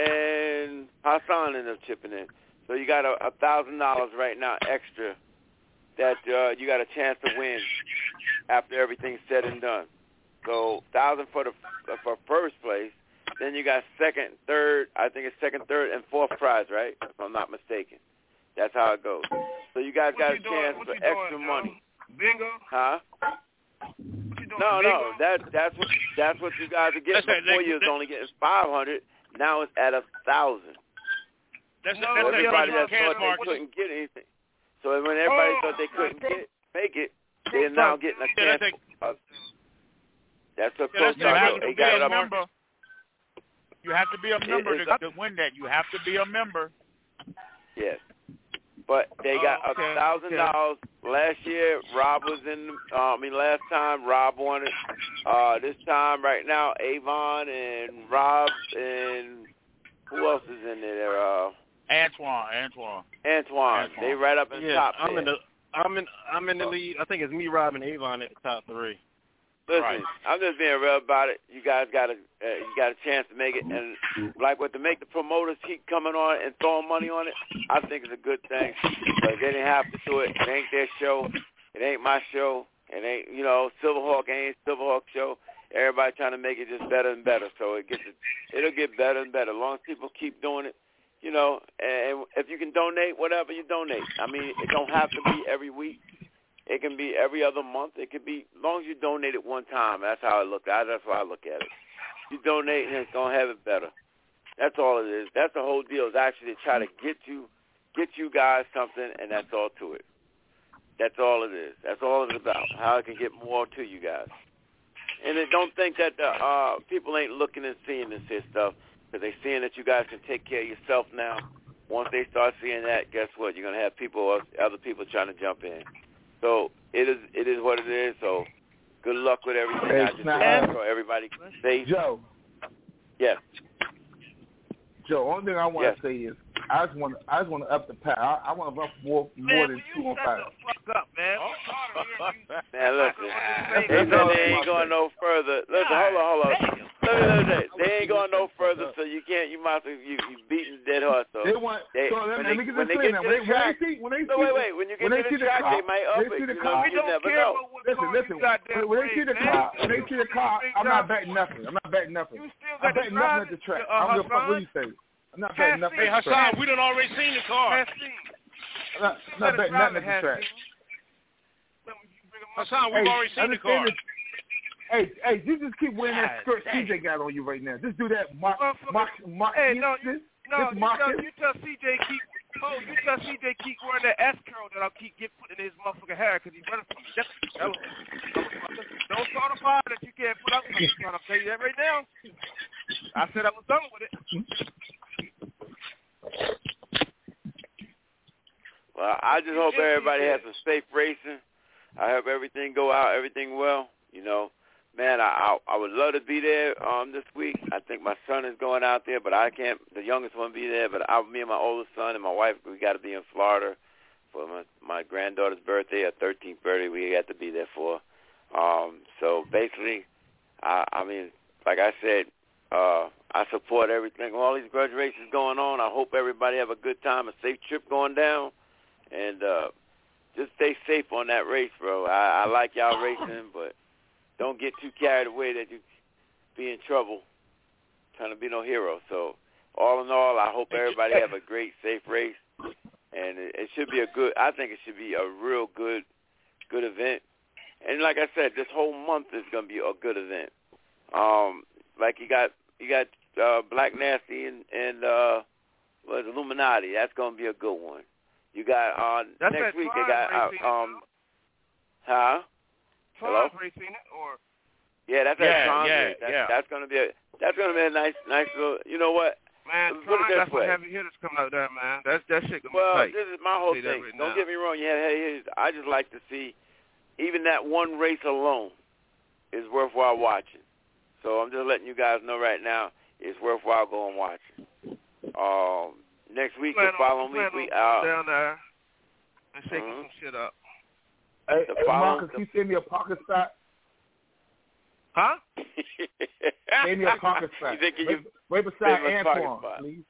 Speaker 3: and Hassan ended up chipping in. So you got a, a thousand dollars right now extra that uh, you got a chance to win after everything's said and done. So thousand for the for first place. Then you got second, third. I think it's second, third, and fourth prize, right? If I'm not mistaken. That's how it goes. So you guys
Speaker 20: What
Speaker 3: got
Speaker 20: you
Speaker 3: a
Speaker 20: doing?
Speaker 3: chance
Speaker 20: What
Speaker 3: for
Speaker 20: you doing,
Speaker 3: extra
Speaker 20: um,
Speaker 3: money.
Speaker 20: Bingo?
Speaker 3: Huh?
Speaker 20: What you doing,
Speaker 3: No,
Speaker 20: bingo?
Speaker 3: no. That that's what that's what you guys are getting.
Speaker 17: That's
Speaker 3: Before
Speaker 17: that-
Speaker 3: you was
Speaker 17: that-
Speaker 3: only getting five hundred. Now it's at a thousand.
Speaker 17: That's
Speaker 20: No,
Speaker 3: So
Speaker 17: that's
Speaker 3: everybody
Speaker 17: that
Speaker 3: that thought they
Speaker 17: market.
Speaker 3: couldn't get anything. So when everybody
Speaker 20: Oh,
Speaker 3: thought they couldn't
Speaker 20: pro-
Speaker 3: get make it, they're now getting a
Speaker 17: Yeah,
Speaker 3: chance.
Speaker 17: that's
Speaker 3: Uh, that's a
Speaker 17: Yeah,
Speaker 3: pro
Speaker 17: that's
Speaker 1: You have
Speaker 3: start.
Speaker 1: to
Speaker 3: They
Speaker 1: be
Speaker 3: got
Speaker 1: a
Speaker 3: it up.
Speaker 1: member. You have to be a member
Speaker 3: it's
Speaker 1: to,
Speaker 3: up-
Speaker 1: to win that. You have to be a member.
Speaker 3: Yes. But they got
Speaker 1: Oh,
Speaker 3: a
Speaker 1: okay,
Speaker 3: thousand
Speaker 1: okay.
Speaker 3: dollars. Last year, Rob was in. The, uh, I mean, last time Rob won it. Uh, this time, right now, Avon and Rob and who else is in there? Uh,
Speaker 1: Antoine, Antoine.
Speaker 3: Antoine.
Speaker 1: Antoine.
Speaker 3: They right up in the
Speaker 7: Yeah,
Speaker 3: top
Speaker 7: I'm
Speaker 3: there.
Speaker 7: in the I'm in I'm in the lead. I think it's me, Rob, and Avon at the top three.
Speaker 3: Listen,
Speaker 1: Right.
Speaker 3: I'm just being real about it. You guys got a uh, you got a chance to make it, and like what to make the promoters keep coming on and throwing money on it. I think it's a good thing, but they didn't have to do it. It ain't their show. It ain't my show. It ain't you know Silverhawk ain't Silverhawk show. Everybody trying to make it just better and better, so it gets it'll get better and better. As long as people keep doing it, you know. And if you can donate, whatever you donate. I mean, it don't have to be every week. It can be every other month. It could be as long as you donate it one time. That's how I look at it. That's how I look at it. You donate and it's gonna have it better. That's all it is. That's the whole deal. Is actually to try to get you, get you guys something, and that's all to it. That's all it is. That's all it's about. How I can get more to you guys. And then don't think that the, uh, people ain't looking and seeing this here stuff because they seeing that you guys can take care of yourself now. Once they start seeing that, guess what? You're gonna have people, other people trying to jump in. So it is it is what it is. So good luck with everything.
Speaker 23: Hey,
Speaker 3: I just
Speaker 23: now,
Speaker 3: want so everybody stays.
Speaker 23: Joe.
Speaker 3: Yes.
Speaker 23: Joe, only thing I want
Speaker 3: Yes.
Speaker 23: to say is I just want I just want to up the pack. I, I want to run more more than two on five.
Speaker 20: Fuck up, man.
Speaker 3: Man, listen. They said they ain't going no further. Listen, hold on, hold on. Let me, let me say, they ain't going no further, so you can't. You might have to, you you beating dead horse. So
Speaker 23: They want.
Speaker 3: they,
Speaker 23: so let
Speaker 3: when
Speaker 23: me,
Speaker 3: they,
Speaker 23: let me get
Speaker 3: when
Speaker 23: this
Speaker 3: they
Speaker 23: clear
Speaker 3: get
Speaker 23: now.
Speaker 3: to
Speaker 23: When
Speaker 3: the
Speaker 23: they, when
Speaker 3: track,
Speaker 23: they see when they
Speaker 3: no
Speaker 23: see
Speaker 3: wait wait. When you get
Speaker 23: when
Speaker 3: to
Speaker 23: they
Speaker 3: the
Speaker 23: see the
Speaker 3: track,
Speaker 23: car,
Speaker 3: they might up
Speaker 23: they
Speaker 3: it.
Speaker 23: see the
Speaker 3: You
Speaker 23: car.
Speaker 3: know, you never know.
Speaker 23: Listen, listen. When, when they see the car, when they see the car, I'm not betting nothing. I'm not betting nothing. I'm betting nothing at the track.
Speaker 20: uh,
Speaker 23: I'm gonna fuck
Speaker 20: Hassan?
Speaker 23: what you say. I'm not betting nothing
Speaker 17: Hey,
Speaker 23: at the track.
Speaker 17: Hassan, we done already seen the car.
Speaker 23: I'm not, I'm not betting nothing at the track.
Speaker 17: Hassan, we've
Speaker 23: Hey,
Speaker 17: already seen the car.
Speaker 23: understand this. Hey, hey, you just keep wearing that
Speaker 17: God
Speaker 23: skirt C J got on you right now. Just do that, Mark, Mark, Mark.
Speaker 20: Hey, no,
Speaker 23: this,
Speaker 20: no,
Speaker 23: this
Speaker 20: you
Speaker 23: Mark.
Speaker 20: tell, you tell C J keep. Oh, you tell C J keep wearing that S curl that I'll keep get put in his motherfucking hair because he's running from me. Just, tell him. Don't start a fire that you can't put out. I'm trying to tell you that right now. I said I was done with it.
Speaker 3: Well, I just hope everybody has a safe racing. I hope everything go out, everything well. You know, man, I I, I would love to be there um this week. I think my son is going out there, but I can't. The youngest one be there, but I, me and my oldest son and my wife, we got to be in Florida for my my granddaughter's birthday, her thirteenth birthday. We got to be there for. Um, so basically, I, I mean, like I said, uh, I support everything. All these grudge races going on. I hope everybody have a good time, a safe trip going down, and uh, just stay safe on that race, bro. I, I like y'all racing, but don't get too carried away that you be in trouble trying to be no hero. So all in all, I hope everybody have a great, safe race, and it, it should be a good. I think it should be a real good, good event. And like I said, this whole month is going to be a good event. Um, like you got you got uh, Black Nasty and, and uh, what is it, Illuminati. That's going to be a good one. You got uh,
Speaker 20: That's
Speaker 3: next
Speaker 20: that
Speaker 3: week. They
Speaker 20: Tron
Speaker 3: got
Speaker 20: race,
Speaker 3: uh, um, huh? Hello?
Speaker 20: Tron race, ain't it? Or
Speaker 3: Yeah, that's
Speaker 1: Yeah,
Speaker 3: that Tron
Speaker 1: yeah,
Speaker 3: race. That's,
Speaker 1: yeah.
Speaker 3: that's gonna be a that's gonna be a nice nice little. You know what?
Speaker 20: man,
Speaker 3: Put
Speaker 20: Tron
Speaker 3: it
Speaker 20: got
Speaker 3: this
Speaker 20: some
Speaker 3: way.
Speaker 20: heavy hitters coming out there, man. That's that shit gonna
Speaker 3: Well,
Speaker 20: be tight.
Speaker 3: this is my whole
Speaker 20: Say that
Speaker 3: thing.
Speaker 20: right
Speaker 3: Don't
Speaker 20: now.
Speaker 3: get me wrong. Yeah, hey, hey, I just like to see even that one race alone is worthwhile watching. So I'm just letting you guys know right now it's worthwhile going watching. Um, next week, the
Speaker 20: Plan on-
Speaker 3: following
Speaker 20: plan
Speaker 3: week, we
Speaker 20: on
Speaker 3: out.
Speaker 20: down there and shaking
Speaker 3: Mhm.
Speaker 20: some shit up.
Speaker 23: Hey,
Speaker 3: The
Speaker 23: hey
Speaker 3: following-
Speaker 23: Marcus, can you send me a pocket shot?
Speaker 20: Huh?
Speaker 23: Send me a pocket shot.
Speaker 3: You think you
Speaker 23: Right, right beside
Speaker 3: send me a pocket
Speaker 23: Antoine,
Speaker 3: spot?
Speaker 23: please.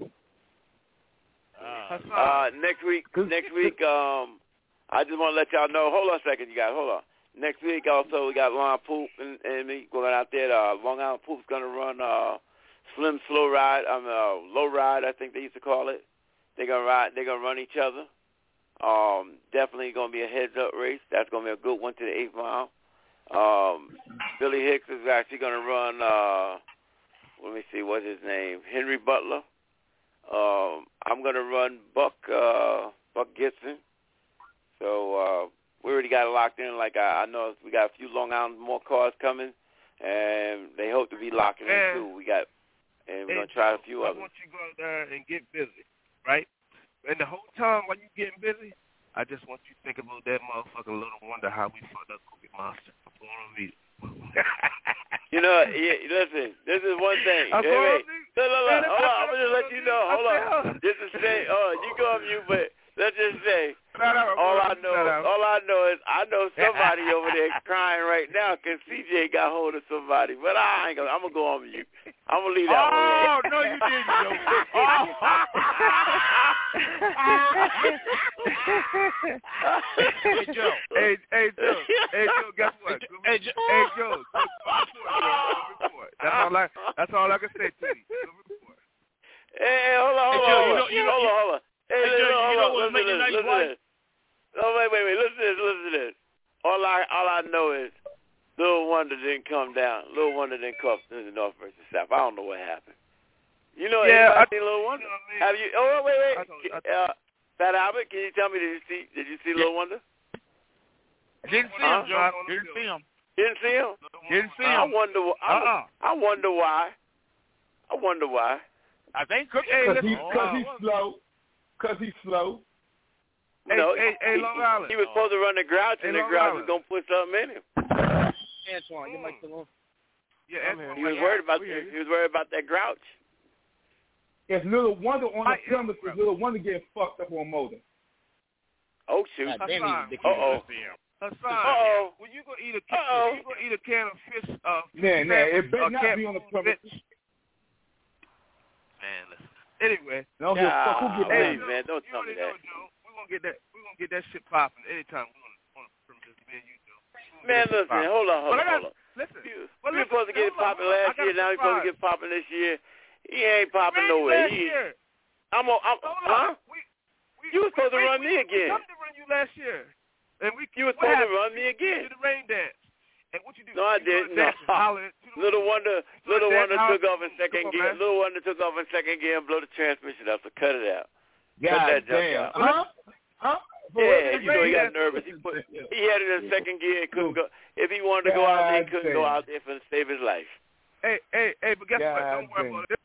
Speaker 3: Uh, next week, next week, um, I just want to let y'all know. Hold on a second, you guys. Hold on. Next week, also, we got Long Poop and, and me going out there. Uh, Long Island Poop's going to run uh, Slim Slow Ride. I mean, uh, Low Ride, I think they used to call it. They're gonna ride. They're gonna run each other. Um, definitely going to be a heads-up race. That's going to be a good one to the eighth mile. Um, Billy Hicks is actually going to run. Uh, let me see, what's his name? Henry Butler. Um, I'm going to run Buck uh, Buck Gibson. So uh, we already got it locked in. Like I, I know we got a few Long Island more cars coming, and they hope to be locking in too. We got, and we're
Speaker 20: Hey,
Speaker 3: going to try a few
Speaker 20: I
Speaker 3: others.
Speaker 20: want you to go out there and get busy, right? And the whole time while you getting busy, I just want you to think about that motherfucking Little Wonder how we fucked up Cookie Monster. I'm going on mute.
Speaker 3: You know, yeah, listen, this is one thing.
Speaker 20: I'm
Speaker 3: Hey,
Speaker 20: going
Speaker 3: wait.
Speaker 20: on mute.
Speaker 3: No, no, no.
Speaker 20: Man,
Speaker 3: Hold
Speaker 20: I'm
Speaker 3: on. I'm going to just let you know. Hold on. Just to say, oh, you go on mute, but let's just say, all I know, all I know is I know somebody over there crying right now because C J got hold of somebody. But I ain't gonna. I'm gonna go on mute. I'm gonna leave that one.
Speaker 20: Oh no, you didn't, Joe. Oh. Hey Joe. Hey, hey Joe. Hey Joe. Guess what? Hey Joe. Hey Joe. Good report. That's all I. That's all I can say to you. Good report.
Speaker 3: Hey, hold on, hold
Speaker 20: Hey, Joe,
Speaker 3: on,
Speaker 20: you know- you know-
Speaker 3: hold on, hold on. Hey,
Speaker 20: Hey,
Speaker 3: listen,
Speaker 20: Joe, you
Speaker 3: hold
Speaker 20: know
Speaker 3: on,
Speaker 20: what's
Speaker 3: listen
Speaker 20: making
Speaker 3: to this,
Speaker 20: nice
Speaker 3: listen to
Speaker 20: wife?
Speaker 3: this. Oh, wait, wait, wait. Listen to this, listen to this. All I, all I know is Little Wonder didn't come down. Little Wonder didn't come to the North versus South. I don't know what happened. You know,
Speaker 20: Yeah,
Speaker 3: anybody
Speaker 20: I-
Speaker 3: seen Little Wonder?
Speaker 20: you know what I mean?
Speaker 3: Have you? Oh, wait, wait.
Speaker 20: I told- I
Speaker 3: Uh, Fat Albert, can you tell me? Did you see? Did you see Little Wonder?
Speaker 1: Didn't see
Speaker 3: Huh?
Speaker 1: him, Joe. Didn't see him.
Speaker 3: Didn't see him.
Speaker 1: Didn't see
Speaker 3: I
Speaker 1: him.
Speaker 3: wonder. wh- I,
Speaker 1: Uh-uh.
Speaker 3: I wonder why. I wonder why.
Speaker 1: I think Cookie.
Speaker 20: Hey,
Speaker 23: Because
Speaker 20: listen.
Speaker 23: he's, cause he's slow. Because he's slow.
Speaker 20: Hey,
Speaker 3: no,
Speaker 20: hey, hey,
Speaker 3: he,
Speaker 20: Long
Speaker 3: he,
Speaker 20: Island.
Speaker 3: he was supposed to run the Grouch, and
Speaker 20: Hey,
Speaker 3: the
Speaker 20: Long
Speaker 3: Grouch
Speaker 20: Island.
Speaker 3: was gonna put something in him.
Speaker 15: Antoine, your mic still on?
Speaker 20: Yeah,
Speaker 3: He was worried about.
Speaker 20: we hear
Speaker 3: He
Speaker 20: you.
Speaker 3: was worried about that Grouch.
Speaker 23: If Little Wonder on the
Speaker 20: I-
Speaker 23: premises, Little Wonder getting fucked up on motor.
Speaker 3: Oh shoot!
Speaker 15: God
Speaker 3: Uh
Speaker 15: damn,
Speaker 20: Hassan.
Speaker 15: he's
Speaker 3: oh.
Speaker 20: Hassan,
Speaker 3: Uh-oh.
Speaker 20: when you gonna eat a
Speaker 3: Uh-oh.
Speaker 20: when you gonna eat a can of fish? Uh, fish
Speaker 23: Nah, nah, it
Speaker 20: sandwich,
Speaker 23: better
Speaker 20: uh,
Speaker 23: not
Speaker 20: cat
Speaker 23: be on the
Speaker 20: food,
Speaker 23: premises.
Speaker 20: bitch? Man, listen. Anyway,
Speaker 23: I don't give a fuck who get
Speaker 3: Golly,
Speaker 23: paid.
Speaker 3: man, don't
Speaker 20: you
Speaker 3: tell me
Speaker 20: already know,
Speaker 3: that.
Speaker 20: Joe. We gonna get that. We gonna get that shit popping anytime we on on the premises. Me and you, Joe. We gonna
Speaker 3: Man,
Speaker 20: get that shit
Speaker 3: listen,
Speaker 20: popping.
Speaker 3: hold on, hold
Speaker 20: But I
Speaker 3: on,
Speaker 20: got-
Speaker 3: hold on.
Speaker 20: Listen.
Speaker 3: You,
Speaker 20: Well,
Speaker 3: you were
Speaker 20: listen,
Speaker 3: supposed to get it
Speaker 20: hold on,
Speaker 3: popping
Speaker 20: hold on. I
Speaker 3: last
Speaker 20: got
Speaker 3: year.
Speaker 20: a
Speaker 3: Now you're supposed to
Speaker 20: surprise.
Speaker 3: get popping this year. He ain't popping
Speaker 20: Ran you
Speaker 3: nowhere.
Speaker 20: last
Speaker 3: He,
Speaker 20: year.
Speaker 3: I'm, a, I'm,
Speaker 20: Hold
Speaker 3: huh?
Speaker 20: on. We, we,
Speaker 3: You were supposed
Speaker 20: we,
Speaker 3: to run
Speaker 20: we,
Speaker 3: me
Speaker 20: we,
Speaker 3: again.
Speaker 20: We come to run you last year, and we.
Speaker 3: You were
Speaker 20: what
Speaker 3: supposed to
Speaker 20: happened?
Speaker 3: run me
Speaker 20: You
Speaker 3: again.
Speaker 20: did the rain dance, and what you do?
Speaker 3: No, I
Speaker 20: you
Speaker 3: didn't.
Speaker 20: started
Speaker 3: No.
Speaker 20: dancing, hollering to the
Speaker 3: Little
Speaker 20: moon.
Speaker 3: Wonder,
Speaker 20: You
Speaker 3: Little
Speaker 20: started
Speaker 3: Wonder
Speaker 20: dancing,
Speaker 3: took off in
Speaker 20: hollering.
Speaker 3: second
Speaker 20: Come on,
Speaker 3: gear.
Speaker 20: man.
Speaker 3: Little Wonder took off in second gear and blew the transmission up. So cut it out. cut
Speaker 23: God
Speaker 3: that junk
Speaker 23: damn.
Speaker 3: out.
Speaker 23: Huh? Huh?
Speaker 3: Yeah, you know he got nervous. He put he had it in second gear and couldn't go. If he wanted to go out there, he couldn't go out there for to save his life.
Speaker 20: Hey, hey, hey, but guess what?
Speaker 23: God
Speaker 20: Don't worry
Speaker 23: damn.
Speaker 20: about it.